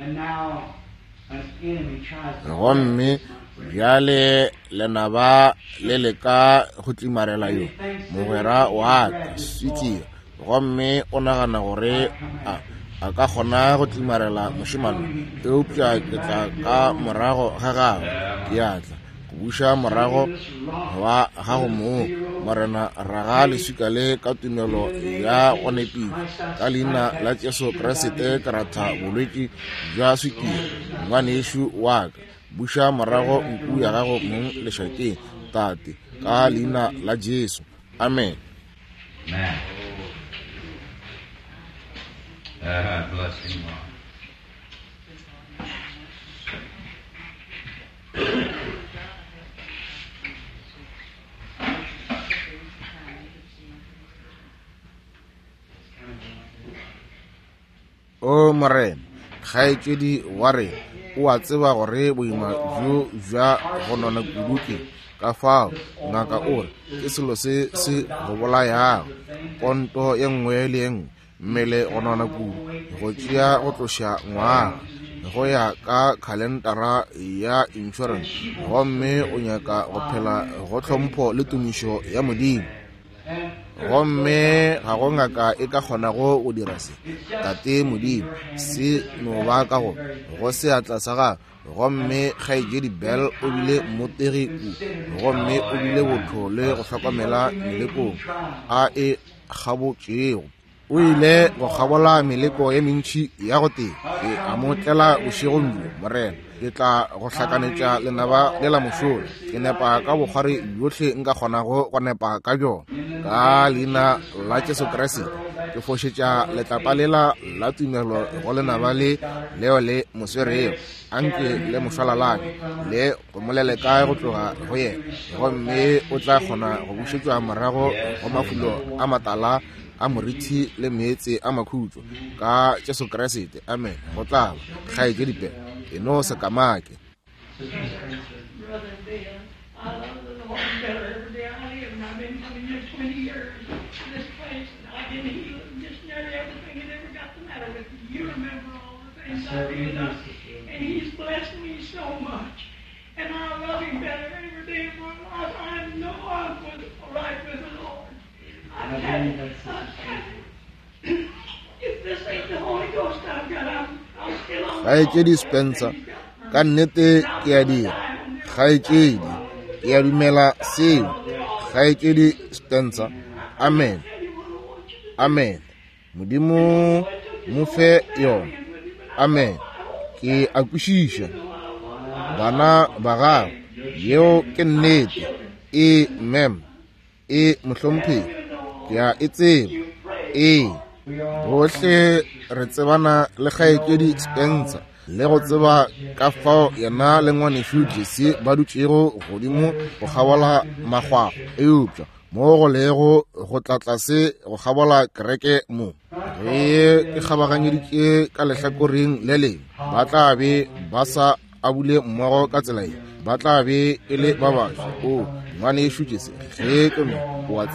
gomme bjale lenaba le le ka go tlimarela yo mogwera wa ka switšia gomme o nagana gore a ka kgona go tlimarela mošemane eupša ke tla ka morago ga gagwe ke atla go buša morago wa gago moo Morena raga leswika le ka tumelo ya go nepile ka leina la Jesu Kriste ke ratha bolwetši bja swikiri ngwane Yeshu wa ka buša morago nku ya gago mo lešakeng tate ka leina la Jesu amen. Bless him, Lord. O Morena kgaetšedi wa re o a tseba gore boima bjo bja go nona kuduke ka fao ngaka o re ke selo se go bolayago ponto ye nngwe le ye nngwe mmele go nona kudu go tšea go tloša ngwaga go ya ka khalendara ya insurance gomme o nyaka go phela go hlompho le tumišo ya modimo gomme ga go ngaka e ka kgonago go dira se tate modimo se no ba ka go seatla sa gago gomme kgaetšedi Bell o bile mmotegi gomme o bile botho le go hlokomela melekong a e kgabotšego o ile go kgabola meleko ye mentši ya go teng ke a mo tlela bošegong bjo Morena ke tla go hlakanetša lenaba le la mošola ke nepa ka bokgware bjohle nka kgonago go nepa ka bjona ka leina la Jesu Kriste ke fošetša letlapa lela la tumelo go lenaba le leo le moswereo anke le mošwalalane le go molele kae go tloga go yena gomme o tla kgona go bušetšwa morago go mafulo a matala a moriti le meetse a makhutšo ka Jesu Kriste amen. Go tlaba kgaetšedi Bell e no se kamake. And he's blessed me so much. And I love him better every day of my life. I know I'm right with the Lord. If this ain't the Holy Ghost I've got, I'm still on. Kgaetšedi Spencer ka nnete ke a dira kgaetšedi ke a dumela seo kgaetšedi Spencer amen amen modimo mo fe yona amen ke a kwešiša bana ba gago yeo ke nnete e mem e mohlomphegi ke a e tseba bohle re tsebana le kgaetšedi Spencer le go tseba ka fao yena le ngwane Yeshu Jesse ba dutšego godimo go kgabola magwago eupša mo go lego go tlatlase go kgabola kereke mo ge ke kgabaganyeditše ka lehlakoreng le lengwe ba tla be ba sa abule mmogo ka tsela ba tla be e le ba bašwa o ngwane Yeshu Jesse ge ke no o a tseba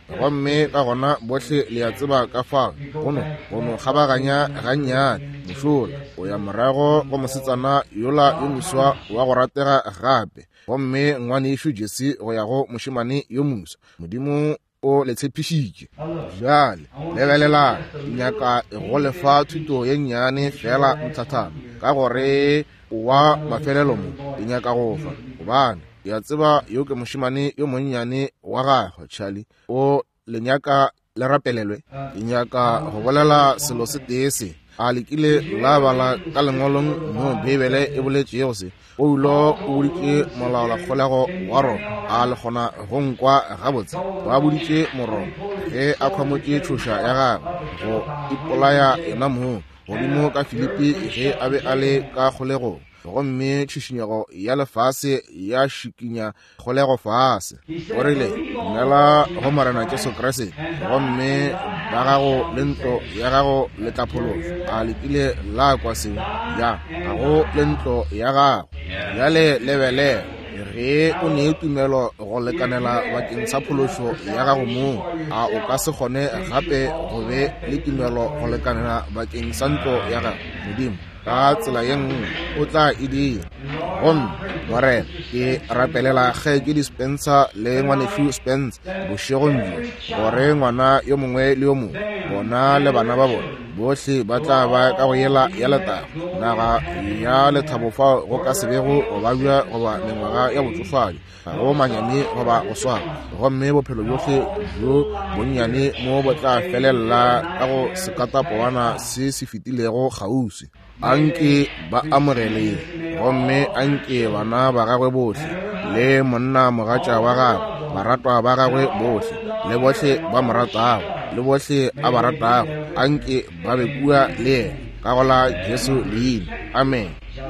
gomme ka gona bohle le ya tseba ka fa gono kgabaganya gannyane mošola o ya morago go mosetsana yola yo moswa wa go ratega gape gomme ngwane ešo jese go ya go mošemane yo moswa modimo o le tshepišitše jale lebelela nyaka go lefa thuto ye nnyane fela nthathana ka gore wa mafelelo mo di nyaka go fa gobane ya tseba yo ke mošemane yo monnyane wa gagwe Charlie o lenyaka le rapelelwe di nyaka go bolela selo se tee se a lekile la bala ka lengolong mo Bibele e boletšego se o ilo o boditše molaola kgolego wa rona a le gona go nkwa gabotse ba boditše mororo ge a khwamotše tšhoša ya gagwe go ipolaya yona moo godimo ka Filipi ge a be a le ka kgolegong gomme tšhišinyego ya lefase ya šikinya kgolego fase o rile ngela go Morena Jesu Kriste gomme ba gago le ntlo ya gago le tlapološo a lekile la kwa se ya gago le ntlo ya gago bjale lebele ge o ne tumelo go lekanela bakeng sa phološo ya gago moo a o ka se kgone gape go be le tumelo go lekanela bakeng sa ntlo ya gago modimo ka tsela ye nngwe o tla e dira gomme Morena ke rapelela ge ke dispensa le ngwanešu Spence bošegong bjo gore ngwana yo mongwe le yo mongwe bona le bana ba bona bohle ba tla ba ka go yela ya letago naga ya lethabofa go ka sebego go ba bja goba mengwaga ya botsofadi ga go manyane goba go swara gomme bophelo bohle bjo bonnyane mo bo tla felelela ka go sekatapowana se se fetilego gausi anke ba amogele gomme anke bana ba gagwe bohle le monna mogatša wa gagwe baratwa ba gagwe bohle le bohle ba moratago le bohle a ba ratago anke ba be bua le ena ka go la Jesu leina amen.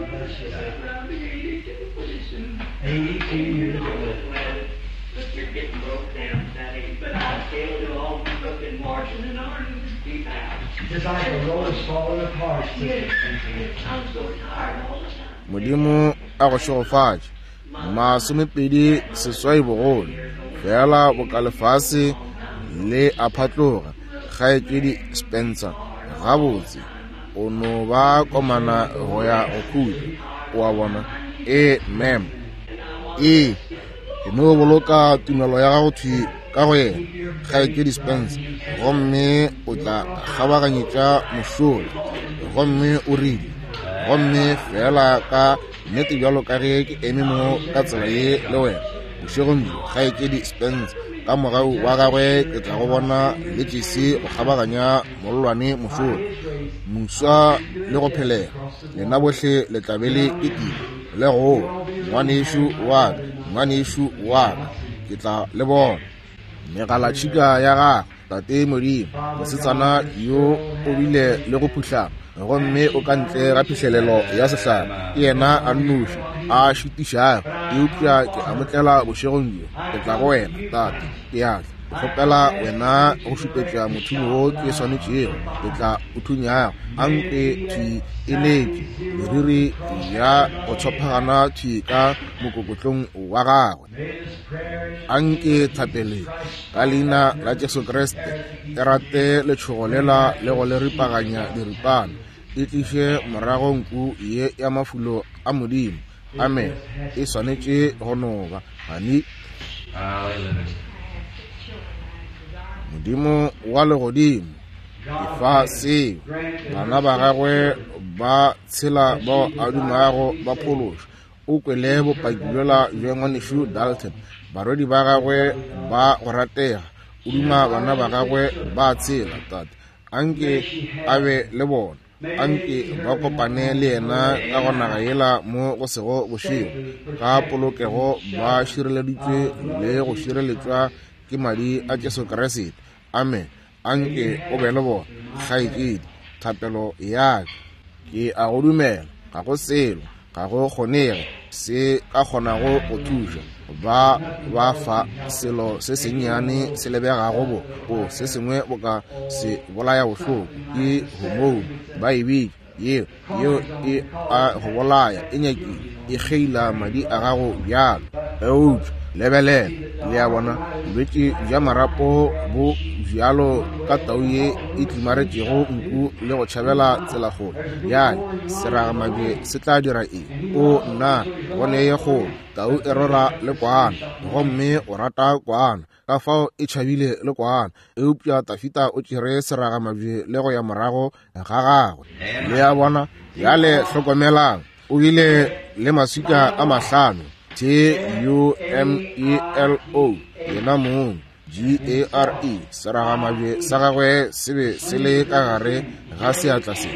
Modimo a go šogofatše masomepedi seswai bogolo fela bokalefase le a phatloga kgaetšedi Spencer gabotse o no ba komana go ya go khutla wa bona mem e no boloka tumelo ya gago thwi ka go yena kgaetšedi Spencer gomme o tla kgabaganyetša mošola gomme o rile gomme fela ka nnete bjalo ka ge ke eme mo ka tsela ye le wena bošegong bjo kgaetšedi Spence ka morao wa gagwe ke tla go bona le Jese go kgabaganya mololwane mošola moswa le go phelega lena bohle le tlabe le etile le go ngwanešo wa ka ke tla le bona megala tšhika ya gagwe tate Modimo mosetsana yo o bile le go phutlhama gomme o ka ntle ga phihlelelo ya sehlare ke yena a nnoši a šutišago ke upša ke amotlela bošegong bjo ke tla go wena tate ke atla ke kgopela wena go šupetša mothumo wo ke swanetšego ke tla o thunyago anke thwi e letše meriri ya go tshopagana thwi ka mokokotlong wa gagwe anke thapele ka leina la Jesu Kriste e rate letšhogo lela le go le ripaganya diripana e tliše morago nku ye ya mafulo a Modimo amen e swanetše go noba gani Modimo wa legodimo efa seo bana ba gagwe ba tshela bao a dumago ba phološo o kwele bopaki bjola bja ngwanešo Dalton barwedi ba gagwe ba go ratega o duma bana ba gagwe ba tshela tate anke a be le bona anke ba kopane le yena ka go naga yela mo go sego bošego ka polokego ba šireleditšwe le go šireletšwa ke madi a Jesu Kriste amen anke o be le bona kgaetšedi thapelo ya ke a go dumela ga go selo ga go kgonege se ka kgonago go thuša ba fa selo se sennyane se lebegago bo se sengwe bo ka se bolaya bohloko ke hormone ba ebile yeo e a go bolaya e nyakile e kgeila madi a gago bjalo eutša lebelela le ya bona bolwetši bja marapo bo bjalo ka tau ye e tlimaretšego nku le go tšhabela tselagolo bjale seragamabje se tla dira eng o nna bone ye kgolo tau e rora le kwana gomme o rata kwana ka fao e tšhabile le kwana eupša tafita o tšere seragamabje le go ya morago ga gagwe le ya bona bjale hlokomelang o bile le maswika a mahlano TUMELO yena mong GARE seragamabje sa gagwe se be se le ka gare ga seatla se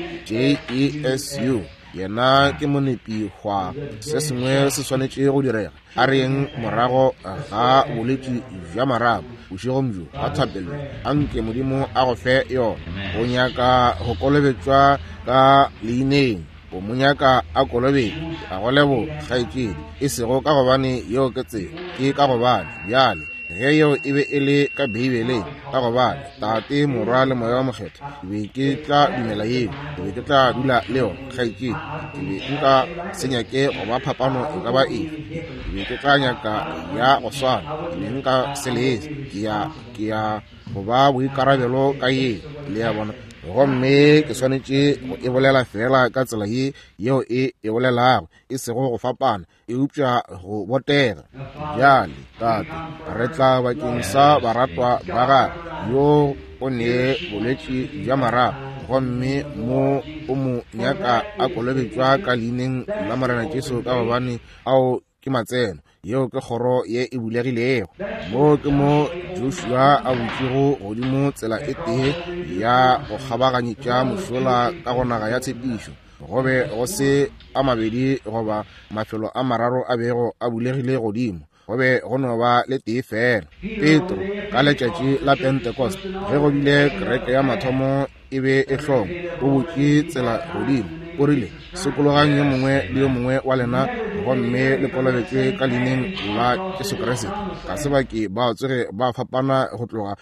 JESU yena ke monepi hwa se sengwe se swanetše go direga a reng morago ga bolwetši bja marapo bošegomjo a thapelo a nke modimo a go fe yona go nyaka go kolobetšwa ka leineng o monyaka a kolobedi a go lebo kgaetšedi e sego ka gobane yeo ke tsela ke ka gobane bjale ge yeo e be e le ka beibeleng ka gobane tate morwa le moya wa mokgetho ke be ke tla dumela yeo ke be ke tla dula le yona kgaetšedi ke be nka senyake goba phapano e ka ba eng ke be ke tla nyaka ya go swana ke be nka selese ke ya goba boikarabelo ka yeo le ya bona gomme ke swanetše go e bolela fela ka tsela ye yeo e bolelago e sego go fapana e upša go botega bjale tate re tla bakeng sa baratwa ba gagwe yo o nee bolwetši bja marapo gomme mo o mo nyaka a kolobetšwa ka leineng la Morena Jesu ka gobane ao ke matseno yeo ke kgoro ye e bulegilego mo ke mo Joshua a botšego godimo tsela e tee ya go kgabaganyetša mošola ka go naga ya tshepišo gobe go se a mabedi goba mafelo a mararo a bego a bulegile godimo gobe go no ba le tee fela Petro ka letšatši la Pentecost ge go bile kereke ya mathomo e be e hlong o botše tsela godimo o rile sekologang yo mongwe le yo mongwe wa lena gomme le kolobetšwe ka leineng la Jesu Kriste ka sebake ba tsoge ba fapana go tloga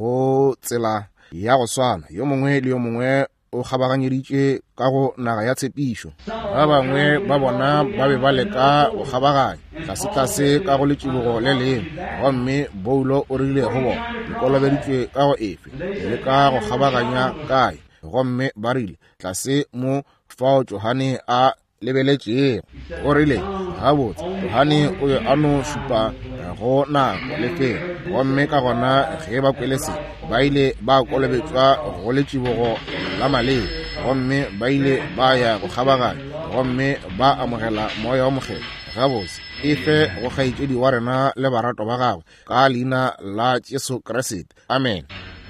go tsela ya go swana yo mongwe le yo mongwe o kgabaganyeditše ka go naga ya tshepišo ba bangwe ba bona ba be ba leka go kgabaganya tlase ka go letšibogo le leng gomme Paulo o rile go bona dikolobeditšwe ka go efe le ka go kgabaganya kae gomme ba rile tlase mo fao Johane a lebeletšego o rile gabotse Johane o be a no šupa go nako le fela gomme ka gona ge ba kwele se ba ile ba kolobetšwa go letšibogo la maleng gomme ba ile ba ya go kgabaganya gomme ba amogela moya wa mokgetho gabotse e fe go kgaetšedi wa rena le baratwa ba gagwe ka leina la Jesu Kriste amen.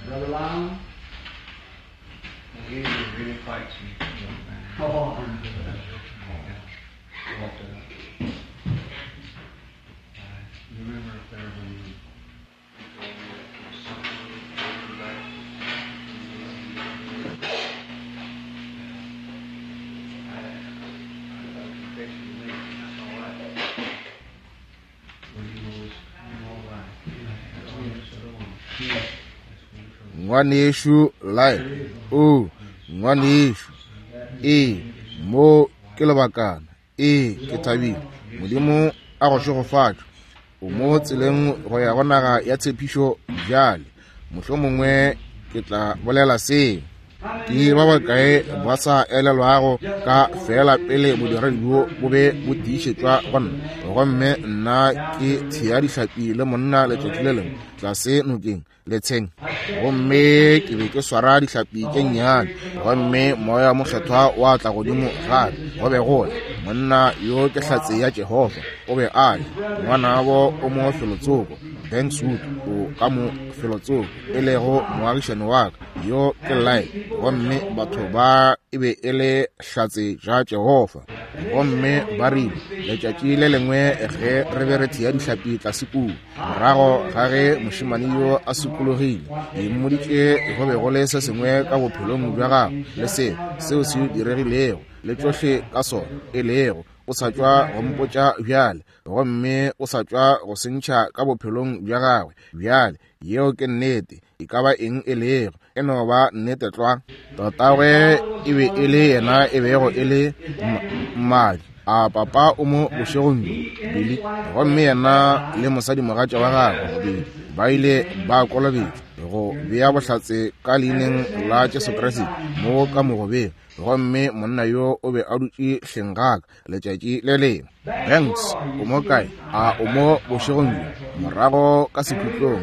Ngwane Yeshu life o ngwane Yeshu mo ke lebakana ke thabile modimo a go šogofatša o mo tseleng go ya go naga ya tshepišo bjale mohlomongwe ke tla bolela seo ke ba bakae ba sa elelwago ka fela pele bodiredi bo be bo dišetšwa go nna gomme nna ke thea dihlapi le monna letšatši le lengwe tlase nokeng letsheng gomme ke be ke swara dihlapi tše nnyane gomme moya mokgethwa wa tla godimo gape go be gole monna yo ke hlatse ya Jehova o be a le ngwana bo o mo felotsoko Bankswood o ka mo felotsoko e lego moagišane wa ka yo ke lae gomme batho ba e be e le hlatse ja Jehova gomme ba rile letšatši le lengwe ge re be re thea dihlapi tlase kudu morago ga ge mošemane yo a sekologile e mmoditše go be go le se sengwe ka bophelong bja gago le seo se diregilego le tsohle ka sona e lego o sa tšwa go mpotša bjale gomme o sa tšwa go sentšha ka bophelong bja gagwe bjale yeo ke nnete e ka ba eng e lego e no ba nnete tlwa tatagwe e be e le yena e bego e le mmadi a papa o mo bošegong bile gomme yena le mosadi mogatša wa gagwe ba ile ba kolobetša go bea bohlatse ka leineng la Jesu Kriste mo ka mogobeng gomme monna yo o be a dutše hleng gaka letšatši le lengwe. Banks o mo kae? A o mo bošegong morago ka sekhutlong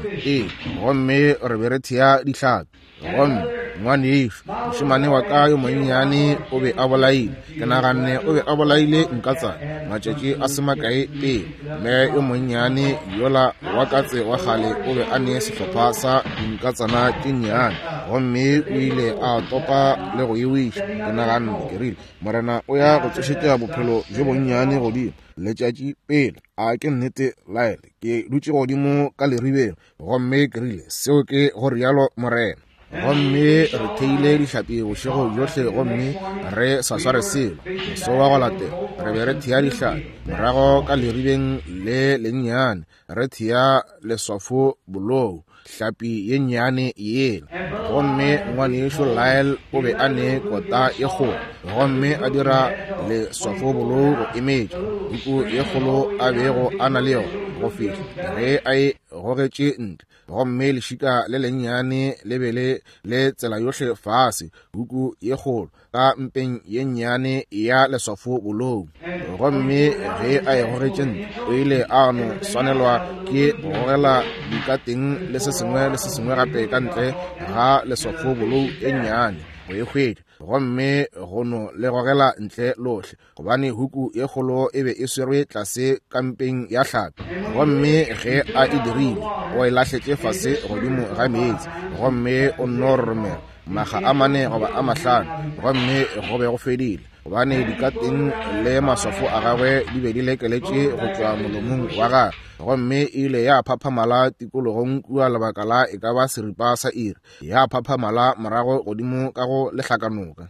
gomme re be re thea dihlapi gomme ngwane yešo mošemane wa ka yo monnyane o be a bolaile ke naganne o be a bolaile nkatsana matšatši a se makae pele mme yo monnyane yola wa katse wa kgale o be a ne sehlopha sa dinkatsana tše nnyane gomme o ile a topa le go ewiša ke naganne ke rile morena o ya go tsošetša bophelo jo bonnyane godimo letšatši pele a ke nnete laele ke dutše godimo ka leribeng gomme ke rile seo ke go rialo morena gomme re theile dihlapi bošego johle gomme re sa sware selo moso wa go latela re be re thea dihlapi morago ka leribeng le lennyane re thea leswafo bolou hlapi ye nnyane yela gomme ngwane yešo Lyle o be a ne kota e kgolo gomme a dira leswafo bolou go emetša diku ye kgolo a bego a na le yona go fihla ge a e gogetše ntle gomme lešika le lennyane le be le tsela yohle fase huku ye kgolo ka mpeng ye nnyane ya leswafo bolou gomme ge a e gogetše ntle o ile a no swanelwa ke go gogela dikateng le se sengwe gape ka ntle ga leswafo bolou e nnyane go e hwetša gomme go no le gogela ntle lohle gobane huku ye kgolo e be e swerwe tlase ka mpeng ya hlapi gomme ge a e dirile o e lahletše fase godimo ga meetse gomme o noromela maga a mane goba a mahlano gomme go be go fedile gobane dikateng le maswafo a gagwe di be di lekeletše go tšwa molomong wa gagwe gomme ile ya phaphamala tikologong kua lebaka la e ka ba seripa sa iri ya phaphamala morago godimo ka go lehlakanoka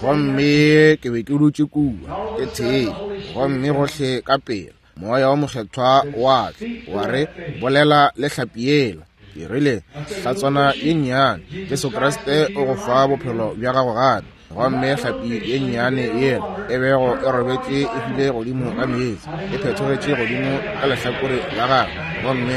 gomme ke be ke dutše kua ke thee gomme gohle ka pele moya wa mokgethwa wa re bolela le hlapi yela ke rile hlatswana ye nnyane Jesu Kriste o go fa bophelo bja gago gape gomme hlapi ye nnyane yela e bego e robetše e file godimo ka meetse e phethogetše godimo ka lehlakore la gagwe gomme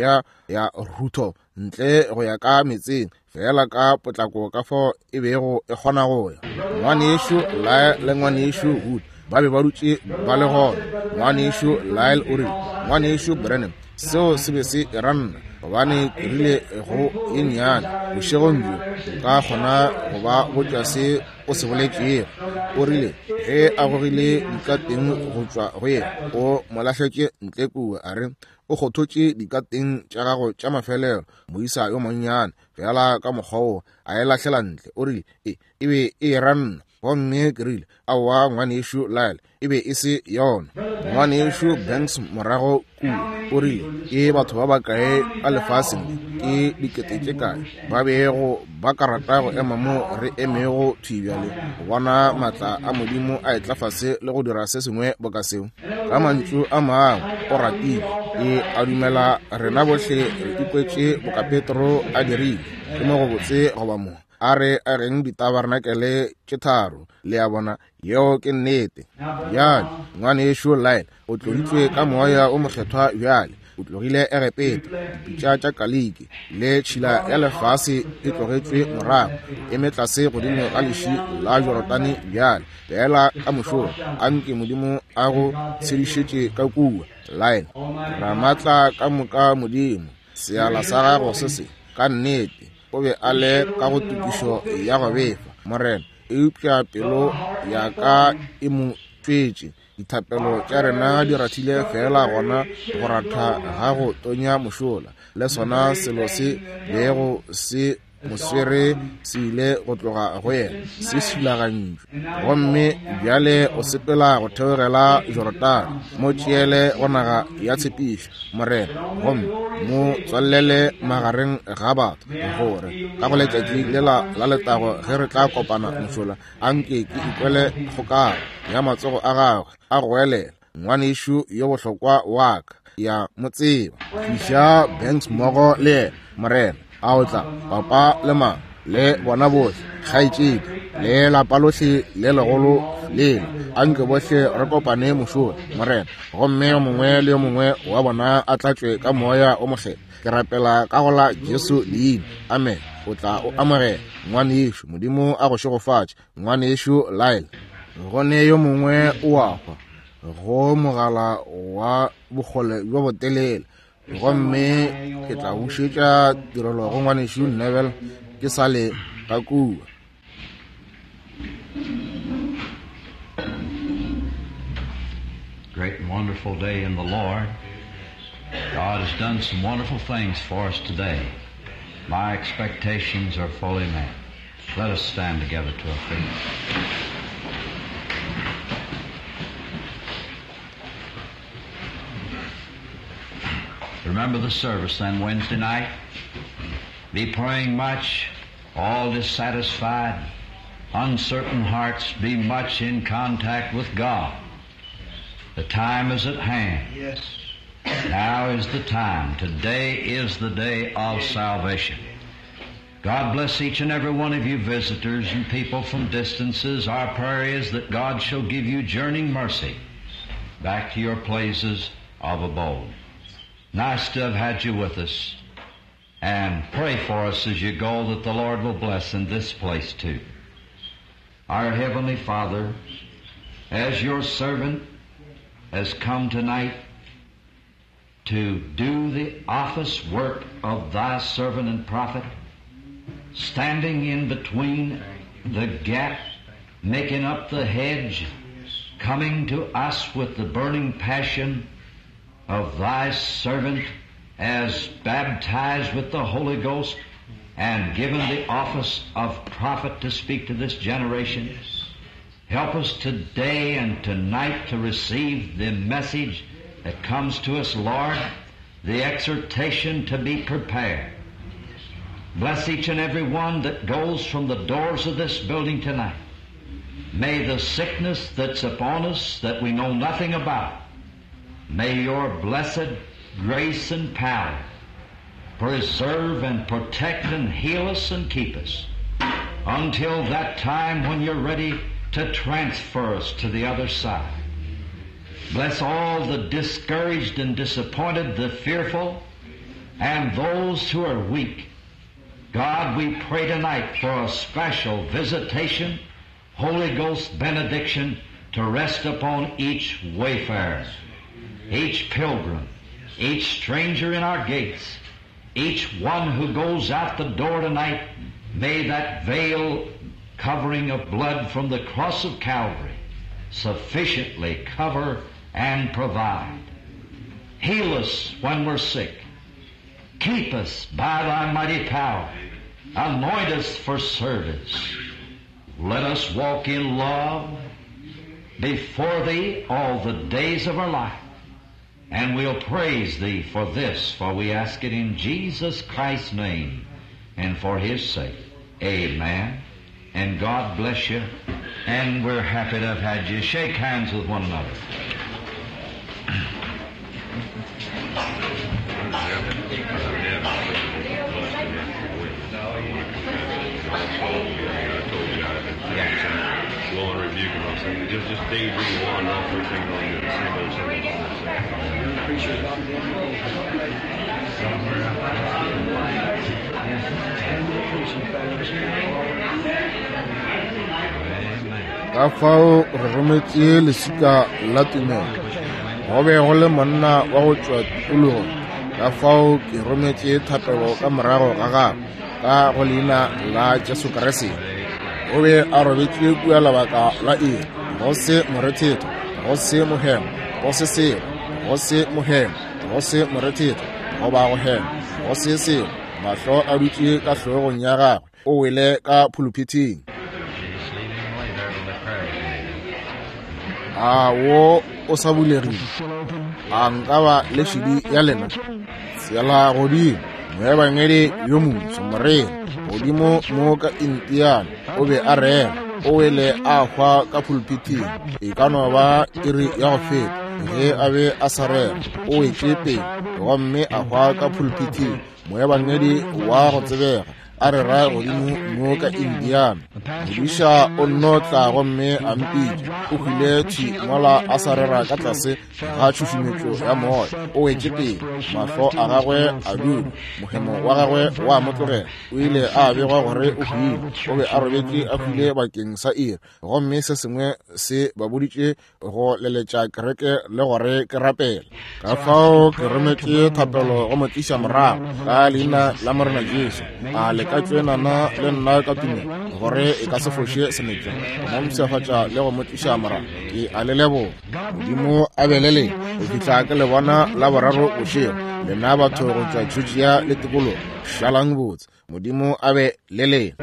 ya rutho ntle go ya ka metseng fela ka potlako ka fo e bego e kgona go ya ngwane yešo le ngwane yešo Wood ba be ba dutše ba le gona ngwane yešo Lyle o rile ngwane yešo Branham seo se be se ranna gobane ke rile go e nnyane bošegong bjo ka kgona go ba go tšwa se o se boletšego o rile ge a gogile dikateng go tšwa go yena o mo lahletše ntle kua a re o kgothotše dikateng tša gago tša mafelelo moisa yo monnyane fela ka mokgwa a e lahlela ntle o rile e be e ranna gomme ke rile aowa ngwane yešo Lyle e be e se yona ngwane yešo Banks morago kua o rile ke batho ba bakae ka lefaseng ke dikete tše kae ba bego ba ka rata go ema mo re emego thibjale go bona matla a modimo a etla fase le go dira se sengwe boka seo ka mantšu a mangwe o ratile a dumela rena bohle re ikwetše boka Petro a dirile ke mo go botse goba mo a re a reng ditabernakele tše tharo le a bona yeo ke nnete bjale ngwane yešo Lyle o tloditšwe ka moya o mokgethwa bjale o tlogile egepeta dipitša tša kaliki le tšhila ya lefase e tlogetšwe morago e metlase godimo ga leši la Jorodane bjale fela ka mošoro a nke modimo a go tshedišetše ka kua Lyle ra matla ka moka modimo seala sa gago se se ka nnete o be a le ka go tukišo ya go befa morena eupša pelo ya ka e mo tšwetše dithapelo tša rena di rathile fela gona go ratha ga go tonya mošola le sona selo se bego se moswere se ile go tloga go yena se šilagantšwe gomme bjale o sepela go theogela Jorodane mo tšeele go naga ya tshepišo morena gomme mo tswalele magareng ga batho gore ka go letšatši lela la letago ge re tla kopana mošola a nke ke ikwele kgokagano ya matsogo a gagwe a go elela ngwane yešo yo bohlokwa wa ka ya mo tseba fiša Banks mmogo le yena morena a o tla papa le mang le bona bohle kgaitsedi le lapa lohle le legolo le anke bohle re kopane mošola morena gomme yo mongwe le yo mongwe wa bona a tlatswe ka moya o mohlele ke rapela ka gola Jesu leina amen o tla o amogela ngwane yešo modimo a go šegofatše ngwane yešo laela gone yo mongwe o akwa go mogala wa bogole jo botelele gomme ke tla bušetša tirelo go ngwane yešo Neville ke sale ka kua. Great and wonderful day in the Lord. God has done some wonderful things for us today. My expectations are fully met. Let us stand together to our feet. Remember the service then Wednesday night. Be praying much, all dissatisfied, uncertain hearts, be much in contact with God. The time is at hand. Yes. Now is the time. Today is the day of salvation. God bless each and every one of you visitors and people from distances. Our prayer is that God shall give you journeying mercy back to your places of abode. Nice to have had you with us. And pray for us as you go that the Lord will bless in this place too. Our Heavenly Father, as your servant has come tonight to do the office work of thy servant and prophet, standing in between the gap, making up the hedge, coming to us with the burning passion of thy servant as baptized with the Holy Ghost and given the office of prophet to speak to this generation. Help us today and tonight to receive the message that comes to us, Lord, the exhortation to be prepared. Bless each and every one that goes from the doors of this building tonight. May the sickness that's upon us that we know nothing about, may your blessed grace and power preserve and protect and heal us and keep us until that time when you're ready to transfer us to the other side. Bless all the discouraged and disappointed, the fearful, and those who are weak. God, we pray tonight for a special visitation, Holy Ghost benediction to rest upon each wayfarer, each pilgrim, each stranger in our gates, each one who goes out the door tonight. May that veil covering of blood from the cross of Calvary sufficiently cover and provide. Heal us when we're sick. Keep us by thy mighty power. Anoint us for service. Let us walk in love before thee all the days of our life. And we'll praise thee for this, for we ask it in Jesus Christ's name and for his sake. Amen. And God bless you. And we're happy to have had you. Shake hands with one another. Just dig one off everything on the same old ka fao re rometse lesika la tumelo go be go le monna wa go tswa tulong ka fao ke rometse thapelo ka morago ga gago ka go leina la Jesu Kriste o be a robetse kua labaka la eng go se morethetho go se mohemo go se selo go se mohemo go se morethetho go ba go hema go se selo mahlo a dutse ka hlogong ya gagwe o wele ka pulpiteng a wo o sa bulegile a nka ba lešidi ya lena tsela godimo moebangedi yo montso morena godimo mo ka Indiana o be a rema o wele a hwa ka pulpiting e ka no ba iri ya go feta ge a be a sa rema o wetše pele gomme a hwa ka pulpiting moebangedi wa go tsebega a re raya godimo mo ka Indiana modiša o nnotla gomme a mpitša o hwile thwi mola a sa rera ka tlase ga tšhošometšo ya moya o wetse pele mahlo a gagwe a dula mohemo wa gagwe wa motlogela o ile a begwa gore o hwile o be a robetse a hwile bakeng sa iri gomme se sengwe se ba boditše go leletša kereke le gore ke rapela ka fao ke rometse thapelo go motliša morago ka leina la morena Jesu a leka tšwenana le nna ka tumelo gore e ka se foše senetša mo msefatša le go motliša morago ke a le leboga modimo a belele go fitlha ke le bona la boraro bošego lena batho go tšwa tšhutšia le tikologo šalang botse modimo a be lele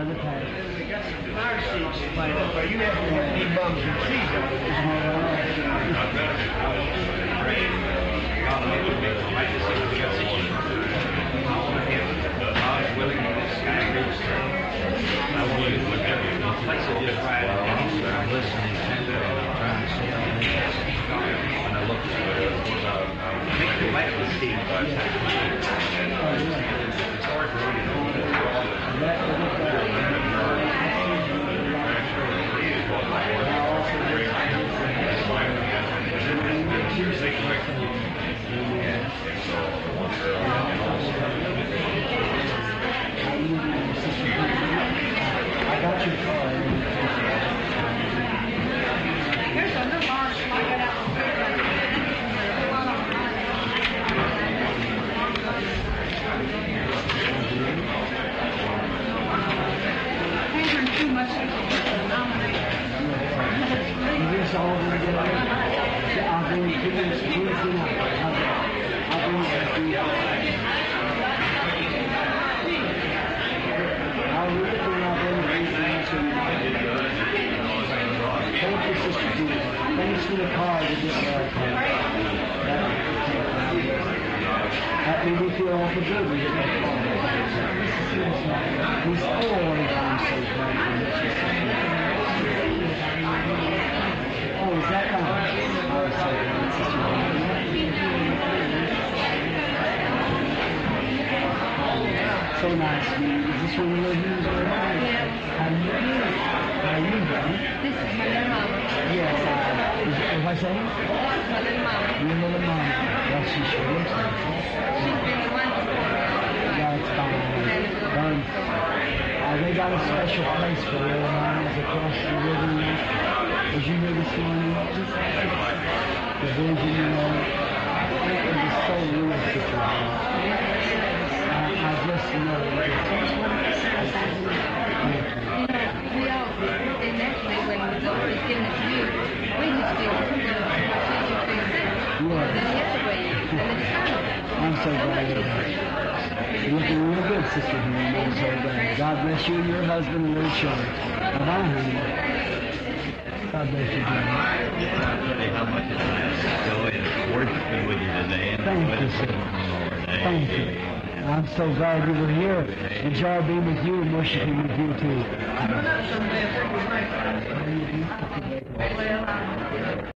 So nice. Is this one you live in? Yeah. How do you do? How are you doing? This is my little mama. Yes, if I say? This is my little mama. Your little mama. Well, she sure looks like it. She's been wonderful. That's fine. They got a special place for little mamas across the river. Did you hear this morning? The vision, you know, it was so realistic. I just know we all, initially when the Lord was giving it to you, we just feel I'm so glad you're here. You're looking real good, Sister Henry. I'm so glad. God bless you and your husband and your children. Bye-bye, honey. God bless you, Jenny. How much it's joy and worshiping with you today. Thank you, sir. Thank you. I'm so glad you were here. Enjoy being with you and worshiping with you too.